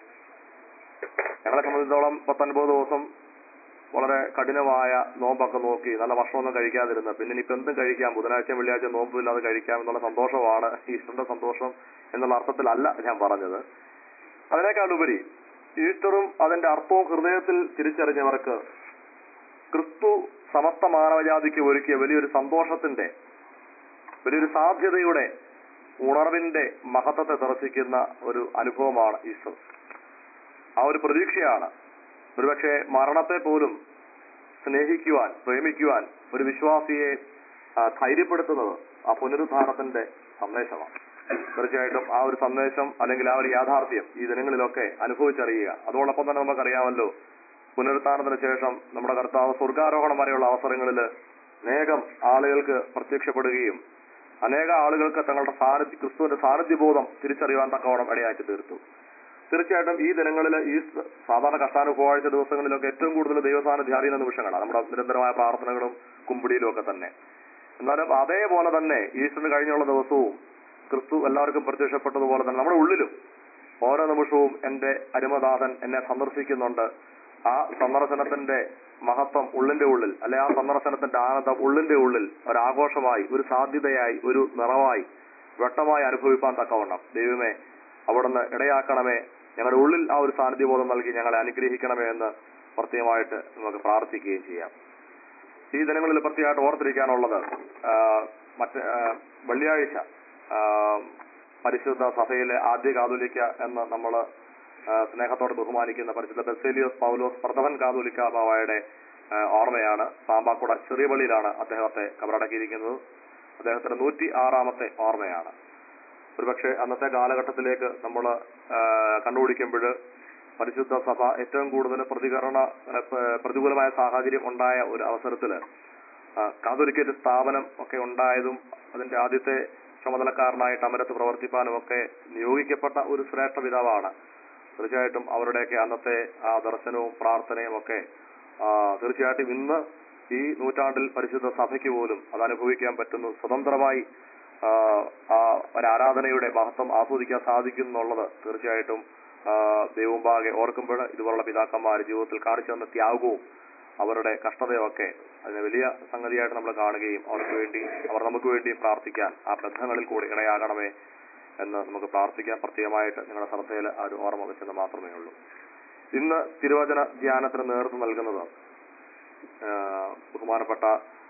ഞങ്ങളെ സംബന്ധിച്ചിടത്തോളം പത്തൊൻപത് ദിവസം വളരെ കഠിനമായ നോമ്പൊക്കെ നോക്കി നല്ല ഭക്ഷണമൊന്നും കഴിക്കാതിരുന്ന പിന്നെ ഇനിയിപ്പോൾ എന്തും കഴിക്കാം, ബുധനാഴ്ച വെള്ളിയാഴ്ച നോമ്പില്ലാതെ കഴിക്കാം എന്നുള്ള സന്തോഷമാണ് ഈസ്റ്ററിന്റെ സന്തോഷം എന്നുള്ള അർത്ഥത്തിലല്ല ഞാൻ പറഞ്ഞത്. അതിനേക്കാളുപരി ഈസ്റ്ററും അതിന്റെ അർത്ഥവും ഹൃദയത്തിൽ തിരിച്ചറിഞ്ഞവർക്ക് ക്രിസ്തു സമസ്ത മാനവജാതിക്ക് ഒരുക്കിയ വലിയൊരു സന്തോഷത്തിന്റെ വലിയൊരു സാധ്യതയുടെ ഉണർവിന്റെ മഹത്വത്തെ ദർശിക്കുന്ന ഒരു അനുഭവമാണ് ഈസ്റ്റർ. ആ ഒരു പ്രതീക്ഷയാണ് ഒരുപക്ഷെ മരണത്തെ പോലും സ്നേഹിക്കുവാൻ പ്രേമിക്കുവാൻ ഒരു വിശ്വാസിയെ ധൈര്യപ്പെടുത്തുന്നത് ആ പുനരുദ്ധാനത്തിന്റെ സന്ദേശമാണ്. തീർച്ചയായിട്ടും ആ ഒരു സന്ദേശം അല്ലെങ്കിൽ ആ ഒരു യാഥാർത്ഥ്യം ഈ ദിനങ്ങളിലൊക്കെ അനുഭവിച്ചറിയുക. അതോടൊപ്പം തന്നെ നമുക്കറിയാമല്ലോ, പുനരുത്ഥാനത്തിന് ശേഷം നമ്മുടെ കർത്താവ് സ്വർഗാരോഹണം വരെയുള്ള അവസരങ്ങളിൽ അനേകം ആളുകൾക്ക് പ്രത്യക്ഷപ്പെടുകയും അനേക ആളുകൾക്ക് തങ്ങളുടെ സാന്നിധ്യ ക്രിസ്തുവിന്റെ സാന്നിധ്യബോധം തിരിച്ചറിയാൻ തക്കവണ്ണം ഇടയാക്കി തീർത്തു. തീർച്ചയായിട്ടും ഈ ദിനങ്ങളിൽ ഈ സാധാരണ കഷ്ടാനുഭവാഴ്ച ദിവസങ്ങളിലൊക്കെ ഏറ്റവും കൂടുതൽ ദൈവസാന്നിധ്യം അറിയുന്ന നിമിഷങ്ങളാണ് നമ്മുടെ നിരന്തരമായ പ്രാർത്ഥനകളും കുമ്പിടിയിലും ഒക്കെ തന്നെ. എന്നാലും അതേപോലെ തന്നെ ഈസ്റ്ററിന് കഴിഞ്ഞുള്ള ദിവസവും ക്രിസ്തു എല്ലാവർക്കും പ്രത്യക്ഷപ്പെട്ടതുപോലെ തന്നെ നമ്മുടെ ഉള്ളിലും ഓരോ നിമിഷവും എന്റെ അരുമദാസൻ എന്നെ സന്ദർശിക്കുന്നുണ്ട്. ആ സന്ദർശനത്തിന്റെ മഹത്വം ഉള്ളിന്റെ ഉള്ളിൽ അല്ലെ ആ സന്ദർശനത്തിന്റെ ആനന്ദം ഉള്ളിന്റെ ഉള്ളിൽ ഒരാഘോഷമായി ഒരു സാധ്യതയായി ഒരു നിറവായി വ്യക്തമായി അനുഭവിപ്പാൻ തക്കവണ്ണം ദൈവമേ അവിടുന്ന് ഇടയാക്കണമേ, ഞങ്ങളുടെ ഉള്ളിൽ ആ ഒരു സാന്നിധ്യബോധം നൽകി ഞങ്ങളെ അനുഗ്രഹിക്കണമേ എന്ന് പ്രത്യേകമായിട്ട് നമുക്ക് പ്രാർത്ഥിക്കുകയും ചെയ്യാം. ഈ ദിനങ്ങളിൽ പ്രത്യേകമായിട്ട് ഓർത്തിരിക്കാനുള്ളത് മറ്റ് വെള്ളിയാഴ്ച പരിശുദ്ധ സഭയിലെ ആദ്യ കാതോലിക്ക എന്ന് നമ്മൾ സ്നേഹത്തോടെ ബഹുമാനിക്കുന്ന പരിശുദ്ധ ബെസേലിയോസ് പൗലോസ് പ്രഥമൻ കാതോലിക്ക ബാവയുടെ ഓർമ്മയാണ്. സാമ്പാക്കുട ചെറിയ പള്ളിയിലാണ് അദ്ദേഹത്തെ കബറടക്കിയിരിക്കുന്നത്. അദ്ദേഹത്തിന്റെ നൂറ്റി ആറാമത്തെ ഓർമ്മയാണ്. ഒരുപക്ഷെ അന്നത്തെ കാലഘട്ടത്തിലേക്ക് നമ്മൾ കണ്ടുപിടിക്കുമ്പോൾ പരിശുദ്ധ സഭ ഏറ്റവും കൂടുതൽ പ്രതികരണ പ്രതികൂലമായ സാഹചര്യം ഉണ്ടായ ഒരു അവസരത്തില് കാതോലിക്കറ്റ് സ്ഥാപനം ഒക്കെ ഉണ്ടായതും അതിന്റെ ആദ്യത്തെ ചുമതലക്കാരനായിട്ട് അമരത്ത് പ്രവർത്തിപ്പാനും ഒക്കെ നിയോഗിക്കപ്പെട്ട ഒരു ശ്രേഷ്ഠ പിതാവാണ്. തീർച്ചയായിട്ടും അവരുടെയൊക്കെ അന്നത്തെ ആ ദർശനവും പ്രാർത്ഥനയും ഒക്കെ തീർച്ചയായിട്ടും ഇന്ന് ഈ നൂറ്റാണ്ടിൽ പരിശുദ്ധ സഭയ്ക്ക് പോലും അത് അനുഭവിക്കാൻ പറ്റുന്നു. സ്വതന്ത്രമായി ആ ഒരാരാധനയുടെ മഹത്വം ആസ്വദിക്കാൻ സാധിക്കും എന്നുള്ളത് തീർച്ചയായിട്ടും ദൈവമുമ്പാകെ ഓർക്കുമ്പോൾ ഇതുപോലുള്ള പിതാക്കന്മാർ ജീവിതത്തിൽ കാണിച്ചു തന്ന ത്യാഗവും അവരുടെ കഷ്ടതയൊക്കെ അതിന് വലിയ സംഗതിയായിട്ട് നമ്മൾ കാണുകയും അവർക്ക് വേണ്ടി അവർ നമുക്ക് വേണ്ടി പ്രാർത്ഥിക്കാൻ ആ ബന്ധങ്ങളിൽ കൂടി ഇടയാകണമേ എന്ന് നമുക്ക് പ്രാർത്ഥിക്കാൻ പ്രത്യേകമായിട്ട് നിങ്ങളുടെ ശ്രദ്ധയിൽ ആ ഒരു ഓർമ്മ വെച്ചെന്ന് മാത്രമേ ഉള്ളൂ. ഇന്ന് തിരുവചന ധ്യാനത്തിന് നേതൃത്വം നൽകുന്നത് ബഹുമാനപ്പെട്ട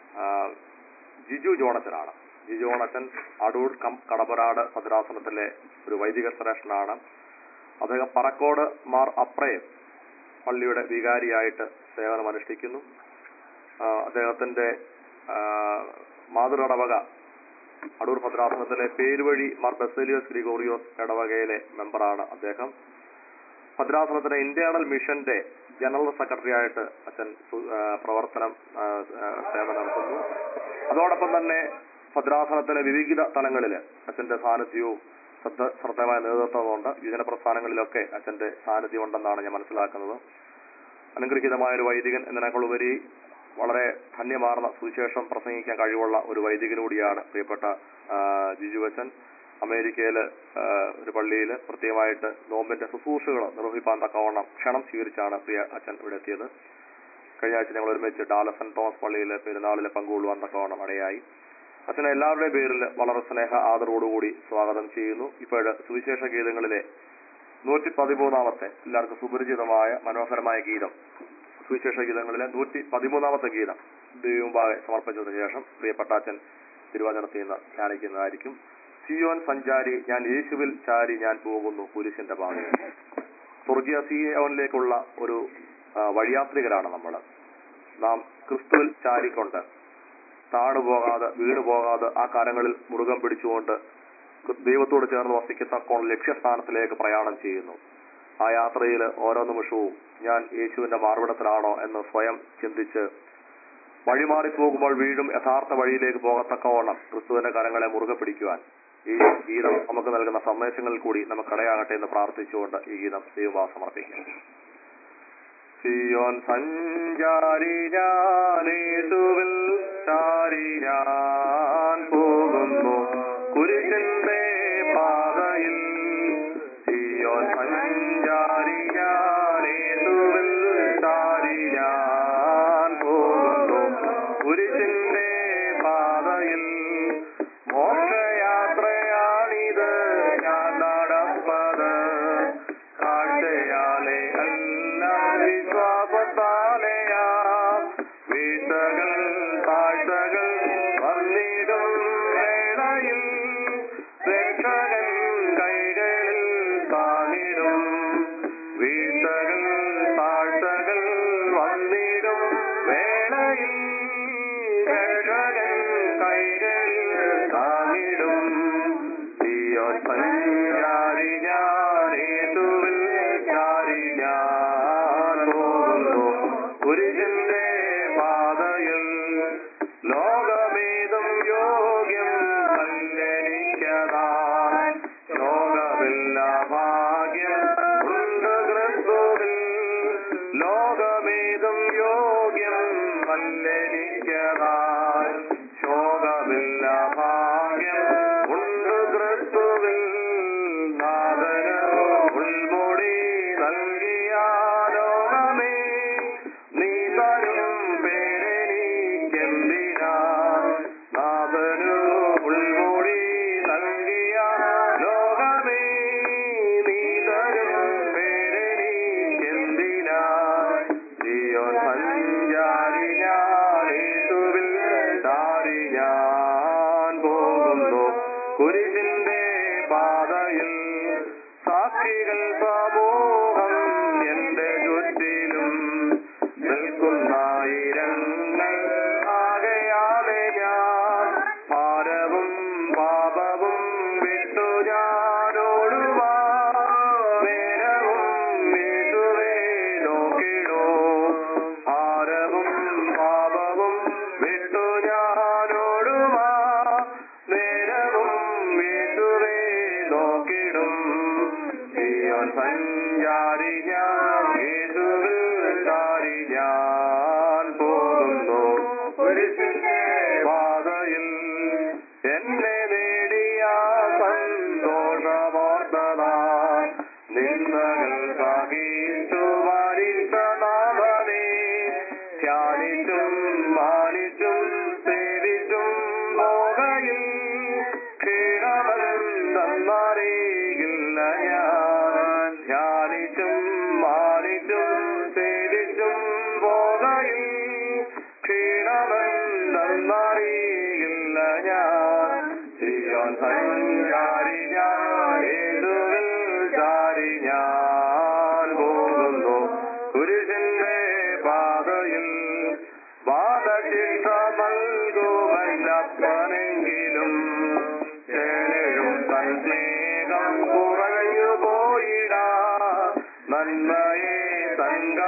ജിജു ജോണച്ചനാണ്. ജിജു ജോണച്ചൻ അടൂർ കം കടമ്പനാട് ഭദ്രാസനത്തിലെ ഒരു വൈദിക ശ്രേഷ്ഠനാണ്. അദ്ദേഹം പറക്കോട് മാർ അപ്രയം പള്ളിയുടെ വികാരിയായിട്ട് സേവനം അനുഷ്ഠിക്കുന്നു. അദ്ദേഹത്തിന്റെ മാതൃകടവക അടൂർ ഭദ്രാസനത്തിലെ പേരുവഴി മാർ ബസേലിയോസ് ഗ്രിഗോറിയോസ് ഇടവകയിലെ മെമ്പറാണ് അദ്ദേഹം. ഭദ്രാസനത്തിലെ ഇന്റേണൽ മിഷന്റെ ജനറൽ സെക്രട്ടറി ആയിട്ട് അച്ഛൻ പ്രവർത്തനം സേവനം നടത്തുന്നു. അതോടൊപ്പം തന്നെ ഭദ്രാസനത്തിലെ വിവിധ തലങ്ങളിൽ അച്ഛന്റെ സാന്നിധ്യവും ശ്രദ്ധ ശ്രദ്ധമായ നേതൃത്വമുണ്ട്. യുവജന പ്രസ്ഥാനങ്ങളിലൊക്കെ അച്ഛന്റെ സാന്നിധ്യം ഉണ്ടെന്നാണ് ഞാൻ മനസ്സിലാക്കുന്നത്. അനുഗ്രഹീതമായ ഒരു വൈദികൻ എന്നതിനേക്കാൾ ഉപരി വളരെ ധന്യമാർന്ന സുവിശേഷം പ്രസംഗിക്കാൻ കഴിവുള്ള ഒരു വൈദികനൂടിയാണ് പ്രിയപ്പെട്ട ജിജു അച്ഛൻ. അമേരിക്കയില് ഒരു പള്ളിയിൽ പ്രത്യേകമായിട്ട് നോമ്പിന്റെ ശുശ്രൂഷകൾ നിർവഹിക്കാൻ തക്കവണ്ണം ക്ഷണം സ്വീകരിച്ചാണ് പ്രിയ അച്ഛൻ ഇവിടെ എത്തിയത്. കഴിഞ്ഞ ആഴ്ച ഞങ്ങൾ ഒരുമിച്ച് ഡാലസ് സെന്റ് തോമസ് പള്ളിയിലെ പെരുന്നാളിൽ പങ്കുകൊള്ളുവാൻ തക്കവണ്ണം ഇടയായി. അച്ഛനെ എല്ലാവരുടെയും പേരിൽ വളരെ സ്നേഹ ആദരവോടുകൂടി സ്വാഗതം ചെയ്യുന്നു. ഇപ്പോഴ് സുവിശേഷ ഗീതങ്ങളിലെ നൂറ്റി പതിമൂന്നാമത്തെ എല്ലാവർക്കും സുപരിചിതമായ മനോഹരമായ ഗീതം, സുവിശേഷ ഗീതങ്ങളിലെ നൂറ്റി പതിമൂന്നാമത്തെ ഗീതം ദൈവമുമ്പാകെ സമർപ്പിച്ചതിനു ശേഷം പ്രിയപ്പെട്ട അച്ഛൻ തിരുവചനത്തിൽ നിന്ന് ധ്യാനിക്കുന്നതായിരിക്കും. സിയോൻ സഞ്ചാരി ഞാൻ യേശുവിൽ ചാരി ഞാൻ പോകുന്നു കുരിശിന്റെ പാതയിൽ. സ്വർഗീയ സിയോനിലേക്കുള്ള ഒരു വഴിയാത്രികരാണ് നമ്മൾ. നാം ക്രിസ്തുവിൽ ചാരിക്കൊണ്ട് താണുപോകാതെ വീണു പോകാതെ ആ കാലങ്ങളിൽ മുറുകം പിടിച്ചുകൊണ്ട് ദൈവത്തോട് ചേർന്ന് വസിക്കത്തക്കോളം ലക്ഷ്യസ്ഥാനത്തിലേക്ക് പ്രയാണം ചെയ്യുന്നു. ആ യാത്രയിൽ ഓരോ നിമിഷവും ഞാൻ യേശുവിന്റെ മാർവിടത്തിലാണോ എന്ന് സ്വയം ചിന്തിച്ച് വഴിമാറിപ്പോകുമ്പോൾ വീണ്ടും യഥാർത്ഥ വഴിയിലേക്ക് പോകത്തക്കവണ്ണം ക്രിസ്തുവിന്റെ കരങ്ങളെ മുറുകെ പിടിക്കുവാൻ ഈ ഗീതം നമുക്ക് നൽകുന്ന സന്ദേശങ്ങളിൽ കൂടി നമുക്കിടയാകട്ടെ എന്ന് പ്രാർത്ഥിച്ചുകൊണ്ട് ഈ ഗീതം ദൈവം സമർപ്പിക്കാം. സിയോൻ സഞ്ചാരി ഞാൻ യേശുവിൽ ചാരി ഞാൻ പോകുന്നു കുരിശിന്റെ പാതയിൽ. സിയോൻ സഞ്ചാരി ഞാൻ യേശുവിൽ ചാരി ഞാൻ പോകുന്നു കുരിശിന്റെ പാതയിൽ. മോക്ഷയാത്രയാണിത് ഞാൻ നടപ്പത് കാഴ്ചയാലെ അല്ല വിശ്വാസത്താലെയാ. വീഴ്ചകൾ താഴ്ചകൾ വന്നിടും വേളയിൽ രക്ഷകൻ കൈകളിൽ താണിടും. വീഴ്ചകൾ താഴ്ചകൾ വന്നിടും വേളയിൽ രക്ഷകൻ കൈകളിൽ താണിടും. സിയോൻ സഞ്ചാരി ഞാൻ യേശുവിൽ ചാരി ഞാൻ പോകുന്നു കുരിശിന്റെ പാതയിൽ. ലോകമേതും യോഗ്യം കല്ലെനിക്കതാൻ ലോകമില്ല ഭാഗ്യം ഉണ്ട് ക്രിസ്തുവിൽ. ലോകമേതും യോഗ്യം കല്ലെനിക്കതാൻ ശോകമില്ല ഭാഗ്യം ഉണ്ട് ക്രിസ്തുവിൽ. നാഥന് ഉൾമുടി നൽകിയ ലോകമേ നീ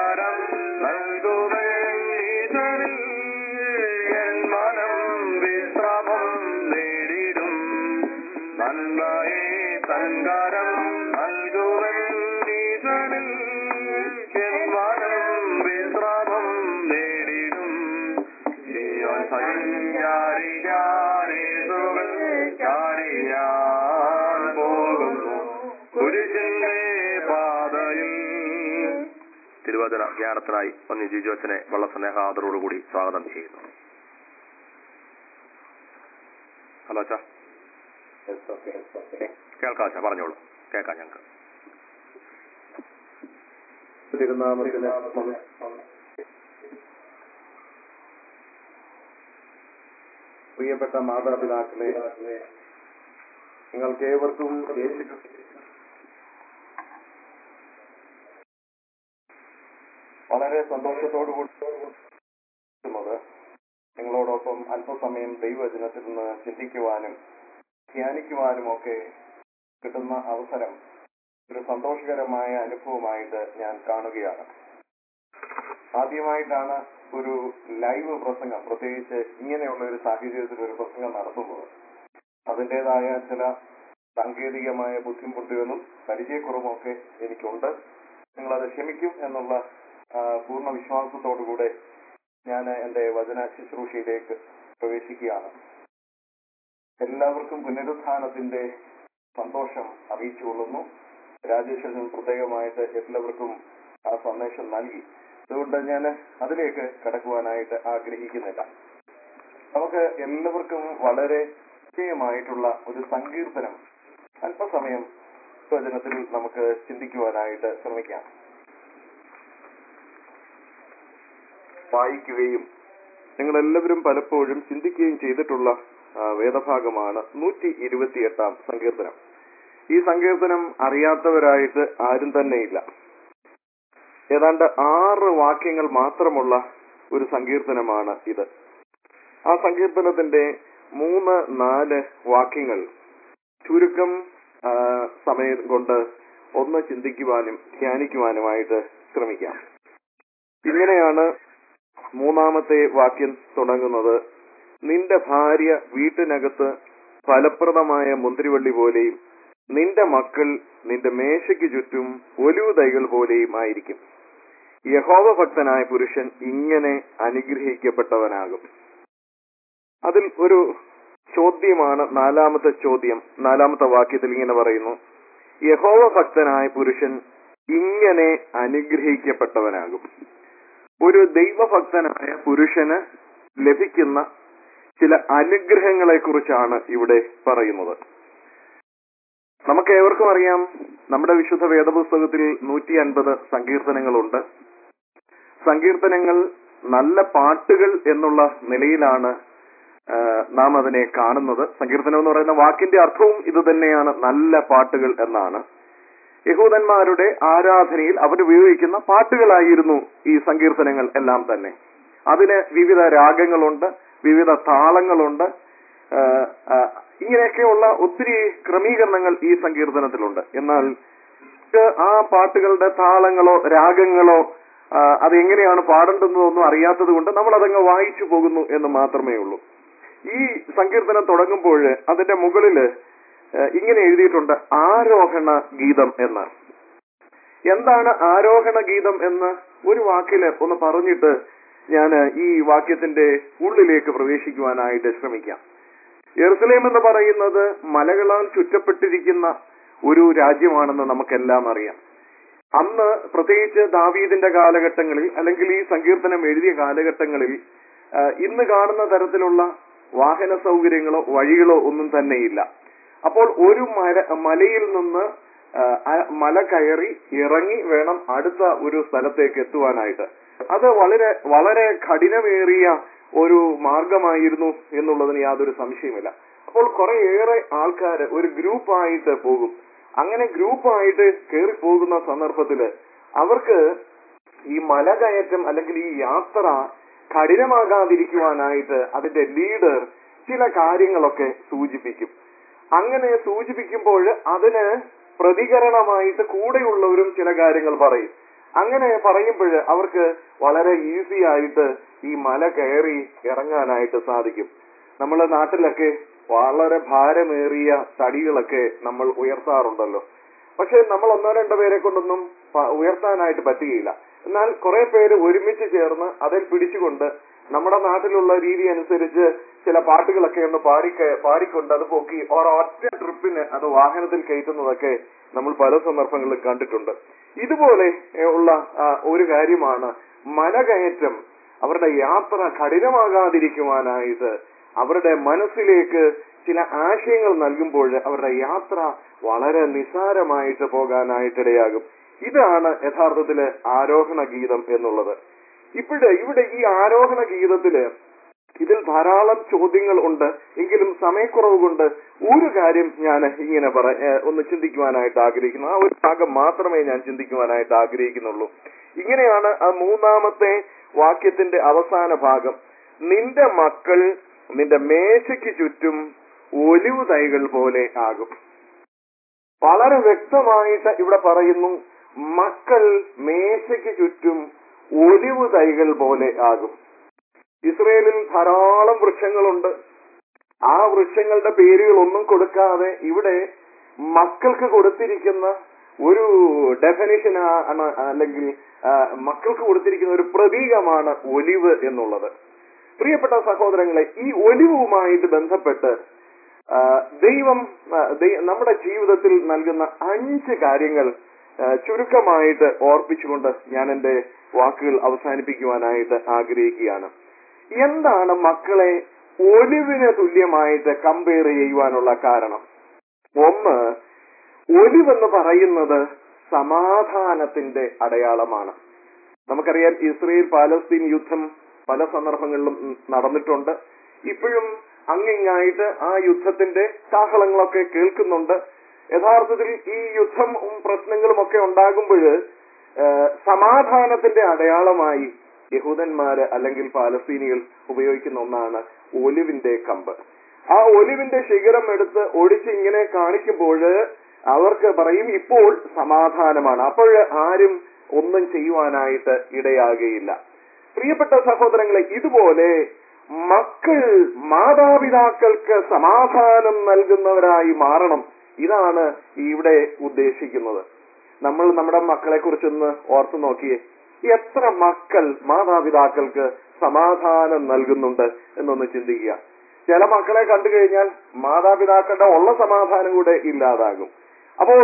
തൻകാരം നൽകുവൻ ഈശ്വരൻ എൻ മനം വിശ്രമം നേടിടും നന്മയെ തൻകാരം നൽകുവൻ ഈശ്വരൻ എൻ മനം വിശ്രമം നേടിടും ജീവൻ സഞ്ചാരി ഞാനേശുവൻ ചാടിയാൻ പോകുന്നു കുരിശിന്റെ പാതയിൽ. തിരുവചന ജ്ഞാനത്തിനായി പന്നി ജിജോച്ചനെ വളരെ സ്നേഹ ആദരവോടുകൂടി സ്വാഗതം ചെയ്യുന്നു. ഹലോ അച്ഛാ, കേൾക്കാം അച്ഛാ, പറഞ്ഞോളൂ, കേൾക്കാം ഞങ്ങൾക്ക്. തിരുനാമത്തിന് പ്രിയപ്പെട്ട മാതാപിതാക്കളെ, നിങ്ങൾക്ക് ഏവർക്കും വളരെ സന്തോഷത്തോടുകൂടി നിങ്ങളോടൊപ്പം അല്പസമയം ദൈവവചനത്തിൽ നിന്ന് ചിന്തിക്കുവാനും ധ്യാനിക്കുവാനും ഒക്കെ കിട്ടുന്ന അവസരം ഒരു സന്തോഷകരമായ അനുഭവമായിട്ട് ഞാൻ കാണുകയാണ്. ആദ്യമായിട്ടാണ് ഒരു ലൈവ് പ്രസംഗം, പ്രത്യേകിച്ച് ഇങ്ങനെയുള്ള ഒരു സാഹചര്യത്തിൽ ഒരു പ്രസംഗം നടത്തുന്നത്. അതിൻ്റെതായ ചില സാങ്കേതികമായ ബുദ്ധിമുട്ടുകളും പരിചയക്കുറവുമൊക്കെ എനിക്കുണ്ട്. നിങ്ങളത് ക്ഷമിക്കും എന്നുള്ള പൂർണ്ണ വിശ്വാസത്തോടുകൂടെ ഞാൻ എൻ്റെ വചന ശുശ്രൂഷയിലേക്ക് പ്രവേശിക്കുകയാണ്. എല്ലാവർക്കും പുനരുത്ഥാനത്തിന്റെ സന്തോഷം അറിയിച്ചുകൊള്ളുന്നു. രാജേശ്വരൻ പ്രത്യേകമായിട്ട് എല്ലാവർക്കും ആ സന്ദേശം നൽകി. അതുകൊണ്ട് ഞാൻ അതിലേക്ക് കടക്കുവാനായിട്ട് ആഗ്രഹിക്കുന്നില്ല. നമുക്ക് എല്ലാവർക്കും വളരെ നിശ്ചയമായിട്ടുള്ള ഒരു സങ്കീർത്തനം അല്പസമയം വചനത്തിൽ നമുക്ക് ചിന്തിക്കുവാനായിട്ട് ശ്രമിക്കാം. വായിക്കുകയും നിങ്ങളെല്ലാവരും പലപ്പോഴും ചിന്തിക്കുകയും ചെയ്തിട്ടുള്ള വേദഭാഗമാണ് നൂറ്റി ഇരുപത്തി എട്ടാം സങ്കീർത്തനം. ഈ സങ്കീർത്തനം അറിയാത്തവരായിട്ട് ആരും തന്നെയില്ല. ഏതാണ്ട് ആറ് വാക്യങ്ങൾ മാത്രമുള്ള ഒരു സങ്കീർത്തനമാണ് ഇത്. ആ സങ്കീർത്തനത്തിന്റെ മൂന്ന് നാല് വാക്യങ്ങൾ ചുരുക്കം സമയം കൊണ്ട് ഒന്ന് ചിന്തിക്കുവാനും ധ്യാനിക്കുവാനുമായിട്ട് ശ്രമിക്കാം. ഇങ്ങനെയാണ് മൂന്നാമത്തെ വാക്യം തുടങ്ങുന്നത്. നിന്റെ ഭാര്യ വീട്ടിനകത്ത് ഫലപ്രദമായ മുന്തിരിവള്ളി പോലെയും നിന്റെ മക്കൾ നിന്റെ മേശയ്ക്ക് ചുറ്റും ഒലിവ് തൈകൾ പോലെയും ആയിരിക്കും. യഹോവ ഭക്തനായ പുരുഷൻ ഇങ്ങനെ അനുഗ്രഹിക്കപ്പെട്ടവനാകും. അതിൽ ഒരു ചോദ്യമാണ് നാലാമത്തെ ചോദ്യം. നാലാമത്തെ വാക്യത്തിൽ ഇങ്ങനെ പറയുന്നു, യഹോവ ഭക്തനായ പുരുഷൻ ഇങ്ങനെ അനുഗ്രഹിക്കപ്പെട്ടവനാകും. ഒരു ദൈവഭക്തനായ പുരുഷന് ലഭിക്കുന്ന ചില അനുഗ്രഹങ്ങളെ കുറിച്ചാണ് ഇവിടെ പറയുന്നത്. നമുക്ക് ഏവർക്കും അറിയാം, നമ്മുടെ വിശുദ്ധ വേദപുസ്തകത്തിൽ നൂറ്റി അൻപത് സങ്കീർത്തനങ്ങളുണ്ട്. സങ്കീർത്തനങ്ങൾ നല്ല പാട്ടുകൾ എന്നുള്ള നിലയിലാണ് നാം അതിനെ കാണുന്നത്. സങ്കീർത്തനം എന്ന് പറയുന്ന വാക്കിന്റെ അർത്ഥവും ഇത് തന്നെയാണ്, നല്ല പാട്ടുകൾ എന്നാണ്. യഹൂദന്മാരുടെ ആരാധനയിൽ അവർ ഉപയോഗിക്കുന്ന പാട്ടുകളായിരുന്നു ഈ സങ്കീർത്തനങ്ങൾ എല്ലാം തന്നെ. അതിന് വിവിധ രാഗങ്ങളുണ്ട്, വിവിധ താളങ്ങളുണ്ട്. ഇങ്ങനെയൊക്കെയുള്ള ഒത്തിരി ക്രമീകരണങ്ങൾ ഈ സങ്കീർത്തനത്തിലുണ്ട്. എന്നാൽ ആ പാട്ടുകളുടെ താളങ്ങളോ രാഗങ്ങളോ അതെങ്ങനെയാണ് പാടേണ്ടതെന്നൊന്നും അറിയാത്തത് കൊണ്ട് നമ്മൾ അതങ്ങ് വായിച്ചു പോകുന്നു എന്ന് മാത്രമേ ഉള്ളൂ. ഈ സങ്കീർത്തനം തുടങ്ങുമ്പോൾ അതിന്റെ മുകളില് ഇങ്ങനെ എഴുതിയിട്ടുണ്ട്, ആരോഹണ ഗീതം എന്ന്. എന്താണ് ആരോഹണ ഗീതം എന്ന് ഒരു വാക്കില് ഒന്ന് പറഞ്ഞിട്ട് ഞാൻ ഈ വാക്യത്തിന്റെ ഉള്ളിലേക്ക് പ്രവേശിക്കുവാനായിട്ട് ശ്രമിക്കാം. യെരുസലേം എന്ന് പറയുന്നത് മലകളാൽ ചുറ്റപ്പെട്ടിരിക്കുന്ന ഒരു രാജ്യമാണെന്ന് നമുക്കെല്ലാം അറിയാം. അന്ന് പ്രത്യേകിച്ച് ദാവീദിന്റെ കാലഘട്ടങ്ങളിൽ അല്ലെങ്കിൽ ഈ സങ്കീർത്തനം എഴുതിയ കാലഘട്ടങ്ങളിൽ ഇന്ന് കാണുന്ന തരത്തിലുള്ള വാഹന സൗകര്യങ്ങളോ വഴികളോ ഒന്നും തന്നെയില്ല. അപ്പോൾ ഒരു മല മലയിൽ നിന്ന് മല കയറി ഇറങ്ങി വേണം അടുത്ത ഒരു സ്ഥലത്തേക്ക് എത്തുവാനായിട്ട്. അത് വളരെ വളരെ കഠിനമേറിയ ഒരു മാർഗമായിരുന്നു എന്നുള്ളതിന് യാതൊരു സംശയമില്ല. അപ്പോൾ കുറേയേറെ ആൾക്കാർ ഒരു ഗ്രൂപ്പായിട്ട് പോകും. അങ്ങനെ ഗ്രൂപ്പായിട്ട് കയറി പോകുന്ന സന്ദർഭത്തില് അവർക്ക് ഈ മലകയറ്റം അല്ലെങ്കിൽ ഈ യാത്ര കഠിനമാകാതിരിക്കുവാനായിട്ട് അതിന്റെ ലീഡർ ചില കാര്യങ്ങളൊക്കെ സൂചിപ്പിക്കും. അങ്ങനെ സൂചിപ്പിക്കുമ്പോൾ അതിന് പ്രതികരണമായിട്ട് കൂടെയുള്ളവരും ചില കാര്യങ്ങൾ പറയും. അങ്ങനെ പറയുമ്പോൾ അവർക്ക് വളരെ ഈസി ആയിട്ട് ഈ മല കയറി ഇറങ്ങാനായിട്ട് സാധിക്കും. നമ്മുടെ നാട്ടിലൊക്കെ വളരെ ഭാരമേറിയ തടികളൊക്കെ നമ്മൾ ഉയർത്താറുണ്ടല്ലോ. പക്ഷെ നമ്മൾ ഒന്നോ രണ്ടോ പേരെ കൊണ്ടൊന്നും പ- ഉയർത്താനായിട്ട് പറ്റുകയില്ല. എന്നാൽ കുറെ പേര് ഒരുമിച്ച് ചേർന്ന് അതിൽ പിടിച്ചുകൊണ്ട് നമ്മുടെ നാട്ടിലുള്ള രീതി അനുസരിച്ച് ചില പാട്ടുകളൊക്കെ ഒന്ന് പാടി പാടിക്കൊണ്ട് അത് പൊക്കി ഒരൊറ്റ ട്രിപ്പിന് അത് വാഹനത്തിൽ കയറ്റുന്നതൊക്കെ നമ്മൾ പല സന്ദർഭങ്ങളിൽ കണ്ടിട്ടുണ്ട്. ഇതുപോലെ ഉള്ള ആ, ഒരു കാര്യമാണ് മലകയറ്റം. അവരുടെ യാത്ര കഠിനമാകാതിരിക്കുവാനായിട്ട് അവരുടെ മനസ്സിലേക്ക് ചില ആശയങ്ങൾ നൽകുമ്പോൾ അവരുടെ യാത്ര വളരെ നിസാരമായിട്ട് പോകാനായിട്ടിടയാകും. ഇതാണ് യഥാർത്ഥത്തില് ആരോഹണ ഗീതം എന്നുള്ളത്. ഇവിടെ ഇവിടെ ഈ ആരോഹണ ഗീതത്തില് ഇതിൽ ധാരാളം ചോദ്യങ്ങൾ ഉണ്ട്. എങ്കിലും സമയക്കുറവ് കൊണ്ട് ഒരു കാര്യം ഞാൻ ഇങ്ങനെ പറ ഏഹ് ഒന്ന് ചിന്തിക്കുവാനായിട്ട് ആഗ്രഹിക്കുന്നു. ആ ഒരു ഭാഗം മാത്രമേ ഞാൻ ചിന്തിക്കുവാനായിട്ട് ആഗ്രഹിക്കുന്നുള്ളൂ. ഇങ്ങനെയാണ് ആ മൂന്നാമത്തെ വാക്യത്തിന്റെ അവസാന ഭാഗം. നിന്റെ മക്കൾ നിന്റെ മേശയ്ക്ക് ചുറ്റും ഒലിവ് തൈകൾ പോലെ ആകും. വളരെ വ്യക്തമായിട്ട് ഇവിടെ പറയുന്നു, മക്കൾ മേശയ്ക്ക് ചുറ്റും ഒലിവ് തൈകൾ പോലെ ആകും. ഇസ്രയേലിൽ ധാരാളം വൃക്ഷങ്ങളുണ്ട്. ആ വൃക്ഷങ്ങളുടെ പേരുകളൊന്നും കൊടുക്കാതെ ഇവിടെ മക്കൾക്ക് കൊടുത്തിരിക്കുന്ന ഒരു ഡെഫിനിഷൻ ആണ്, അല്ലെങ്കിൽ മക്കൾക്ക് കൊടുത്തിരിക്കുന്ന ഒരു പ്രതീകമാണ് ഒലിവ് എന്നുള്ളത്. പ്രിയപ്പെട്ട സഹോദരങ്ങളെ, ഈ ഒലിവുമായിട്ട് ബന്ധപ്പെട്ട് ദൈവം നമ്മുടെ ജീവിതത്തിൽ നൽകുന്ന അഞ്ച് കാര്യങ്ങൾ ചുരുക്കമായിട്ട് ഓർപ്പിച്ചുകൊണ്ട് ഞാൻ എന്റെ വാക്കുകൾ അവസാനിപ്പിക്കുവാനായിട്ട് ആഗ്രഹിക്കുകയാണ്. എന്താണ് മക്കളെ ഒലിവിന് തുല്യമായിട്ട് കമ്പയർ ചെയ്യുവാനുള്ള കാരണം? ഒന്ന്, ഒലിവെന്ന് പറയുന്നത് സമാധാനത്തിന്റെ അടയാളമാണ്. നമുക്കറിയാം, ഇസ്രയേൽ പാലസ്തീൻ യുദ്ധം പല സന്ദർഭങ്ങളിലും നടന്നിട്ടുണ്ട്. ഇപ്പോഴും അങ്ങിങ്ങായിട്ട് ആ യുദ്ധത്തിന്റെ കാഹളങ്ങളൊക്കെ കേൾക്കുന്നുണ്ട്. യഥാർത്ഥത്തിൽ ഈ യുദ്ധവും പ്രശ്നങ്ങളും ഒക്കെ ഉണ്ടാകുമ്പോൾ സമാധാനത്തിന്റെ അടയാളമായി യഹൂദന്മാര് അല്ലെങ്കിൽ പാലസ്തീനികൾ ഉപയോഗിക്കുന്ന ഒന്നാണ് ഒലിവിന്റെ കമ്പ്. ആ ഒലിവിന്റെ ശിഖരം എടുത്ത് ഒടിച്ച് ഇങ്ങനെ കാണിക്കുമ്പോൾ അവർക്ക് പറയും ഇപ്പോൾ സമാധാനമാണ്. അപ്പോൾ ആരും ഒന്നും ചെയ്യുവാനായിട്ട് ഇടയാകുകയില്ല. പ്രിയപ്പെട്ട സഹോദരങ്ങളെ, ഇതുപോലെ മക്കൾ മാതാപിതാക്കൾക്ക് സമാധാനം നൽകുന്നവരായി മാറണം. ഇതാണ് ഇവിടെ ഉദ്ദേശിക്കുന്നത്. നമ്മൾ നമ്മുടെ മക്കളെ കുറിച്ചൊന്ന് ഓർത്തു നോക്കിയേ. എത്ര മക്കൾ മാതാപിതാക്കൾക്ക് സമാധാനം നൽകുന്നുണ്ട് എന്നൊന്ന് ചിന്തിക്കുക. ചില മക്കളെ കണ്ടു കഴിഞ്ഞാൽ മാതാപിതാക്കളുടെ ഉള്ള സമാധാനം കൂടെ ഇല്ലാതാകും. അപ്പോൾ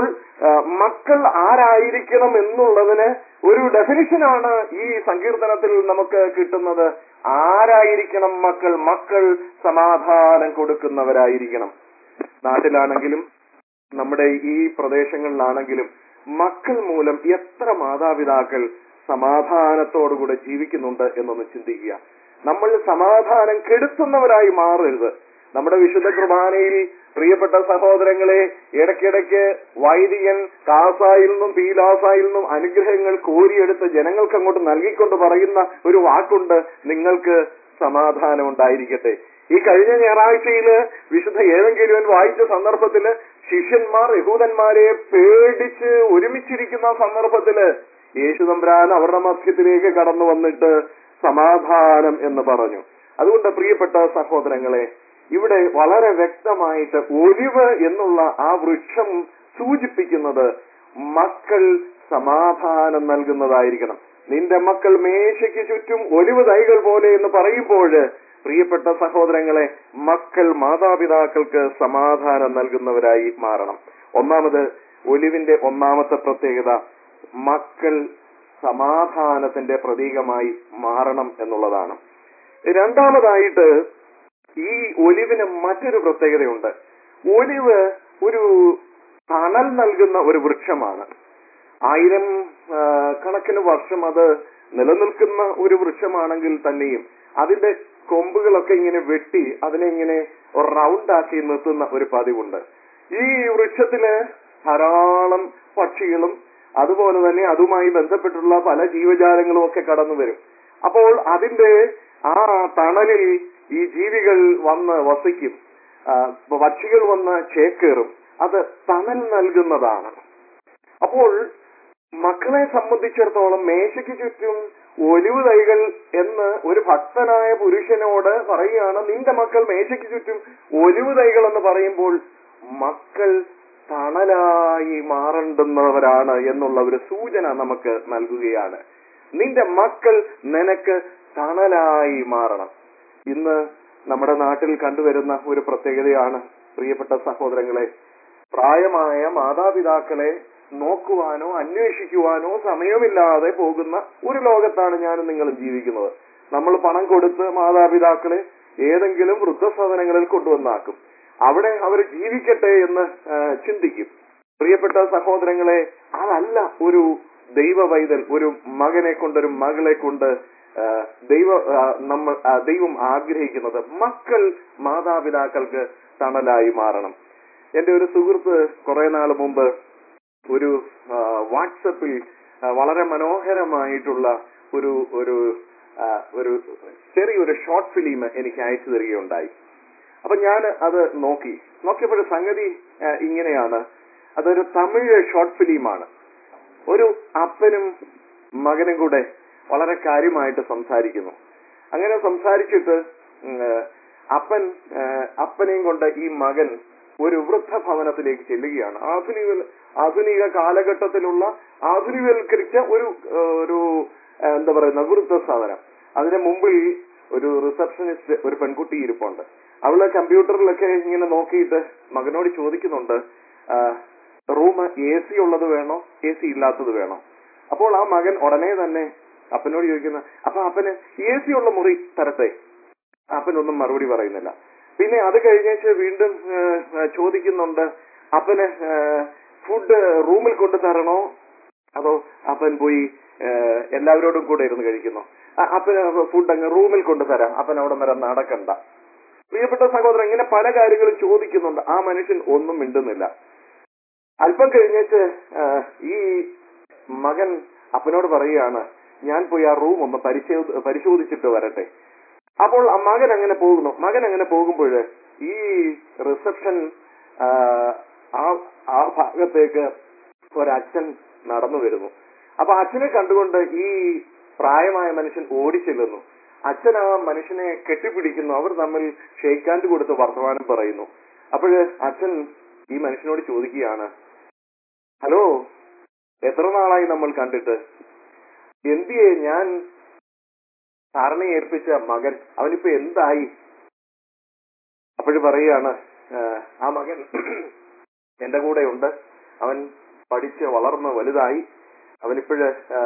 മക്കൾ ആരായിരിക്കണം എന്നുള്ളതിന് ഒരു ഡെഫിനിഷനാണ് ഈ സങ്കീർത്തനത്തിൽ നമുക്ക് കിട്ടുന്നത്. ആരായിരിക്കണം മക്കൾ? മക്കൾ സമാധാനം കൊടുക്കുന്നവരായിരിക്കണം. നാട്ടിലാണെങ്കിലും നമ്മുടെ ഈ പ്രദേശങ്ങളിലാണെങ്കിലും മക്കൾ മൂലം എത്ര മാതാപിതാക്കൾ സമാധാനത്തോടുകൂടെ ജീവിക്കുന്നുണ്ട് എന്നൊന്ന് ചിന്തിക്കുക. നമ്മൾ സമാധാനം കെടുത്തുന്നവരായി മാറരുത്. നമ്മുടെ വിശുദ്ധ കുർബാനയിൽ പ്രിയപ്പെട്ട സഹോദരങ്ങളെ, ഇടയ്ക്കിടയ്ക്ക് വൈദികൻ കാസായിൽ നിന്നും പീലാസായിൽ നിന്നും അനുഗ്രഹങ്ങൾ കോരിയെടുത്ത് ജനങ്ങൾക്ക് അങ്ങോട്ട് നൽകിക്കൊണ്ട് പറയുന്ന ഒരു വാക്കുണ്ട്, നിങ്ങൾക്ക് സമാധാനം ഉണ്ടായിരിക്കട്ടെ. ഈ കഴിഞ്ഞ ഞായറാഴ്ചയില് വിശുദ്ധ ഏവങ്കേലിയോൻ വായിച്ച സന്ദർഭത്തില് ശിഷ്യന്മാർ യഹൂദന്മാരെ പേടിച്ച് ഒരുമിച്ചിരിക്കുന്ന സന്ദർഭത്തില് യേശുതമ്പുരാൻ അവരുടെ മധ്യത്തിലേക്ക് കടന്നു വന്നിട്ട് സമാധാനം എന്ന് പറഞ്ഞു. അതുകൊണ്ട് പ്രിയപ്പെട്ട സഹോദരങ്ങളെ, ഇവിടെ വളരെ വ്യക്തമായിട്ട് ഒലിവ് എന്നുള്ള ആ വൃക്ഷം സൂചിപ്പിക്കുന്നത് മക്കൾ സമാധാനം നൽകുന്നതായിരിക്കണം. നിന്റെ മക്കൾ മേശയ്ക്ക് ചുറ്റും ഒലിവ് തൈകൾ പോലെ എന്ന് പറയുമ്പോൾ പ്രിയപ്പെട്ട സഹോദരങ്ങളെ, മക്കൾ മാതാപിതാക്കൾക്ക് സമാധാനം നൽകുന്നവരായി മാറണം. ഒന്നാമത്, ഒലിവിന്റെ ഒന്നാമത്തെ പ്രത്യേകത മക്കൾ സമാധാനത്തിന്റെ പ്രതീകമായി മാറണം എന്നുള്ളതാണ്. രണ്ടാമതായിട്ട്, ഈ ഒലിവിന് മറ്റൊരു പ്രത്യേകതയുണ്ട്. ഒലിവ് ഒരു തണൽ നൽകുന്ന ഒരു വൃക്ഷമാണ്. ആയിരം കണക്കിന് വർഷം അത് നിലനിൽക്കുന്ന ഒരു വൃക്ഷമാണെങ്കിൽ തന്നെയും അതിന്റെ കൊമ്പുകളൊക്കെ ഇങ്ങനെ വെട്ടി അതിനെ ഇങ്ങനെ റൗണ്ട് ആക്കി നിർത്തുന്ന ഒരു പതിവുണ്ട്. ഈ വൃക്ഷത്തില് ധാരാളം പക്ഷികളും അതുപോലെ തന്നെ അതുമായി ബന്ധപ്പെട്ടുള്ള പല ജീവജാലങ്ങളും ഒക്കെ കടന്നു വരും. അപ്പോൾ അതിന്റെ ആ തണലിൽ ഈ ജീവികൾ വന്ന് വസിക്കും, പക്ഷികൾ വന്ന് ചേക്കേറും. അത് തണൽ നൽകുന്നതാണ്. അപ്പോൾ മക്കളെ സംബന്ധിച്ചിടത്തോളം മേശയ്ക്ക് ചുറ്റും ഒലിവ് തൈകൾ എന്ന് ഒരു ഭക്തനായ പുരുഷനോട് പറയുകയാണ്, നിന്റെ മക്കൾ മേശയ്ക്ക് ചുറ്റും ഒലിവ് തൈകൾ എന്ന് പറയുമ്പോൾ മക്കൾ തണലായി മാറേണ്ടുന്നവരാണ് എന്നുള്ള ഒരു സൂചന നമുക്ക് നൽകുകയാണ്. നിന്റെ മക്കൾ നിനക്ക് തണലായി മാറണം. ഇന്ന് നമ്മുടെ നാട്ടിൽ കണ്ടുവരുന്ന ഒരു പ്രത്യേകതയാണ് പ്രിയപ്പെട്ട സഹോദരങ്ങളെ, പ്രായമായ മാതാപിതാക്കളെ നോക്കുവാനോ അന്വേഷിക്കുവാനോ സമയമില്ലാതെ പോകുന്ന ഒരു ലോകത്താണ് ഞാനും നിങ്ങളും ജീവിക്കുന്നത്. നമ്മൾ പണം കൊടുത്ത് മാതാപിതാക്കളെ ഏതെങ്കിലും വൃദ്ധസദനങ്ങളിൽ കൊണ്ടുവന്നാക്കും, അവിടെ അവർ ജീവിക്കട്ടെ എന്ന് ചിന്തിക്കും. പ്രിയപ്പെട്ട സഹോദരങ്ങളെ, അതല്ല ഒരു ദൈവ പൈതൽ, ഒരു മകനെ കൊണ്ട് ഒരു മകളെ കൊണ്ട് ദൈവ നമ്മൾ ദൈവം ആഗ്രഹിക്കുന്നത്. മക്കൾ മാതാപിതാക്കൾക്ക് തണലായി മാറണം. എന്റെ ഒരു സുഹൃത്ത് കുറെ നാൾ മുമ്പ് ഒരു വാട്സപ്പിൽ വളരെ മനോഹരമായിട്ടുള്ള ഒരു ഒരു ഒരു ചെറിയൊരു ഷോർട്ട് ഫിലിം എനിക്ക് അയച്ചു തരികയുണ്ടായി. അപ്പൊ ഞാൻ അത് നോക്കി നോക്കിയപ്പോൾ സംഗതി ഇങ്ങനെയാണ്. അതൊരു തമിഴ് ഷോർട്ട് ഫിലിമാണ്. ഒരു അപ്പനും മകനും കൂടെ വളരെ കാര്യമായിട്ട് സംസാരിക്കുന്നു. അങ്ങനെ സംസാരിച്ചിട്ട് അപ്പൻ അപ്പനെയും കൊണ്ട് ഈ മകൻ ഒരു വൃദ്ധഭവനത്തിലേക്ക് ചെല്ലുകയാണ്. ആധുനിക ആധുനിക കാലഘട്ടത്തിലുള്ള ആധുനികവൽക്കരിച്ച ഒരു ഒരു എന്താ പറയുന്ന വൃദ്ധസദനം. അതിന് മുമ്പിൽ ഒരു റിസപ്ഷനിസ്റ്റ്, ഒരു പെൺകുട്ടി ഇരിപ്പുണ്ട്. അവള് കമ്പ്യൂട്ടറിലൊക്കെ ഇങ്ങനെ നോക്കിയിട്ട് മകനോട് ചോദിക്കുന്നുണ്ട്, റൂം എ സി ഉള്ളത് വേണോ എ സി ഇല്ലാത്തത് വേണോ? അപ്പോൾ ആ മകൻ ഉടനെ തന്നെ അപ്പനോട് ചോദിക്കുന്ന, അപ്പൊ അപ്പന് എ സി ഉള്ള മുറി തരട്ടെ? അപ്പനൊന്നും മറുപടി പറയുന്നില്ല. പിന്നെ അത് കഴിഞ്ഞേച്ച് വീണ്ടും ചോദിക്കുന്നുണ്ട്, അപ്പന് ഫുഡ് റൂമിൽ കൊണ്ടു തരണോ അതോ അപ്പൻ പോയി എല്ലാവരോടും കൂടെ ഇരുന്ന് കഴിക്കുന്നു? അപ്പന് ഫുഡ് അങ്ങ് റൂമിൽ കൊണ്ടുതരാം, അപ്പൻ അവിടെ വരെ നടക്കണ്ട. പ്രിയപ്പെട്ട സഹോദരൻ, ഇങ്ങനെ പല കാര്യങ്ങളും ചോദിക്കുന്നുണ്ട്. ആ മനുഷ്യൻ ഒന്നും മിണ്ടുന്നില്ല. അല്പം കഴിഞ്ഞിട്ട് ഈ മകൻ അപ്പനോട് പറയുകയാണ്, ഞാൻ പോയി ആ റൂം ഒന്ന് പരിശോ പരിശോധിച്ചിട്ട് വരട്ടെ. അപ്പോൾ ആ മകൻ അങ്ങനെ പോകുന്നു. മകൻ അങ്ങനെ പോകുമ്പോൾ ഈ റിസപ്ഷൻ ആ ആ ഭാഗത്തേക്ക് ഒരച്ഛൻ നടന്നു വരുന്നു. അപ്പൊ അച്ഛനെ കണ്ടുകൊണ്ട് ഈ പ്രായമായ മനുഷ്യൻ ഓടിച്ചെല്ലുന്നു. അച്ഛൻ ആ മനുഷ്യനെ കെട്ടിപ്പിടിക്കുന്നു. അവർ തമ്മിൽ ഷേക്ക് ഹാൻഡ് കൊടുത്ത് വർത്തമാനം പറയുന്നു. അപ്പോഴ് അച്ഛൻ ഈ മനുഷ്യനോട് ചോദിക്കുകയാണ്, ഹലോ, എത്ര നാളായി നമ്മൾ കണ്ടിട്ട്? എന്തിയെ ഞാൻ സാറിനെ ഏൽപ്പിച്ച മകൻ, അവനിപ്പോ എന്തായി? അപ്പോഴും പറയുകയാണ്, ആ മകൻ എന്റെ കൂടെ ഉണ്ട്, അവൻ പഠിച്ച് വളർന്ന് വലുതായി, അവനിപ്പോഴ്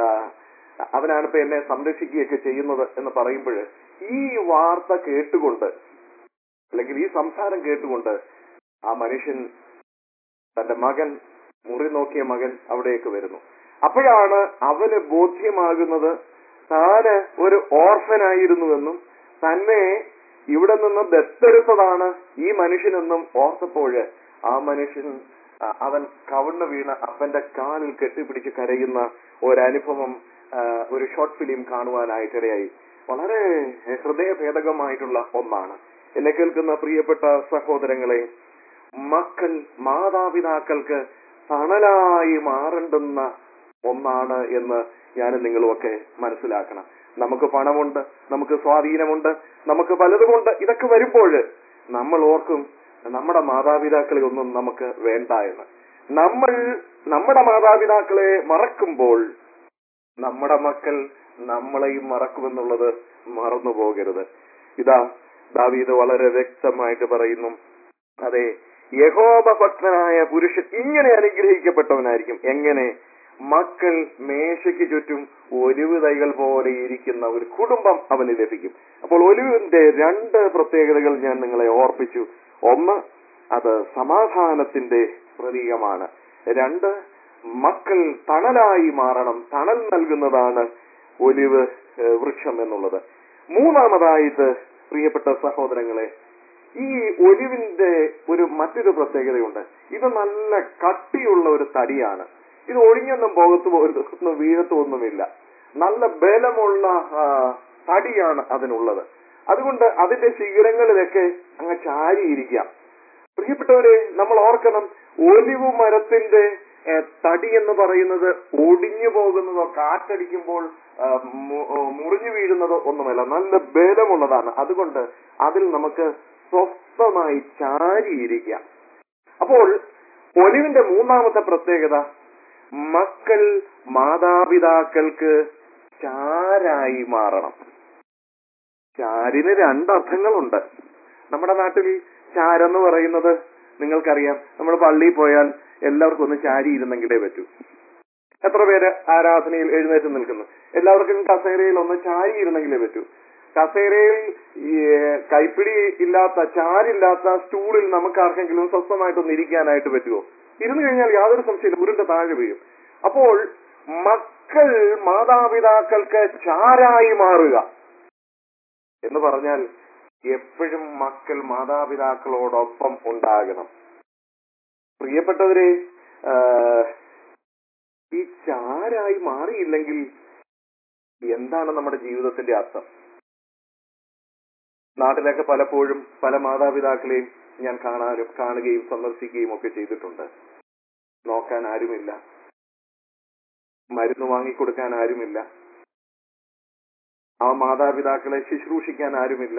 അവനാണിപ്പോ എന്നെ സംരക്ഷിക്കുകയൊക്കെ ചെയ്യുന്നത് എന്ന് പറയുമ്പോൾ ഈ വാർത്ത കേട്ടുകൊണ്ട് അല്ലെങ്കിൽ ഈ സംസാരം കേട്ടുകൊണ്ട് ആ മനുഷ്യൻ തന്റെ മകൻ, മുറി നോക്കിയ മകൻ അവിടേക്ക് വരുന്നു. അപ്പോഴാണ് അവന് ബോധ്യമാകുന്നത് താന് ഒരു ഓർഫനായിരുന്നുവെന്നും തന്നെ ഇവിടെ നിന്ന് ദത്തെടുത്തതാണ് ഈ മനുഷ്യനെന്നും ഓർത്തപ്പോഴ് ആ മനുഷ്യൻ അവൻ കവിണ്ണു വീണ അപ്പന്റെ കാലിൽ കെട്ടിപ്പിടിച്ച് കരയുന്ന ഒരനുഭവം ഒരു ഷോർട്ട് ഫിലിം കാണുവാനായിട്ടിടയായി. വളരെ ഹൃദയഭേദകമായിട്ടുള്ള ഒന്നാണ്. എന്നെ കേൾക്കുന്ന പ്രിയപ്പെട്ട സഹോദരങ്ങളെ, മക്കൾ മാതാപിതാക്കൾക്ക് തണലായി മാറേണ്ടുന്ന ഒന്നാണ് എന്ന് ഞാനും നിങ്ങളുമൊക്കെ മനസ്സിലാക്കണം. നമുക്ക് പണമുണ്ട്, നമുക്ക് സ്വാധീനമുണ്ട്, നമുക്ക് പലതുമുണ്ട്. ഇതൊക്കെ വരുമ്പോൾ നമ്മൾ ഓർക്കും നമ്മുടെ മാതാപിതാക്കളെ ഒന്നും നമുക്ക് വേണ്ട എന്ന്. നമ്മൾ നമ്മുടെ മാതാപിതാക്കളെ മറക്കുമ്പോൾ നമ്മുടെ മക്കൾ നമ്മളെയും മറക്കുമെന്നുള്ളത് മറന്നു പോകരുത്. ഇതാ ദാവീദ് വളരെ വ്യക്തമായിട്ട് പറയുന്നു, അതെ, യഹോവ ഭക്തനായ പുരുഷൻ ഇങ്ങനെ അനുഗ്രഹിക്കപ്പെട്ടവനായിരിക്കും. എങ്ങനെ? മക്കൾ മേശയ്ക്ക് ചുറ്റും ഒലിവ് തൈകൾ പോലെ ഇരിക്കുന്ന ഒരു കുടുംബം അവന് ലഭിക്കും. അപ്പോൾ ഒലിവിന്റെ രണ്ട് പ്രത്യേകതകൾ ഞാൻ നിങ്ങളെ ഓർപ്പിച്ചു. ഒന്ന്, അത് സമാധാനത്തിന്റെ പ്രതീകമാണ്. രണ്ട്, മക്കൾ തണലായി മാറണം, തണൽ നൽകുന്നതാണ് ഒലിവ് വൃക്ഷം എന്നുള്ളത്. മൂന്നാമതായിട്ട് പ്രിയപ്പെട്ട സഹോദരങ്ങളെ, ഈ ഒലിവിന്റെ ഒരു മറ്റൊരു പ്രത്യേകതയുണ്ട്. ഇത് നല്ല കട്ടിയുള്ള ഒരു തടിയാണ്. ഇത് ഒഴിഞ്ഞൊന്നും പോകത്തു പോലും വീഴത്തൊന്നുമില്ല. നല്ല ബലമുള്ള തടിയാണ് അതിനുള്ളത്. അതുകൊണ്ട് അതിന്റെ ശിഖരങ്ങളിലൊക്കെ അങ്ങ് ചാരിയിരിക്കാം. പ്രിയപ്പെട്ടവരെ, നമ്മൾ ഓർക്കണം, ഒലിവ് മരത്തിന്റെ ഏ, തടി എന്ന് പറയുന്നത് ഒടിഞ്ഞു പോകുന്നതോ കാറ്റടിക്കുമ്പോൾ ആ, മു- ഓ, മുറിഞ്ഞു വീഴുന്നതോ ഒന്നുമല്ല, നല്ല ബലമുള്ളതാണ്. അതുകൊണ്ട് അതിൽ നമുക്ക് സ്വസ്ഥമായി ചാരിയിരിക്കാം. അപ്പോൾ ഒലിവിന്റെ മൂന്നാമത്തെ പ്രത്യേകത, മക്കൾ മാതാപിതാക്കൾക്ക് ചാരായി മാറണം. ചാരിന് രണ്ടർത്ഥങ്ങളുണ്ട്. നമ്മുടെ നാട്ടിൽ ചാരെന്ന് പറയുന്നത് നിങ്ങൾക്കറിയാം, നമ്മൾ പള്ളിയിൽ പോയാൽ എല്ലാവർക്കും ഒന്ന് ചാരി ഇരുന്നെങ്കിലേ പറ്റൂ. എത്ര പേര് ആരാധനയിൽ എഴുന്നേറ്റ് നിൽക്കുന്നു? എല്ലാവർക്കും കസേരയിൽ ഒന്ന് ചാരി ഇരുന്നെങ്കിലേ പറ്റൂ. കസേരയിൽ ഈ കൈപ്പിടി ഇല്ലാത്ത, ചാരില്ലാത്ത സ്റ്റൂളിൽ നമുക്ക് ആർക്കെങ്കിലും സ്വസ്ഥമായിട്ടൊന്ന് ഇരിക്കാനായിട്ട് പറ്റുമോ? ഇരുന്നു കഴിഞ്ഞാൽ യാതൊരു സംശയമില്ല, ഉരുണ്ട താഴെ വീഴും. അപ്പോൾ മക്കൾ മാതാപിതാക്കൾക്ക് ചാരായി മാറുക എന്ന് പറഞ്ഞാൽ എപ്പോഴും മക്കൾ മാതാപിതാക്കളോടൊപ്പം ഉണ്ടാകണം. പ്രിയപ്പെട്ടവരെ, ഈ ചാരായി മാറിയില്ലെങ്കിൽ എന്താണ് നമ്മുടെ ജീവിതത്തിന്റെ അർത്ഥം? നാട്ടിലൊക്കെ പലപ്പോഴും പല മാതാപിതാക്കളെയും ഞാൻ കാണാനും കാണുകയും സന്ദർശിക്കുകയും ഒക്കെ ചെയ്തിട്ടുണ്ട്. നോക്കാൻ ആരുമില്ല, മരുന്ന് വാങ്ങിക്കൊടുക്കാൻ ആരുമില്ല, ആ മാതാപിതാക്കളെ ശുശ്രൂഷിക്കാൻ ആരുമില്ല.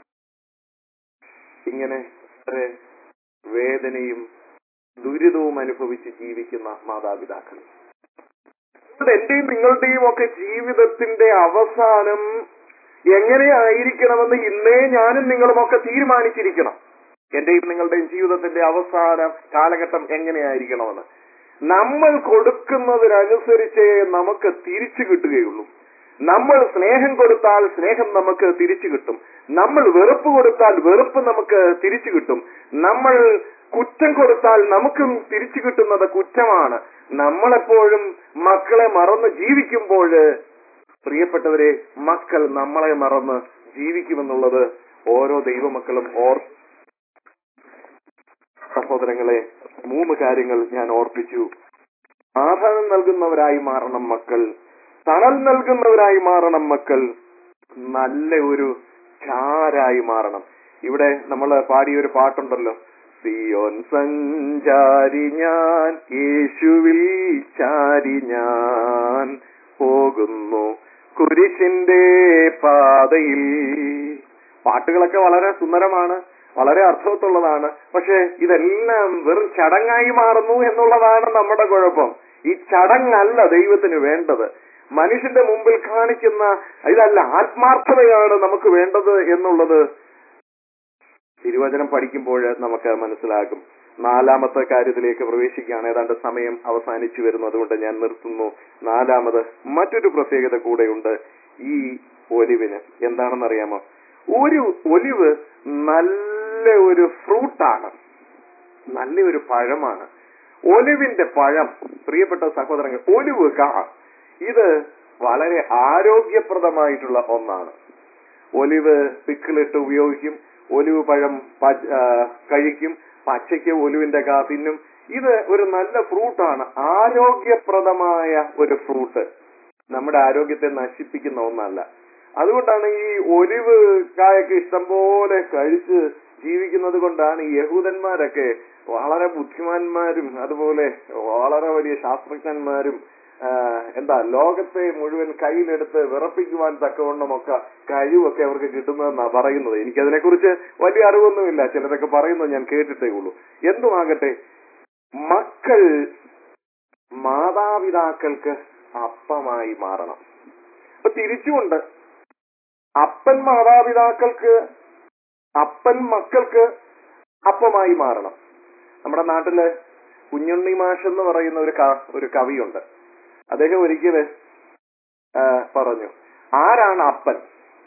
ഇങ്ങനെ വളരെ വേദനയും ദുരിതവും അനുഭവിച്ച് ജീവിക്കുന്ന മാതാപിതാക്കൾ. എന്റെയും നിങ്ങളുടെയും ഒക്കെ ജീവിതത്തിന്റെ അവസാനം എങ്ങനെയായിരിക്കണമെന്ന് ഇന്നേ ഞാനും നിങ്ങളും ഒക്കെ തീരുമാനിച്ചിരിക്കണം. എന്റെയും നിങ്ങളുടെയും ജീവിതത്തിന്റെ അവസാന കാലഘട്ടം എങ്ങനെയായിരിക്കണമെന്ന് നമ്മൾ കൊടുക്കുന്നതിനനുസരിച്ചേ നമുക്ക് തിരിച്ചു കിട്ടുകയുള്ളൂ. നമ്മൾ സ്നേഹം കൊടുത്താൽ സ്നേഹം നമുക്ക് തിരിച്ചു കിട്ടും. നമ്മൾ വെറുപ്പ് കൊടുത്താൽ വെറുപ്പ് നമുക്ക് തിരിച്ചു കിട്ടും. നമ്മൾ കുറ്റം കൊടുത്താൽ നമുക്കും തിരിച്ചു കിട്ടുന്നത് കുറ്റമാണ്. നമ്മളെപ്പോഴും മക്കളെ മറന്ന് ജീവിക്കുമ്പോൾ പ്രിയപ്പെട്ടവരെ, മക്കൾ നമ്മളെ മറന്ന് ജീവിക്കുമെന്നുള്ളത് ഓരോ ദൈവമക്കളും ഓർ സഹോദരങ്ങളെ, മൂന്ന് കാര്യങ്ങൾ ഞാൻ ഓർപ്പിച്ചു. ആഹാരം നൽകുന്നവരായി മാറണം മക്കൾ, തണൽ നൽകുന്നവരായി മാറണം മക്കൾ, നല്ല ഒരു ചാരായി മാറണം. ഇവിടെ നമ്മൾ പാടിയൊരു പാട്ടുണ്ടല്ലോ, സിയോൻ സഞ്ചാരി ഞാൻ, യേശുവിൽ ചാരി ഞാൻ പോകുന്നു കുരിശിന്റെ പാതയിൽ. പാട്ടുകളൊക്കെ വളരെ സുന്ദരമാണ്, വളരെ അർത്ഥവത്തുള്ളതാണ്. പക്ഷെ ഇതെല്ലാം വെറും ചടങ്ങായി മാറുന്നു എന്നുള്ളതാണ് നമ്മുടെ കുഴപ്പം. ഈ ചടങ്ങല്ല ദൈവത്തിന് വേണ്ടത്. മനുഷ്യന്റെ മുമ്പിൽ കാണിക്കുന്ന ഇതല്ല, ആത്മാർത്ഥതയാണ് നമുക്ക് വേണ്ടത് എന്നുള്ളത് തിരുവചനം പഠിക്കുമ്പോൾ നമുക്ക് മനസ്സിലാകും. നാലാമത്തെ കാര്യത്തിലേക്ക് പ്രവേശിക്കുകയാണ്. ഏതാണ്ട് സമയം അവസാനിച്ചു വരുന്നു, അതുകൊണ്ട് ഞാൻ നിർത്തുന്നു. നാലാമത് മറ്റൊരു പ്രത്യേകത കൂടെയുണ്ട് ഈ ഒലിവിന്. എന്താണെന്നറിയാമോ? ഒരു ഒലിവ് നല്ല ഒരു ഫ്രൂട്ടാണ്, നല്ലൊരു പഴമാണ്. ഒലിവിന്റെ പഴം, പ്രിയപ്പെട്ട സഹോദരങ്ങൾ, ഒലിവ് കാ ഇത് വളരെ ആരോഗ്യപ്രദമായിട്ടുള്ള ഒന്നാണ്. ഒലിവ് പിക്കിളിട്ട് ഉപയോഗിക്കും, ഒലിവ് പഴം കഴിക്കും, പച്ചയ്ക്ക് ഒലിവിന്റെ കാ തിന്നും. ഇത് ഒരു നല്ല ഫ്രൂട്ടാണ്, ആരോഗ്യപ്രദമായ ഒരു ഫ്രൂട്ട്. നമ്മുടെ ആരോഗ്യത്തെ നശിപ്പിക്കുന്ന ഒന്നല്ല. അതുകൊണ്ടാണ് ഈ ഒലിവ് കായൊക്കെ ഇഷ്ടംപോലെ കഴിച്ച് ജീവിക്കുന്നത് കൊണ്ടാണ് ഈ യഹൂദന്മാരൊക്കെ വളരെ ബുദ്ധിമാന്മാരും അതുപോലെ വളരെ വലിയ ശാസ്ത്രജ്ഞന്മാരും എന്താ ലോകത്തെ മുഴുവൻ കയ്യിലെടുത്ത് വിറപ്പിക്കുവാൻ തക്കവണ്ണമൊക്കെ കഴിവൊക്കെ അവർക്ക് കിട്ടുന്നതെന്നാ പറയുന്നത്. എനിക്കതിനെക്കുറിച്ച് വലിയ അറിവൊന്നുമില്ല, ചിലരൊക്കെ പറയുന്നത് ഞാൻ കേട്ടിട്ടേ ഉള്ളൂ. എന്തുമാകട്ടെ, മക്കൾ മാതാപിതാക്കൾക്ക് അപ്പമായി മാറണം. അപ്പൊ തിരിച്ചുകൊണ്ട് അപ്പൻ മാതാപിതാക്കൾക്ക്, അപ്പൻ മക്കൾക്ക് അപ്പമായി മാറണം. നമ്മുടെ നാട്ടില് കുഞ്ഞുണ്ണി മാഷ് എന്ന് പറയുന്ന ഒരു ഒരു കവിയുണ്ട്. അദ്ദേഹം ഒരിക്കല് പറഞ്ഞു, ആരാണ് അപ്പൻ?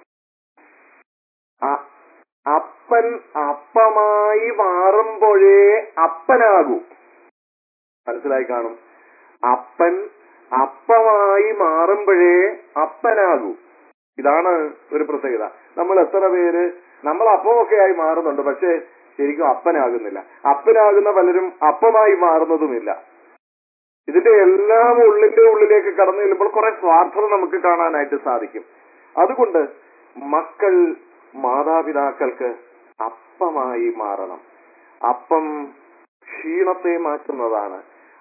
അപ്പൻ അപ്പമായി മാറുമ്പോഴേ അപ്പനാകൂ. മനസ്സിലായി കാണും. അപ്പൻ അപ്പമായി മാറുമ്പോഴേ അപ്പനാകൂ. ഇതാണ് ഒരു പ്രത്യേകത. നമ്മൾ എത്ര പേര് നമ്മൾ അപ്പമൊക്കെ ആയി മാറുന്നുണ്ട്, പക്ഷെ ശരിക്കും അപ്പനാകുന്നില്ല. അപ്പനാകുന്ന പലരും അപ്പമായി മാറുന്നതുമില്ല. ഇതിന്റെ എല്ലാം ഉള്ളിന്റെ ഉള്ളിലേക്ക് കടന്നു ചെല്ലുമ്പോൾ കുറെ സ്വാർത്ഥത നമുക്ക് കാണാനായിട്ട് സാധിക്കും. അതുകൊണ്ട് മക്കൾ മാതാപിതാക്കൾക്ക് അപ്പമായി മാറണം. അപ്പം ക്ഷീണത്തെ മാറ്റുന്നതാണ്.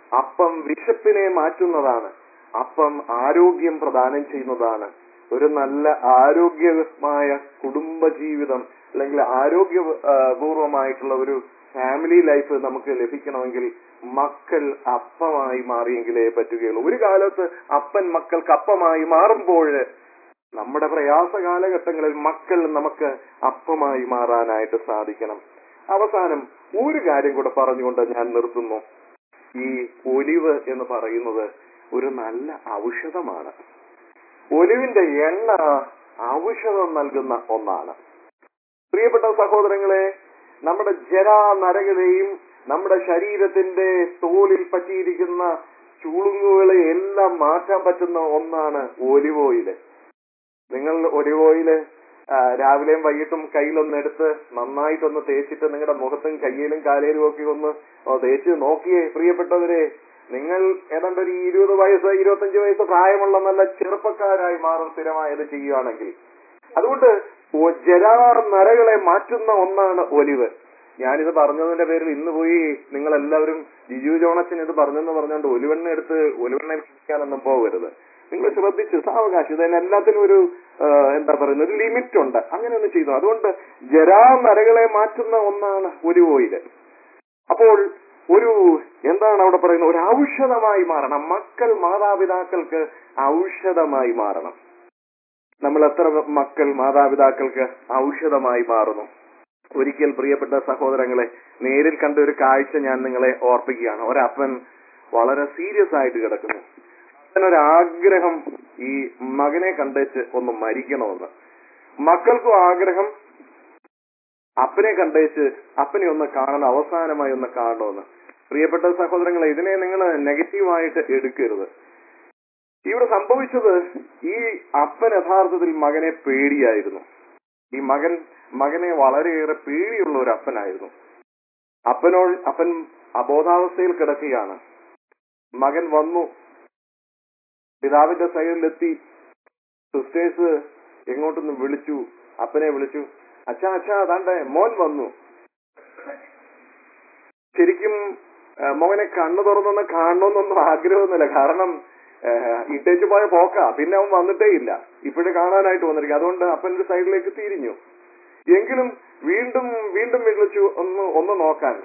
അപ്പം വിശപ്പിനെ മാറ്റുന്നതാണ്. അപ്പം ആരോഗ്യം പ്രദാനം ചെയ്യുന്നതാണ്. ഒരു നല്ല ആരോഗ്യമായ കുടുംബ ജീവിതം അല്ലെങ്കിൽ ആരോഗ്യ ആ, പൂർവമായിട്ടുള്ള ഒരു ഫാമിലി ലൈഫ് നമുക്ക് ലഭിക്കണമെങ്കിൽ മക്കൾ അപ്പമായി മാറിയെങ്കിലേ പറ്റുകയുള്ളൂ. ഒരു കാലത്ത് അപ്പൻ മക്കൾക്ക് അപ്പമായി മാറുമ്പോൾ നമ്മുടെ പ്രയാസ കാലഘട്ടങ്ങളിൽ മക്കൾ നമുക്ക് അപ്പമായി മാറാനായിട്ട് സാധിക്കണം. അവസാനം ഒരു കാര്യം കൂടെ പറഞ്ഞുകൊണ്ട് ഞാൻ നിർത്തുന്നു. ഈ ഒലിവ് എന്ന് പറയുന്നത് ഒരു നല്ല ഔഷധമാണ്. ഒലിവിന്റെ എണ്ണ ഔഷധം നൽകുന്ന ഒന്നാണ്. പ്രിയപ്പെട്ട സഹോദരങ്ങളെ, നമ്മുടെ ജരാ നരകളെയും നമ്മുടെ ശരീരത്തിന്റെ തോലിൽ പറ്റിയിരിക്കുന്ന ചുളുങ്ങുകളെ എല്ലാം മാറ്റാൻ പറ്റുന്ന ഒന്നാണ് ഒലിവ് ഓയില്. നിങ്ങൾ ഒലിവ് ഓയില് ആ, രാവിലെയും വൈകിട്ടും കയ്യിലൊന്ന് എടുത്ത് നന്നായിട്ടൊന്ന് തേച്ചിട്ട് നിങ്ങളുടെ മുഖത്തും കയ്യിലും കാലയിലും ഒക്കെ ഒന്ന് ഓ, തേച്ച് നോക്കിയേ പ്രിയപ്പെട്ടവരെ. നിങ്ങൾ ഏതാണ്ട് ഒരു ഇരുപത് വയസ്സ് ഇരുപത്തഞ്ച് വയസ്സ് പ്രായമുള്ള നല്ല ചെറുപ്പക്കാരായി മാറും സ്ഥിരമായത് ചെയ്യുകയാണെങ്കിൽ. അതുകൊണ്ട് ഒ- ജരാ നരകളെ മാറ്റുന്ന ഒന്നാണ് ഒലിവ്. ഞാനിത് പറഞ്ഞതിന്റെ പേരിൽ ഇന്ന് പോയി നിങ്ങൾ എല്ലാവരും ജിജു ജോണച്ചൻ ഇത് പറഞ്ഞെന്ന് പറഞ്ഞുകൊണ്ട് ഒലിവെണ്ണ എടുത്ത് ഒലിവെണ്ണയിൽ കുടിക്കാനൊന്നും പോകരുത്. നിങ്ങൾ ശ്രദ്ധിച്ച് സാവകാശം, ഇതിന് എല്ലാത്തിനും ഒരു ആ, എന്താ പറയുന്നത്, ഒരു ലിമിറ്റ് ഉണ്ട്. അങ്ങനെ ഒന്ന് ചെയ്തു. അതുകൊണ്ട് ജരാ നരകളെ മാറ്റുന്ന ഒന്നാണ് ഒലിവ് ഓയില്. അപ്പോൾ ഒരു എന്താണ് അവിടെ പറയുന്നത്, ഒരു ഔഷധമായി മാറണം. മക്കൾ മാതാപിതാക്കൾക്ക് ഔഷധമായി മാറണം. നമ്മൾ എത്ര മക്കൾ മാതാപിതാക്കൾക്ക് ഔഷധമായി മാറുന്നു? ഒരിക്കൽ പ്രിയപ്പെട്ട സഹോദരങ്ങളെ, നേരിൽ കണ്ട ഒരു കാഴ്ച ഞാൻ നിങ്ങളെ ഓർപ്പിക്കുകയാണ്. ഒരപ്പൻ വളരെ സീരിയസ് ആയിട്ട് കിടക്കുന്നു. അപ്പനൊരാഗ്രഹം ഈ മകനെ കണ്ടേച്ച് ഒന്ന് മരിക്കണമെന്ന്. മക്കൾക്കും ആഗ്രഹം അപ്പനെ കണ്ടേച്ച് അപ്പനെ ഒന്ന് കാണണം, അവസാനമായി ഒന്ന് കാണണമെന്ന്. പ്രിയപ്പെട്ട സഹോദരങ്ങളെ, ഇതിനെ നിങ്ങൾ നെഗറ്റീവായിട്ട് എടുക്കരുത്. ഇവിടെ സംഭവിച്ചത്, ഈ അപ്പൻ യഥാർത്ഥത്തിൽ മകനെ പേടിയായിരുന്നു. ഈ മകൻ മകനെ വളരെയേറെ പേടിയുള്ള ഒരു അപ്പനായിരുന്നു. അപ്പനോട് അപ്പൻ അബോധാവസ്ഥയിൽ കിടക്കുകയാണ്. മകൻ വന്നു, പിതാവിന്റെ സൈഡിലെത്തി. സിസ്റ്റേഴ്സ് എങ്ങോട്ടൊന്ന് വിളിച്ചു, അപ്പനെ വിളിച്ചു. അച്ഛാ അച്ഛാ അതാണ്ട് മോൻ വന്നു. ശരിക്കും ആ, മോനെ കണ്ണു തുറന്നൊന്ന് കാണണമെന്നൊന്നും ആഗ്രഹമൊന്നുമില്ല. കാരണം ഇട്ടേച്ചു പോയ പോക്കാ, പിന്നെ അവൻ വന്നിട്ടേ ഇല്ല. ഇപ്പോഴും കാണാനായിട്ട് വന്നിരിക്കും. അതുകൊണ്ട് അപ്പൻ്റെ സൈഡിലേക്ക് തിരിഞ്ഞു. എങ്കിലും വീണ്ടും വീണ്ടും വിളിച്ചു ഒന്ന് ഒന്ന് നോക്കാൻ.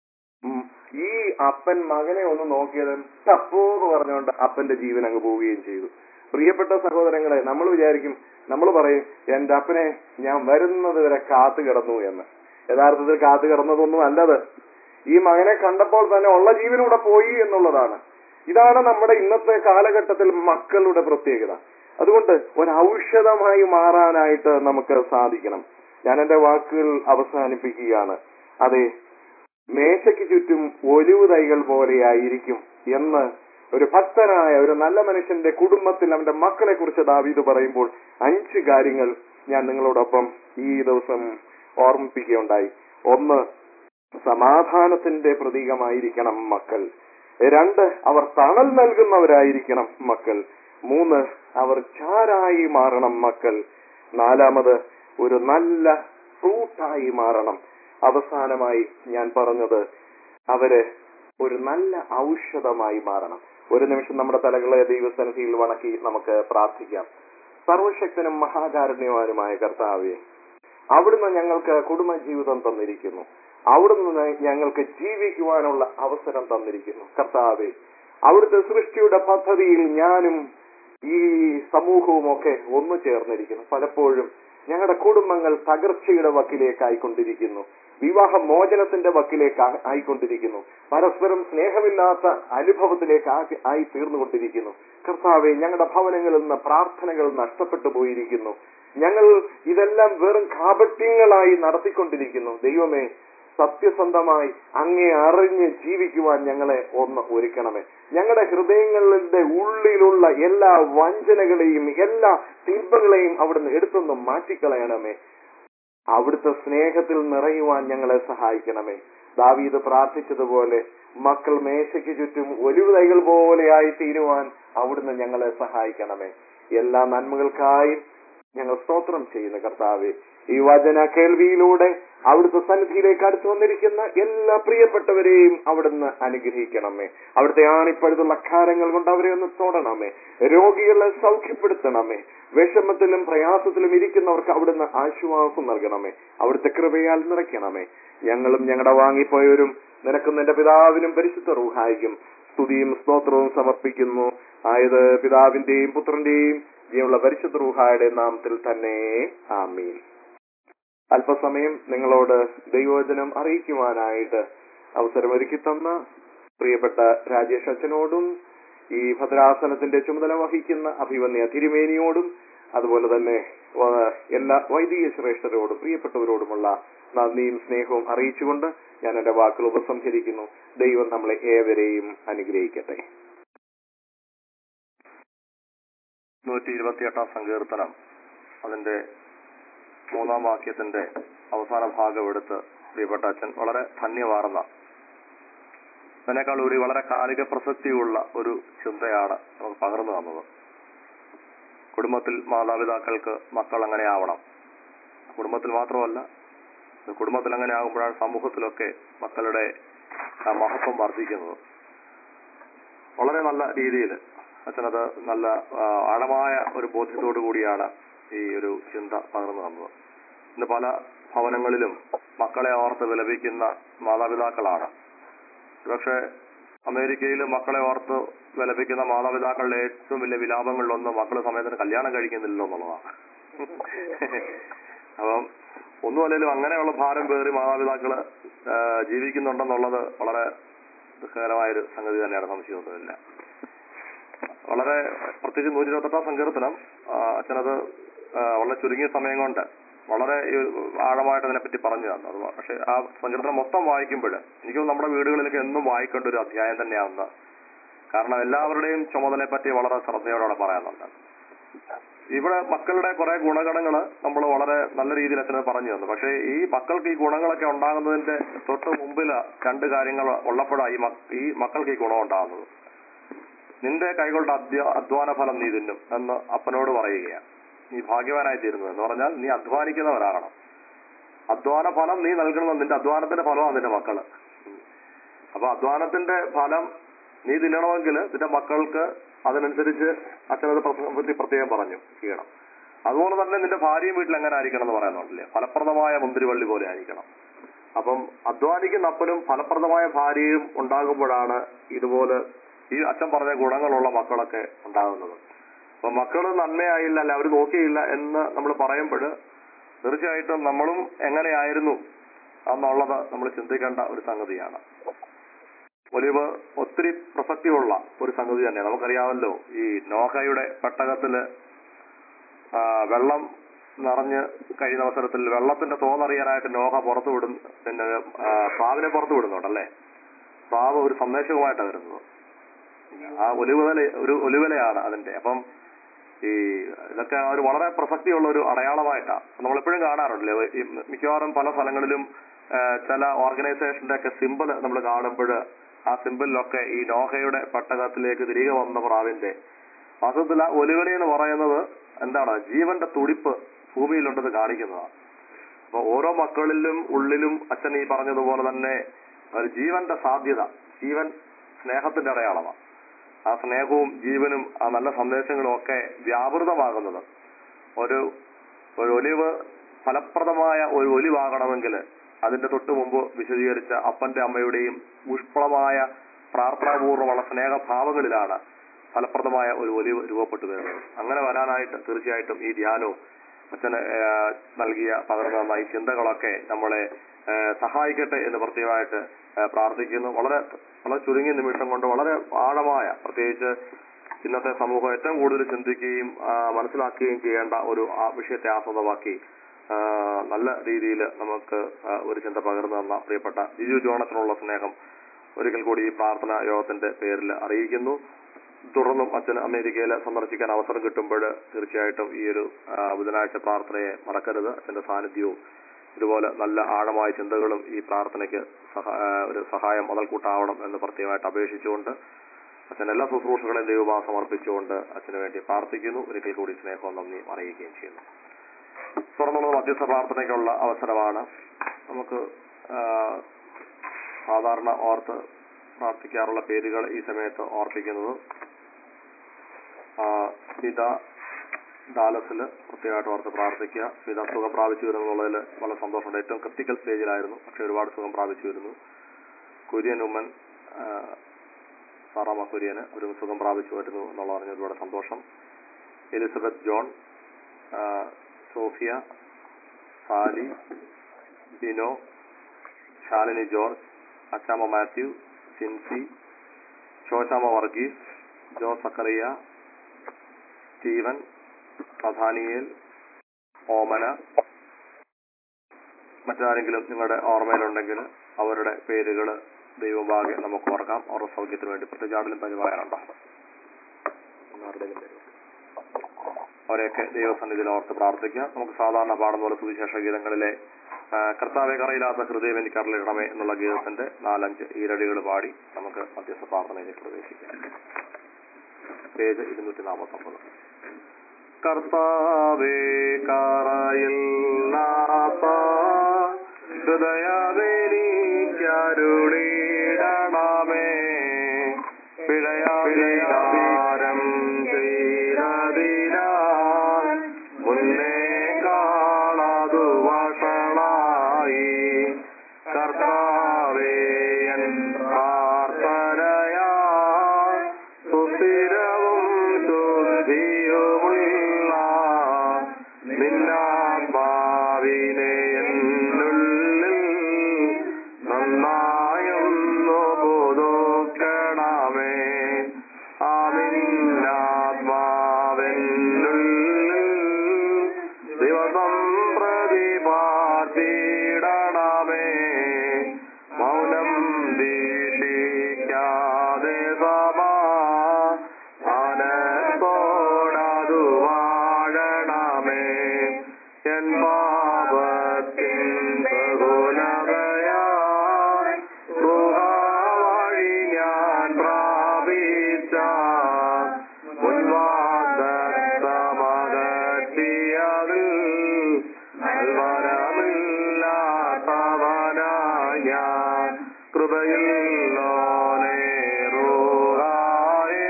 ഉം. ഈ അപ്പൻ മകനെ ഒന്ന് നോക്കിയത് തപ്പോ എന്ന് പറഞ്ഞുകൊണ്ട് അപ്പന്റെ ജീവൻ അങ്ങ് പോവുകയും ചെയ്തു. പ്രിയപ്പെട്ട സഹോദരങ്ങളെ, നമ്മൾ വിചാരിക്കും, നമ്മൾ പറയും എന്റെ അപ്പനെ ഞാൻ വരുന്നത് വരെ കാത്തു കിടന്നു എന്ന്. യഥാർത്ഥത്തിൽ കാത്തു കിടന്നതൊന്നും അല്ലത്. ഈ മകനെ കണ്ടപ്പോൾ തന്നെ ഉള്ള ജീവനൂടെ പോയി എന്നുള്ളതാണ്. ഇതാണ് നമ്മുടെ ഇന്നത്തെ കാലഘട്ടത്തിൽ മക്കളുടെ പ്രത്യേകത. അതുകൊണ്ട് ഒരു ഔഷധമായി മാറാനായിട്ട് നമുക്ക് സാധിക്കണം. ഞാൻ എന്റെ വാക്കുകൾ അവസാനിപ്പിക്കുകയാണ്. അതെ, മേശയ്ക്ക് ചുറ്റും ഒലിവ് തൈകൾ പോലെയായിരിക്കും എന്ന് ഒരു ഭക്തനായ ഒരു നല്ല മനുഷ്യന്റെ കുടുംബത്തിൽ അവന്റെ മക്കളെ കുറിച്ച് ദാവീദ് പറയുമ്പോൾ അഞ്ച് കാര്യങ്ങൾ ഞാൻ നിങ്ങളോടൊപ്പം ഈ ദിവസം ഓർമ്മിപ്പിക്കുകയുണ്ടായി. ഒന്ന്, സമാധാനത്തിന്റെ പ്രതീകമായിരിക്കണം മക്കൾ. രണ്ട്, അവർ തണൽ നൽകുന്നവരായിരിക്കണം മക്കൾ. മൂന്ന്, അവർ ചാരായി മാറണം മക്കൾ. നാലാമത്, ഒരു നല്ല ഫ്രൂട്ടായി മാറണം. അവസാനമായി ഞാൻ പറഞ്ഞത്, അവര് ഒരു നല്ല ഔഷധമായി മാറണം. ഒരു നിമിഷം നമ്മുടെ തലകളെ ദൈവസന്നിധിയിൽ വണക്കി നമുക്ക് പ്രാർത്ഥിക്കാം. സർവശക്തനും മഹാകാരുണ്യവാനുമായ കർത്താവേ, അവിടുന്ന് ഞങ്ങൾക്ക് കുടുംബജീവിതം തന്നിരിക്കുന്നു. അവിടുന്ന് ഞങ്ങൾക്ക് ജീവിക്കുവാനുള്ള അവസരം തന്നിരിക്കുന്നു. കർത്താവേ, അവിടുത്തെ സൃഷ്ടിയുടെ പദ്ധതിയിൽ ഞാനും ഈ സമൂഹവും ഒക്കെ ഒന്നു ചേർന്നിരിക്കുന്നു. പലപ്പോഴും ഞങ്ങളുടെ കുടുംബങ്ങൾ തകർച്ചയുടെ വക്കിലേക്ക് ആയിക്കൊണ്ടിരിക്കുന്നു. വിവാഹ മോചനത്തിന്റെ വക്കിലേക്ക് ആയിക്കൊണ്ടിരിക്കുന്നു. പരസ്പരം സ്നേഹമില്ലാത്ത അനുഭവത്തിലേക്ക് ആയി തീർന്നുകൊണ്ടിരിക്കുന്നു. കർത്താവെ, ഞങ്ങളുടെ ഭവനങ്ങളിൽ നിന്ന് പ്രാർത്ഥനകൾ നഷ്ടപ്പെട്ടു പോയിരിക്കുന്നു. ഞങ്ങൾ ഇതെല്ലാം വെറും കാപട്യങ്ങളായി നടത്തിക്കൊണ്ടിരിക്കുന്നു. ദൈവമേ, സത്യസന്ധമായി അങ്ങേ അറിഞ്ഞ് ജീവിക്കുവാൻ ഞങ്ങളെ ഒന്ന് ഒരുക്കണമേ. ഞങ്ങളുടെ ഹൃദയങ്ങളുടെ ഉള്ളിലുള്ള എല്ലാ വഞ്ചനകളെയും എല്ലാ തിന്മകളെയും അവിടുന്ന് എടുത്തൊന്ന് മാറ്റിക്കളയണമേ. അവിടുത്തെ സ്നേഹത്തിൽ നിറയുവാൻ ഞങ്ങളെ സഹായിക്കണമേ. ദാവീദ് പ്രാർത്ഥിച്ചതുപോലെ മക്കൾ മേശയ്ക്ക് ചുറ്റും ഒലിവ് തൈകൾ പോലെയായി തീരുവാൻ അവിടുന്ന് ഞങ്ങളെ സഹായിക്കണമേ. എല്ലാ നന്മകൾക്കായി ഞങ്ങൾ സ്തോത്രം ചെയ്യുന്ന കർത്താവെ, ഈ വചന കേൾവിയിലൂടെ അവിടുത്തെ സന്നിധിയിലേക്ക് അടുത്തു വന്നിരിക്കുന്ന എല്ലാ പ്രിയപ്പെട്ടവരെയും അവിടുന്ന് അനുഗ്രഹിക്കണമേ. അവിടുത്തെ ആണിപ്പഴുതുള്ള കാരങ്ങൾ കൊണ്ട് അവരെ ഒന്ന് തൊടണമേ. രോഗികളെ സൗഖ്യപ്പെടുത്തണമേ. വിഷമത്തിലും പ്രയാസത്തിലും ഇരിക്കുന്നവർക്ക് അവിടുന്ന് ആശ്വാസം നൽകണമേ. അവിടുത്തെ കൃപയാൽ നിറയ്ക്കണമേ. ഞങ്ങളും ഞങ്ങളുടെ വാങ്ങിപ്പോയവരും നിനക്കും നിന്റെ പിതാവിനും പരിശുദ്ധ റൂഹായിക്കും സ്തുതിയും സ്തോത്രവും സമർപ്പിക്കുന്നു. ആയത് പിതാവിന്റെയും പുത്രന്റെയും ജീവനുള്ള പരിശുദ്ധ റൂഹായുടെ നാമത്തിൽ തന്നെ. ആമീൻ. അല്പസമയം നിങ്ങളോട് ദൈവവചനം അറിയിക്കുവാനായിട്ട് അവസരമൊരുക്കി തന്ന പ്രിയപ്പെട്ട രാജേഷ് അച്ഛനോടും ഈ ഭദ്രാസനത്തിന്റെ ചുമതല വഹിക്കുന്ന അഭിവന്യ തിരുമേനിയോടും അതുപോലെ തന്നെ എല്ലാ വൈദിക ശ്രേഷ്ഠരോടും പ്രിയപ്പെട്ടവരോടുമുള്ള നന്ദിയും സ്നേഹവും അറിയിച്ചുകൊണ്ട് ഞാൻ എന്റെ വാക്കുകൾ ഉപസംഹരിക്കുന്നു. ദൈവം നമ്മളെ ഏവരെയും അനുഗ്രഹിക്കട്ടെ. നൂറ്റി ഇരുപത്തിയെട്ടാം സങ്കീർത്തനം അതിന്റെ മൂന്നാം വാക്യത്തിന്റെ അവസാന ഭാഗം എടുത്ത് പ്രിയപ്പെട്ട അച്ഛൻ വളരെ ധന്യമാർന്ന അതിനേക്കാൾ ഒരു വളരെ കാലിക പ്രസക്തിയുള്ള ഒരു ചിന്തയാണ് നമുക്ക് പകർന്നു തന്നത്. കുടുംബത്തിൽ മാതാപിതാക്കൾക്ക് മക്കൾ അങ്ങനെ ആവണം. കുടുംബത്തിൽ മാത്രമല്ല, കുടുംബത്തിൽ അങ്ങനെ ആകുമ്പോഴാണ് സമൂഹത്തിലൊക്കെ മക്കളുടെ മഹത്വം വർദ്ധിക്കുന്നത്. വളരെ നല്ല രീതിയിൽ അച്ഛനത് നല്ല ആഴമായ ഒരു ബോധ്യത്തോടു കൂടിയാണ് ഈ ഒരു ചിന്ത പകർന്നു തന്നത്. ഇന്ന് പല ഭവനങ്ങളിലും മക്കളെ ഓർത്ത് വിലപിക്കുന്ന മാതാപിതാക്കളാണ്. പക്ഷെ അമേരിക്കയിൽ മക്കളെ ഓർത്ത് വിലപിക്കുന്ന മാതാപിതാക്കളുടെ ഏറ്റവും വലിയ വിലാപങ്ങളിലൊന്നും മക്കള് സമയത്തിന് കല്യാണം കഴിക്കുന്നില്ലല്ലോ എന്നുള്ളതാണ്. അപ്പം ഒന്നുമല്ലെങ്കിലും അങ്ങനെയുള്ള ഭാരം പേറി മാതാപിതാക്കള് ജീവിക്കുന്നുണ്ടെന്നുള്ളത് വളരെ ദുഃഖകരമായൊരു സംഗതി തന്നെയാണ്, സംശയമൊന്നുമില്ല. വളരെ പ്രത്യേകിച്ച് നൂറ്റി ഇരുപത്തെട്ടാം സങ്കീർത്തനം അച്ഛനത് വളരെ ചുരുങ്ങിയ സമയം കൊണ്ട് വളരെ ആഴമായിട്ട് അതിനെപ്പറ്റി പറഞ്ഞു തന്നു. അത് പക്ഷെ ആ സങ്കീർത്തനം മൊത്തം വായിക്കുമ്പോൾ എനിക്ക് നമ്മുടെ വീടുകളിലൊക്കെ എന്നും വായിക്കേണ്ട ഒരു അധ്യായം തന്നെയാണെന്ന്. കാരണം എല്ലാവരുടെയും ചുമതലയെ പറ്റി വളരെ ശ്രദ്ധയോടെ പറയാനുണ്ട്. ഇവിടെ മക്കളുടെ കുറെ ഗുണഗണങ്ങള് നമ്മൾ വളരെ നല്ല രീതിയിൽ അച്ഛനെ പറഞ്ഞു തന്നു. പക്ഷെ ഈ മക്കൾക്ക് ഈ ഗുണങ്ങളൊക്കെ ഉണ്ടാകുന്നതിന്റെ തൊട്ട് മുമ്പില് രണ്ട് കാര്യങ്ങൾ ഉള്ളപ്പോഴാണ് ഈ ഈ മക്കൾക്ക് ഈ ഗുണം ഉണ്ടാകുന്നത്. നിന്റെ കൈകളുടെ അധ്യ അധ്വാന ഫലം നീ തിന്നും എന്ന് അപ്പനോട് പറയുകയാണ്. നീ ഭാഗ്യവാനായി തീരുന്നത് എന്ന് പറഞ്ഞാൽ നീ അധ്വാനിക്കുന്നവരാകണം. അധ്വാന ഫലം നീ നൽകണമെന്ന്, നിന്റെ അധ്വാനത്തിന്റെ ഫലമാണ് നിന്റെ മക്കള്. അപ്പൊ അധ്വാനത്തിന്റെ ഫലം നീ തിന്നണമെങ്കിൽ നിന്റെ മക്കൾക്ക് അതിനനുസരിച്ച് അച്ഛനത് പറ്റി പ്രത്യേകം പറഞ്ഞു ചെയ്യണം. അതുപോലെ തന്നെ നിന്റെ ഭാര്യയും വീട്ടിൽ എങ്ങനെ ആയിരിക്കണം എന്ന് പറയുന്നുണ്ടല്ലേ, ഫലപ്രദമായ മുന്തിരിവള്ളി പോലെ ആയിരിക്കണം. അപ്പം അധ്വാനിക്കുന്ന അപ്പനും ഫലപ്രദമായ ഭാര്യയും ഉണ്ടാകുമ്പോഴാണ് ഇതുപോലെ ഈ അച്ഛൻ പറഞ്ഞ ഗുണങ്ങളുള്ള മക്കളൊക്കെ ഉണ്ടാകുന്നത്. അപ്പൊ മക്കള് നന്മയായില്ല, അല്ല അവർ നോക്കിയില്ല എന്ന് നമ്മൾ പറയുമ്പോൾ തീർച്ചയായിട്ടും നമ്മളും എങ്ങനെയായിരുന്നു എന്നുള്ളത് നമ്മൾ ചിന്തിക്കേണ്ട ഒരു സംഗതിയാണ്. ഒലിവ് ഒത്തിരി പ്രസക്തിയുള്ള ഒരു സംഗതി തന്നെയാണ്. നമുക്കറിയാമല്ലോ, ഈ നോഹയുടെ പെട്ടകത്തില് വെള്ളം നിറഞ്ഞ് കഴിയുന്ന അവസരത്തിൽ വെള്ളത്തിന്റെ തോന്നറിയാനായിട്ട് നോഹ പുറത്തു വിടും, പിന്നെ പ്രാവിനെ പുറത്തു വിടുന്നുണ്ടല്ലേ. പ്രാവ് ഒരു സന്ദേശവുമായിട്ടാണ് വരുന്നത്. ആ ഒലിവല ഒരു ഒലിവലയാണ് അതിന്റെ. അപ്പം ഈ ഇതൊക്കെ ഒരു വളരെ പ്രസക്തിയുള്ള ഒരു അടയാളമായിട്ടാണ് നമ്മളെപ്പോഴും കാണാറുണ്ടല്ലേ. ഈ മിക്കവാറും പല സ്ഥലങ്ങളിലും ചില ഓർഗനൈസേഷന്റെ ഒക്കെ സിമ്പിൾ നമ്മൾ കാണുമ്പോൾ ആ സിമ്പിളിലൊക്കെ ഈ നോഹയുടെ പെട്ടകത്തിലേക്ക് തിരികെ വന്ന പ്രാവിന്റെ വാസ്തവത്തിൽ ആ ഒലിവല എന്ന് പറയുന്നത് എന്താണ്, ജീവന്റെ തുടിപ്പ് ഭൂമിയിലുണ്ടെന്ന് കാണിക്കുന്നതാണ്. അപ്പൊ ഓരോ മക്കളിലും ഉള്ളിലും അച്ഛൻ ഈ പറഞ്ഞതുപോലെ തന്നെ ഒരു ജീവന്റെ സാധ്യത, ജീവൻ സ്നേഹത്തിന്റെ അടയാളമാണ്. ആ സ്നേഹവും ജീവനും ആ നല്ല സന്ദേശങ്ങളും ഒക്കെ വ്യാപൃതമാകുന്നത് ഒരു ഒരു ഒലിവ് ഫലപ്രദമായ ഒരു ഒലിവാകണമെങ്കിൽ അതിന്റെ തൊട്ട് മുമ്പ് വിശദീകരിച്ച അപ്പന്റെ അമ്മയുടെയും പുഷ്പളമായ പ്രാർത്ഥനാപൂർവ്വമുള്ള സ്നേഹഭാവങ്ങളിലാണ് ഫലപ്രദമായ ഒരു ഒലിവ് രൂപപ്പെട്ടു വരുന്നത്. അങ്ങനെ വരാനായിട്ട് തീർച്ചയായിട്ടും ഈ ധ്യാനവും അച്ഛന് നൽകിയ പകർന്നു തന്ന ഈ ചിന്തകളൊക്കെ നമ്മളെ സഹായിക്കട്ടെ എന്ന് പ്രത്യേകമായിട്ട് പ്രാർത്ഥിക്കുന്നു. വളരെ വളരെ ചുരുങ്ങിയ നിമിഷം കൊണ്ട് വളരെ ആഴമായ, പ്രത്യേകിച്ച് ഇന്നത്തെ സമൂഹം ഏറ്റവും കൂടുതൽ ചിന്തിക്കുകയും മനസ്സിലാക്കുകയും ചെയ്യേണ്ട ഒരു വിഷയത്തെ ആസ്പദമാക്കി നല്ല രീതിയിൽ നമുക്ക് ഒരു ചിന്ത പകർന്നു തന്ന പ്രിയപ്പെട്ട ജിജു ജോണത്തിനുള്ള സ്നേഹം ഒരിക്കൽ കൂടി ഈ പ്രാർത്ഥന യോഗത്തിന്റെ പേരിൽ അറിയിക്കുന്നു. തുടർന്നും അച്ഛൻ അമേരിക്കയിൽ സന്ദർശിക്കാൻ അവസരം കിട്ടുമ്പോൾ തീർച്ചയായിട്ടും ഈ ഒരു ബുധനാഴ്ച പ്രാർത്ഥനയെ മറക്കരുത്. അച്ഛന്റെ സാന്നിധ്യവും ഇതുപോലെ നല്ല ആഴമായ ചിന്തകളും ഈ പ്രാർത്ഥനയ്ക്ക് ഒരു സഹായം മുതൽക്കൂട്ടാവണം എന്ന് പ്രത്യേകമായിട്ട് അപേക്ഷിച്ചുകൊണ്ട് അച്ഛൻ എല്ലാ ശുശ്രൂഷകളെയും ദൈവഭാവം സമർപ്പിച്ചുകൊണ്ട് അച്ഛന് വേണ്ടി പ്രാർത്ഥിക്കുന്നു. ഒരിക്കൽ കൂടി സ്നേഹവും നന്ദി അറിയിക്കുകയും ചെയ്യുന്നു. തുടർന്നുള്ള മധ്യസ്ഥ പ്രാർത്ഥനയ്ക്കുള്ള അവസരമാണ്. നമുക്ക് ആ, സാധാരണ ഓർത്ത് പ്രാർത്ഥിക്കാറുള്ള പേരുകൾ ഈ സമയത്ത് ഓർപ്പിക്കുന്നത്. പിത ഡാലസിൽ പ്രത്യേകമായിട്ട് ഓർത്ത് പ്രാർത്ഥിക്കുക. പിത സുഖം പ്രാപിച്ചു വരുന്നുള്ളതിൽ വളരെ സന്തോഷമുണ്ട്. ഏറ്റവും ക്രിട്ടിക്കൽ സ്റ്റേജിലായിരുന്നു, പക്ഷെ ഒരുപാട് സുഖം പ്രാപിച്ചു വരുന്നു. കുര്യൻ ഉമ്മൻ, സാറാമ കുര്യന് ഒരു സുഖം പ്രാപിച്ചു വരുന്നു എന്നുള്ള പറഞ്ഞ ഒരുപാട് സന്തോഷം. Elizabeth John, Sophia, Sally, Bino, Shalini George, Achamma Matthew, Sincy, Sosamma Varghese, Joe Zachariah, Steven, പ്രധാനിയേൽ, ഓമന, മറ്റാരെങ്കിലും നിങ്ങളുടെ ഓർമ്മയിലുണ്ടെങ്കിൽ അവരുടെ പേരുകൾ ദൈവഭാഗ്യ നമുക്ക് ഓർക്കാം. അവരുടെ സൗഖ്യത്തിന് വേണ്ടി പ്രത്യേകിച്ച് ആടിലും പരിപാലനുണ്ടോ അവരെയൊക്കെ ദൈവസന്നിധിയിൽ ഓർത്ത് പ്രാർത്ഥിക്കാം. നമുക്ക് സാധാരണ പാടുന്ന പോലെ സുവിശേഷ ഗീതങ്ങളിലെ കർത്താവെ കറയില്ലാത്ത ഹൃദയം എനിക്ക് അരുളിടണമേ എന്നുള്ള ഗീതത്തിന്റെ നാലഞ്ച് ഈരടികൾ പാടി നമുക്ക് മധ്യസ്ഥ പ്രാർത്ഥനയിലേക്ക് പ്രവേശിക്കാം. പേജ് ഇരുന്നൂറ്റി നാൽപ്പത്തി ഒമ്പത്. കർത്താവേ കറയില്ലാത്ത ഹൃദയമെനിക്കരുളിടണമേ, പിഴയാരം ചെയ്തതിനാൽ മുന്നേ കാണാതു വഷളായി. കർത്താവേ എൻ പ്രാർത്ഥനയാ സുസ്ഥിരവും ശുദ്ധിയുമുള്ള നിന്നാത്മാവിനെ എന്നുള്ളിൽ നന്നായൊന്നു പുതുക്കണമേ. ആ നിന്നാത്മാവെന്നുള്ളിൽ ദിവസം പ്രതിപാർത്തിടണമേ. മൗനം ദീക്ഷിക്കാതെ സമാധാനത്തോടതു വാഴണമേ. എൻ പാപത്തിൻ ബഹുലതയാൽ ഗുഹാവഴി ഞാൻ പ്രാപിച്ച മുൻവാദത്തമകറ്റിയതിൽ നൽവരമില്ലാത്തവനായ ഞാൻ കൃപയില്ലോനേറുകായേ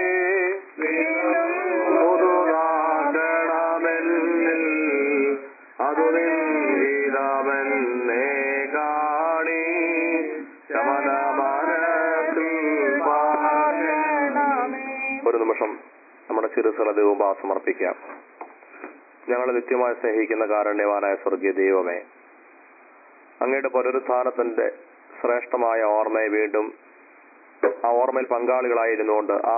പുതുതാകണമെന്നിൽ അതു നിൻഹിതമെന്നേ കാണി ശമനമനത്തിൽ പാകണമേ. ഒരു നിമിഷം നമ്മുടെ ചിരുസല ദൈവം സമർപ്പിക്കാം. ഞങ്ങളെ നിത്യമായി സ്നേഹിക്കുന്ന കാരുണ്യവാനായ സ്വർഗീയ ദൈവമേ, അങ്ങയുടെ പുനരുത്ഥാനത്തിന്റെ ശ്രേഷ്ഠമായ ഓർമ്മയെ വീണ്ടും ആ ഓർമ്മയിൽ പങ്കാളികളായിരുന്നുകൊണ്ട് ആ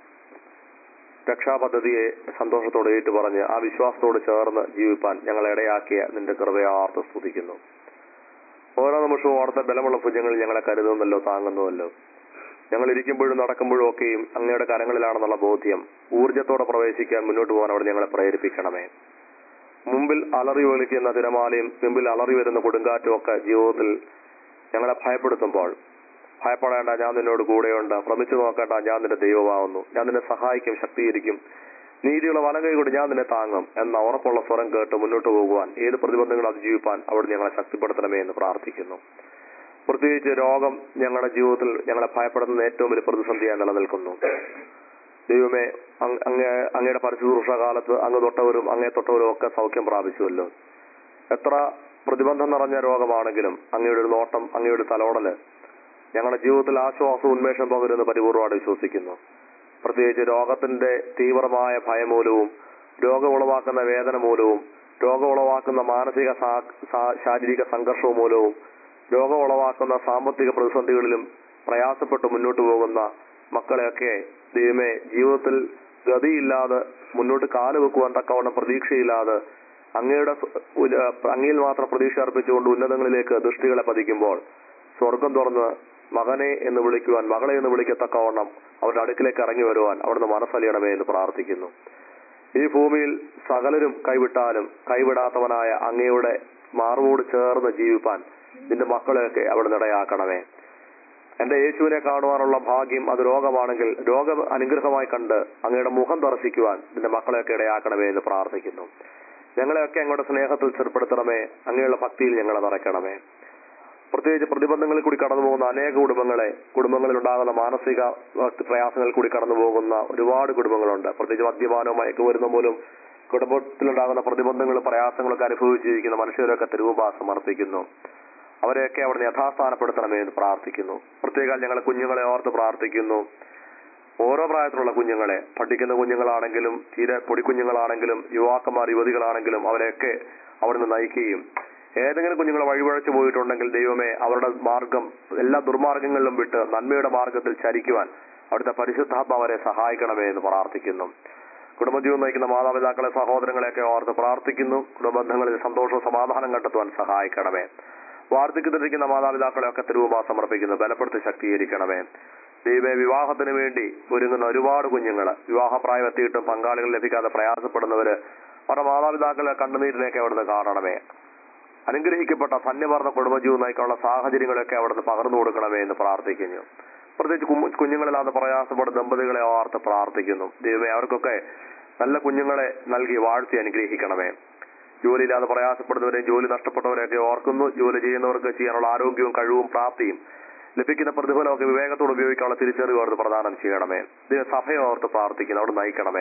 രക്ഷാപദ്ധതിയെ സന്തോഷത്തോടെ ഏറ്റുപറഞ്ഞ് ആ വിശ്വാസത്തോട് ചേർന്ന് ജീവിപ്പാൻ ഞങ്ങളെ ഇടയാക്കിയ നിന്റെ കൃപയെ ഓർത്ത് സ്തുതിക്കുന്നു. ഓരോ നിമിഷവും ഓർത്ത ബലമുള്ള ഭുജങ്ങളിൽ ഞങ്ങളെ കരുതുന്നല്ലോ, താങ്ങുന്നുവല്ലോ. ഞങ്ങൾ ഇരിക്കുമ്പോഴും നടക്കുമ്പോഴും ഒക്കെയും അങ്ങയുടെ കരങ്ങളിലാണെന്നുള്ള ബോധ്യം ഊർജ്ജത്തോടെ പ്രവേശിക്കാൻ മുന്നോട്ട് പോകാൻ അവിടെ ഞങ്ങളെ പ്രേരിപ്പിക്കണമേ. മുമ്പിൽ അലറി ഒലിക്കുന്ന തിരമാലയും പിമ്പിൽ അലറി വരുന്ന കൊടുങ്കാറ്റും ഒക്കെ ജീവിതത്തിൽ ഞങ്ങളെ ഭയപ്പെടുത്തുമ്പോൾ ഭയപ്പെടേണ്ട, ഞാൻ നിന്നോട് കൂടെയുണ്ട്. ഭ്രമിച്ചു നോക്കേണ്ട, ഞാൻ നിന്റെ ദൈവമാവുന്നു. ഞാൻ നിന്നെ സഹായിക്കും, ശക്തീകരിക്കും. നീതിയുള്ള വലം കൈകൊണ്ട് ഞാൻ നിന്നെ താങ്ങും എന്ന ഉറപ്പുള്ള സ്വരം കേട്ട് മുന്നോട്ട് പോകുവാൻ, ഏത് പ്രതിബന്ധങ്ങളും അതിജീവിപ്പാൻ അവിടെ ഞങ്ങളെ ശക്തിപ്പെടുത്തണമേ എന്ന് പ്രാർത്ഥിക്കുന്നു. പ്രത്യേകിച്ച് രോഗം ഞങ്ങളുടെ ജീവിതത്തിൽ ഞങ്ങളെ ഭയപ്പെടുത്തുന്ന ഏറ്റവും വലിയ പ്രതിസന്ധിയായി നിലനിൽക്കുന്നു. ദൈവമേ, അങ്ങ് അങ്ങയുടെ പരിശുശ്രൂഷ കാലത്ത് അങ്ങ് തൊട്ടവരും അങ്ങേ തൊട്ടവരും ഒക്കെ സൗഖ്യം പ്രാപിച്ചുവല്ലോ. എത്ര പ്രതിബന്ധം നിറഞ്ഞ രോഗമാണെങ്കിലും അങ്ങയുടെ ഒരു നോട്ടം, അങ്ങയുടെ തലോടല് ഞങ്ങളുടെ ജീവിതത്തിൽ ആശ്വാസം, ഉന്മേഷം പകരുന്ന പരിപൂർവ്വമായിട്ട് വിശ്വസിക്കുന്നു. പ്രത്യേകിച്ച് രോഗത്തിന്റെ തീവ്രമായ ഭയം മൂലവും രോഗം ഉളവാക്കുന്ന വേദന മൂലവും രോഗം ഉളവാക്കുന്ന മാനസിക ശാരീരിക സംഘർഷവും മൂലവും രോഗം ഉളവാക്കുന്ന സാമ്പത്തിക പ്രതിസന്ധികളിലും പ്രയാസപ്പെട്ട് മുന്നോട്ട് പോകുന്ന മക്കളെയൊക്കെ ദൈവമേ, ജീവിതത്തിൽ ഗതിയില്ലാതെ മുന്നോട്ട് കാലുവെക്കുവാൻ തക്കവണ്ണം പ്രതീക്ഷയില്ലാതെ അങ്ങയുടെ അങ്ങയിൽ മാത്രം പ്രതീക്ഷ അർപ്പിച്ചുകൊണ്ട് ഉന്നതങ്ങളിലേക്ക് ദൃഷ്ടികളെ പതിക്കുമ്പോൾ സ്വർഗം തുറന്ന് മകനെ എന്ന് വിളിക്കുവാൻ, മകളെ എന്ന് വിളിക്കത്തക്കവണ്ണം അവരുടെ അടുക്കിലേക്ക് ഇറങ്ങി വരുവാൻ അവിടുന്ന് മനസ്സലിയണമേ എന്ന് പ്രാർത്ഥിക്കുന്നു. ഈ ഭൂമിയിൽ സകലരും കൈവിട്ടാലും കൈവിടാത്തവനായ അങ്ങയുടെ മാർവോട് ചേർന്ന് ജീവിപ്പാൻ നിന്റെ മക്കളെയൊക്കെ അവിടെ ഇടയാക്കണമേ. എന്റെ യേശുവിനെ കാണുവാനുള്ള ഭാഗ്യം അത് രോഗമാണെങ്കിൽ രോഗം അനുഗ്രഹമായി കണ്ട് അങ്ങയുടെ മുഖം ദർശിക്കുവാൻ നിന്റെ മക്കളെയൊക്കെ ഇടയാക്കണമേ എന്ന് പ്രാർത്ഥിക്കുന്നു. ഞങ്ങളെയൊക്കെ അങ്ങോട്ട് സ്നേഹത്തിൽ സ്ഥിരപ്പെടുത്തണമേ. അങ്ങനെയുള്ള ഭക്തിയിൽ ഞങ്ങളെ നിറയ്ക്കണമേ. പ്രത്യേകിച്ച് പ്രതിബന്ധങ്ങളിൽ കൂടി കടന്നു പോകുന്ന അനേക കുടുംബങ്ങളെ, കുടുംബങ്ങളിൽ ഉണ്ടാകുന്ന മാനസിക പ്രയാസങ്ങളിൽ കൂടി കടന്നു പോകുന്ന ഒരുപാട് കുടുംബങ്ങളുണ്ട്. പ്രത്യേകിച്ച് മദ്യപാനവും മയക്കുമരുന്ന് മൂലം കുടുംബത്തിലുണ്ടാകുന്ന പ്രതിബന്ധങ്ങളും പ്രയാസങ്ങളൊക്കെ അനുഭവിച്ചിരിക്കുന്ന മനുഷ്യരൊക്കെ തിരുവുമ്പ സമർപ്പിക്കുന്നു. അവരെയൊക്കെ അവിടെ യഥാസ്ഥാനപ്പെടുത്തണമേ എന്ന് പ്രാർത്ഥിക്കുന്നു. പ്രത്യേകം ഞങ്ങളെ കുഞ്ഞുങ്ങളെ ഓർത്ത് പ്രാർത്ഥിക്കുന്നു. ഓരോ പ്രായത്തിലുള്ള കുഞ്ഞുങ്ങളെ, പഠിക്കുന്ന കുഞ്ഞുങ്ങളാണെങ്കിലും തീരെ പൊടിക്കുഞ്ഞുങ്ങളാണെങ്കിലും യുവാക്കന്മാർ യുവതികളാണെങ്കിലും അവരെയൊക്കെ അവിടുന്ന് നയിക്കുകയും ഏതെങ്കിലും കുഞ്ഞുങ്ങൾ വഴിപഴച്ചു പോയിട്ടുണ്ടെങ്കിൽ ദൈവമേ അവരുടെ മാർഗം എല്ലാ ദുർമാർഗങ്ങളിലും വിട്ട് നന്മയുടെ മാർഗത്തിൽ ചരിക്കുവാൻ അവിടുത്തെ പരിശുദ്ധാത്മാവ് അവരെ സഹായിക്കണമേ എന്ന് പ്രാർത്ഥിക്കുന്നു. കുടുംബജീവൻ നയിക്കുന്ന മാതാപിതാക്കളെ, സഹോദരങ്ങളെയൊക്കെ ഓർത്ത് പ്രാർത്ഥിക്കുന്നു. കുടുംബബന്ധങ്ങളിൽ സന്തോഷവും സമാധാനം കണ്ടെത്തുവാൻ സഹായിക്കണമേ. വാർദ്ധക്യത്തിലിരിക്കുന്ന മാതാപിതാക്കളെയൊക്കെ തിരുവുമാ സമർപ്പിക്കുന്നു. ബലപ്പെടുത്തി ശക്തീകരിക്കണമേ. ദൈവമേ, വിവാഹത്തിന് വേണ്ടി ഒരുങ്ങുന്ന ഒരുപാട് കുഞ്ഞുങ്ങൾ, വിവാഹപ്രായം എത്തിയിട്ടും പങ്കാളികൾ ലഭിക്കാതെ പ്രയാസപ്പെടുന്നവര്, അവരുടെ മാതാപിതാക്കളെ കണ്ണുനീരിലേക്ക് അവിടുന്ന് കാണണമേ. അനുഗ്രഹിക്കപ്പെട്ട ധന്യമാർന്ന കുടുംബജീവൻ നയിക്കാനുള്ള സാഹചര്യങ്ങളൊക്കെ അവിടുന്ന് പകർന്നു കൊടുക്കണമേ എന്ന് പ്രാർത്ഥിക്കുന്നു. പ്രത്യേകിച്ച് കുഞ്ഞുങ്ങളില്ലാതെ പ്രയാസപ്പെടുന്ന ദമ്പതികളെ ഓർത്ത് പ്രാർത്ഥിക്കുന്നു. ദൈവമേ, അവർക്കൊക്കെ നല്ല കുഞ്ഞുങ്ങളെ നൽകി വാഴ്ത്തി അനുഗ്രഹിക്കണമേ. ജോലിയില്ലാതെ പ്രയാസപ്പെടുന്നവരെയും ജോലി നഷ്ടപ്പെട്ടവരെയൊക്കെ ഓർക്കുന്നു. ജോലി ചെയ്യുന്നവർക്ക് ചെയ്യാനുള്ള ആരോഗ്യവും കഴിവും പ്രാപ്തിയും ലഭിക്കുന്ന പ്രതിഫലമൊക്കെ വിവേകത്തോട് ഉപയോഗിക്കാനുള്ള തിരിച്ചറിവ് അവർക്ക് പ്രദാനം ചെയ്യണമേ. ദൈവ സഭയെ ഓർത്ത് പ്രാർത്ഥിക്കുന്നു. അവിടെ നയിക്കണമേ.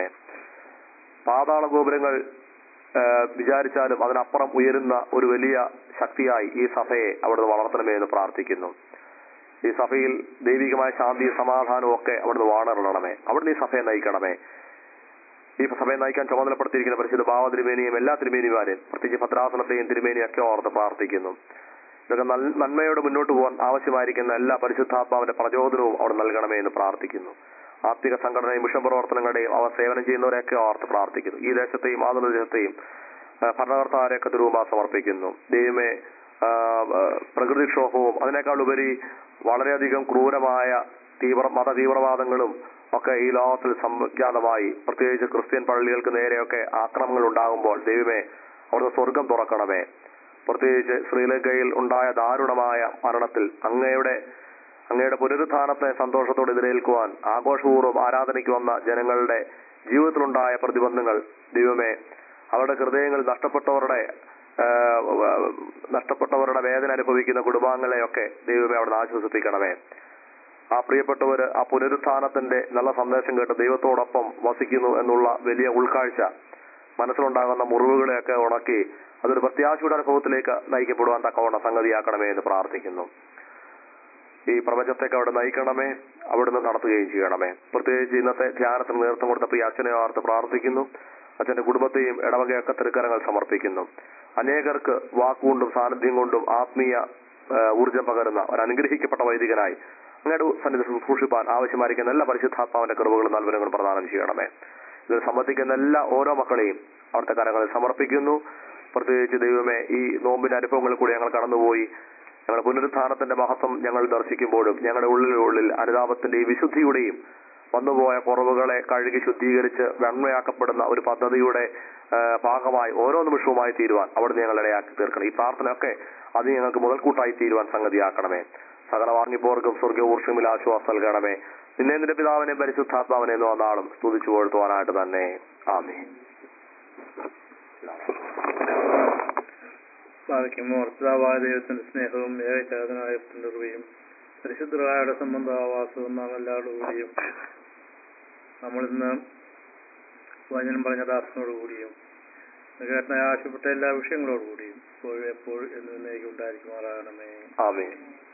പാതാള ഗോപുരങ്ങൾ വിചാരിച്ചാലും അതിനപ്പുറം ഉയരുന്ന ഒരു വലിയ ശക്തിയായി ഈ സഭയെ അവിടുന്ന് വളർത്തണമേ എന്ന് പ്രാർത്ഥിക്കുന്നു. ഈ സഭയിൽ ദൈവികമായ ശാന്തിയും സമാധാനവും ഒക്കെ അവിടുന്ന് വാണറിയണമേ. അവിടുന്ന് ഈ സഭയെ നയിക്കണമേ. ഈ സഭയെ നയിക്കാൻ ചുമതലപ്പെടുത്തിയിരിക്കുന്ന പരിശുദ്ധ ഭാവ തിരുമേനിയും എല്ലാ തിരുമേനിമാരെയും, പ്രത്യേകിച്ച് ഭദ്രാസനത്തെയും തിരുമേനിയൊക്കെ ഓർത്ത് പ്രാർത്ഥിക്കുന്നു. ഇതൊക്കെ നന്മയോടെ മുന്നോട്ട് പോകാൻ ആവശ്യമായിരിക്കുന്ന എല്ലാ പരിശുദ്ധാത്മാവിന്റെ പ്രചോദനവും അവിടെ നൽകണമേ എന്ന് പ്രാർത്ഥിക്കുന്നു. ആത്മിക സംഘടനയും മിഷൻ പ്രവർത്തനങ്ങളുടെയും അവർ സേവനം ചെയ്യുന്നവരെയൊക്കെ ഓർത്ത് പ്രാർത്ഥിക്കുന്നു. ഈ ദേശത്തെയും ആധുനിക ദേശത്തെയും ഭരണകർത്താരെയൊക്കെ തിരുവുമാ സമർപ്പിക്കുന്നു. ദൈവമേ, പ്രകൃതിക്ഷോഭവും അതിനേക്കാൾ ഉപരി വളരെയധികം ക്രൂരമായ തീവ്ര മത തീവ്രവാദങ്ങളും ഒക്കെ ഈ ലോകത്തിൽ സംജാതമായി, പ്രത്യേകിച്ച് ക്രിസ്ത്യൻ പള്ളികൾക്ക് നേരെയൊക്കെ ആക്രമണങ്ങൾ ഉണ്ടാകുമ്പോൾ ദൈവമേ അവിടുന്ന് സ്വർഗം തുറക്കണമേ. പ്രത്യേകിച്ച് ശ്രീലങ്കയിൽ ഉണ്ടായ ദാരുണമായ മരണത്തിൽ അങ്ങയുടെ അങ്ങയുടെ പുനരുത്ഥാനത്തെ സന്തോഷത്തോടെ എതിരേൽക്കുവാൻ ആഘോഷപൂർവ്വം ആരാധനയ്ക്ക് വന്ന ജനങ്ങളുടെ ജീവിതത്തിലുണ്ടായ പ്രതിബന്ധങ്ങൾ ദൈവമേ, അവരുടെ ഹൃദയങ്ങൾ നഷ്ടപ്പെട്ടവരുടെ നഷ്ടപ്പെട്ടവരുടെ വേദന അനുഭവിക്കുന്ന കുടുംബാംഗങ്ങളെയൊക്കെ ദൈവമേ അവിടുന്ന് ആശ്വസിപ്പിക്കണമേ. ആ പ്രിയപ്പെട്ടവര് ആ പുനരുത്ഥാനത്തിന്റെ നല്ല സന്ദേശം കേട്ട് ദൈവത്തോടൊപ്പം വസിക്കുന്നു എന്നുള്ള വലിയ ഉൾക്കാഴ്ച മനസ്സിലുണ്ടാകുന്ന മുറിവുകളെയൊക്കെ ഉണക്കി അതൊരു പ്രത്യാശയുടെ അനുഭവത്തിലേക്ക് നയിക്കപ്പെടുവാൻ തക്കവണ്ണം സംഗതിയാക്കണമേ എന്ന് പ്രാർത്ഥിക്കുന്നു. ഈ പ്രപഞ്ചത്തേക്ക് അവിടെ നയിക്കണമേ, അവിടുന്ന് നടത്തുകയും ചെയ്യണമേ. പ്രത്യേകിച്ച് ഇന്നത്തെ ധ്യാനത്തിന് നേതൃത്വം കൊടുത്ത പ്രിയ അച്ഛനെ ഓർത്ത് പ്രാർത്ഥിക്കുന്നു. അച്ഛന്റെ കുടുംബത്തെയും ഇടവകയൊക്കെ തൃക്കരങ്ങൾ സമർപ്പിക്കുന്നു. അനേകർക്ക് വാക്കുകൊണ്ടും സാന്നിധ്യം കൊണ്ടും ആത്മീയ ഊർജം പകരുന്ന ഒരു അനുഗ്രഹിക്കപ്പെട്ട വൈദികനായി അങ്ങയുടെ സന്നിധി ശുശ്രൂഷിപ്പാൻ ആവശ്യമായിരിക്കുന്ന എല്ലാ പരിശുദ്ധാത്മാവിന്റെ കൃപകളും നൽകുന്നങ്ങളും പ്രദാനം ചെയ്യണമേ. ഇതിൽ സംബന്ധിക്കുന്ന എല്ലാ ഓരോ മക്കളെയും അവിടുത്തെ കരങ്ങളിൽ സമർപ്പിക്കുന്നു. പ്രത്യേകിച്ച് ദൈവമേ, ഈ നോമ്പിന്റെ അനുഭവങ്ങളിൽ കൂടി ഞങ്ങൾ കടന്നുപോയി ഞങ്ങളുടെ പുനരുത്ഥാനത്തിന്റെ മഹത്വം ഞങ്ങൾ ദർശിക്കുമ്പോഴും ഞങ്ങളുടെ ഉള്ളിലുള്ളിൽ അനുതാപത്തിന്റെയും വിശുദ്ധിയുടെയും വന്നുപോയ കുറവുകളെ കഴുകി ശുദ്ധീകരിച്ച് വെണ്മയാക്കപ്പെടുന്ന ഒരു പദ്ധതിയുടെ ഭാഗമായി ഓരോ നിമിഷവുമായി തീരുവാൻ അവിടുന്ന് ഞങ്ങൾ ഇടയാക്കി തീർക്കണം. ഈ പ്രാർത്ഥനയൊക്കെ അത് ഞങ്ങൾക്ക് മുതൽക്കൂട്ടായി തീരുവാൻ സംഗതിയാക്കണമേ. സകല വാങ്ങിപ്പോർക്കും സ്വർഗൂർഷമിൽ ആശ്വാസം നൽകണമേ. നിന്നെ നിന്റെ പിതാവിനെയും പരിശുദ്ധാത്മാവിനെയും വന്നാളും സ്തുതിച്ചു പോഴ്ത്തുവാനായിട്ട് തന്നെ. ആമേൻ. മോർത്താവായ ദൈവത്തിന്റെ സ്നേഹവും ഏകചാതനായത്തിന്റെ കൃപയും പരിശുദ്ധരായുടെ സംബന്ധാവാസവും നാം എല്ലാവരോടുകൂടിയും നമ്മളിന്ന് വചനം പറഞ്ഞ ദാസനോടുകൂടിയും കേട്ട ആവശ്യപ്പെട്ട എല്ലാ വിഷയങ്ങളോടുകൂടിയും ഇപ്പോഴും എപ്പോഴും എന്നേക്കും ഉണ്ടായിരിക്കുമാറാകണമേ. ആമേൻ.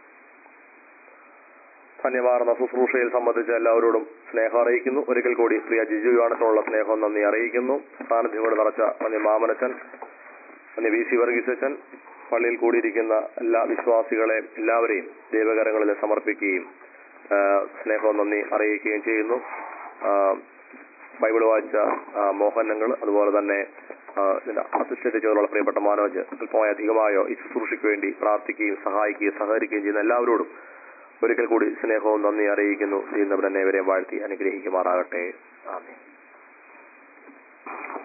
ധന്യമാർന്ന ശുശ്രൂഷയിൽ സംബന്ധിച്ച എല്ലാവരോടും സ്നേഹം അറിയിക്കുന്നു. ഒരിക്കൽ കൂടി പ്രിയ ജിജു യോണത്തിനുള്ള സ്നേഹം നന്ദി അറിയിക്കുന്നു. സാന്നിധ്യം കൊണ്ട് നിറച്ച നന്ദി മാമനച്ചൻ, നന്ദി വി സി വർഗീസച്ചൻ, പള്ളിയിൽ കൂടിയിരിക്കുന്ന എല്ലാ വിശ്വാസികളെ എല്ലാവരെയും ദൈവകരങ്ങളിൽ സമർപ്പിക്കുകയും സ്നേഹവും നന്ദി അറിയിക്കുകയും ചെയ്യുന്നു. ബൈബിൾ വായിച്ച മോഹനങ്ങൾ, അതുപോലെ തന്നെ അസിസ്റ്റന്റ് ചെയ്തുള്ള പ്രിയപ്പെട്ട മനോജ് അല്പമായി അധികമായോ ഈ ശുശ്രൂഷയ്ക്ക് വേണ്ടി പ്രാർത്ഥിക്കുകയും സഹായിക്കുകയും സഹകരിക്കുകയും ചെയ്യുന്ന എല്ലാവരോടും ഒരിക്കൽ കൂടി സ്നേഹവും നന്ദി അറിയിക്കുന്നു. ചെയ്യുന്നവരെന്നെ ഇവരെയും വാഴ്ത്തി അനുഗ്രഹിക്കുമാറാകട്ടെ. ആമേൻ.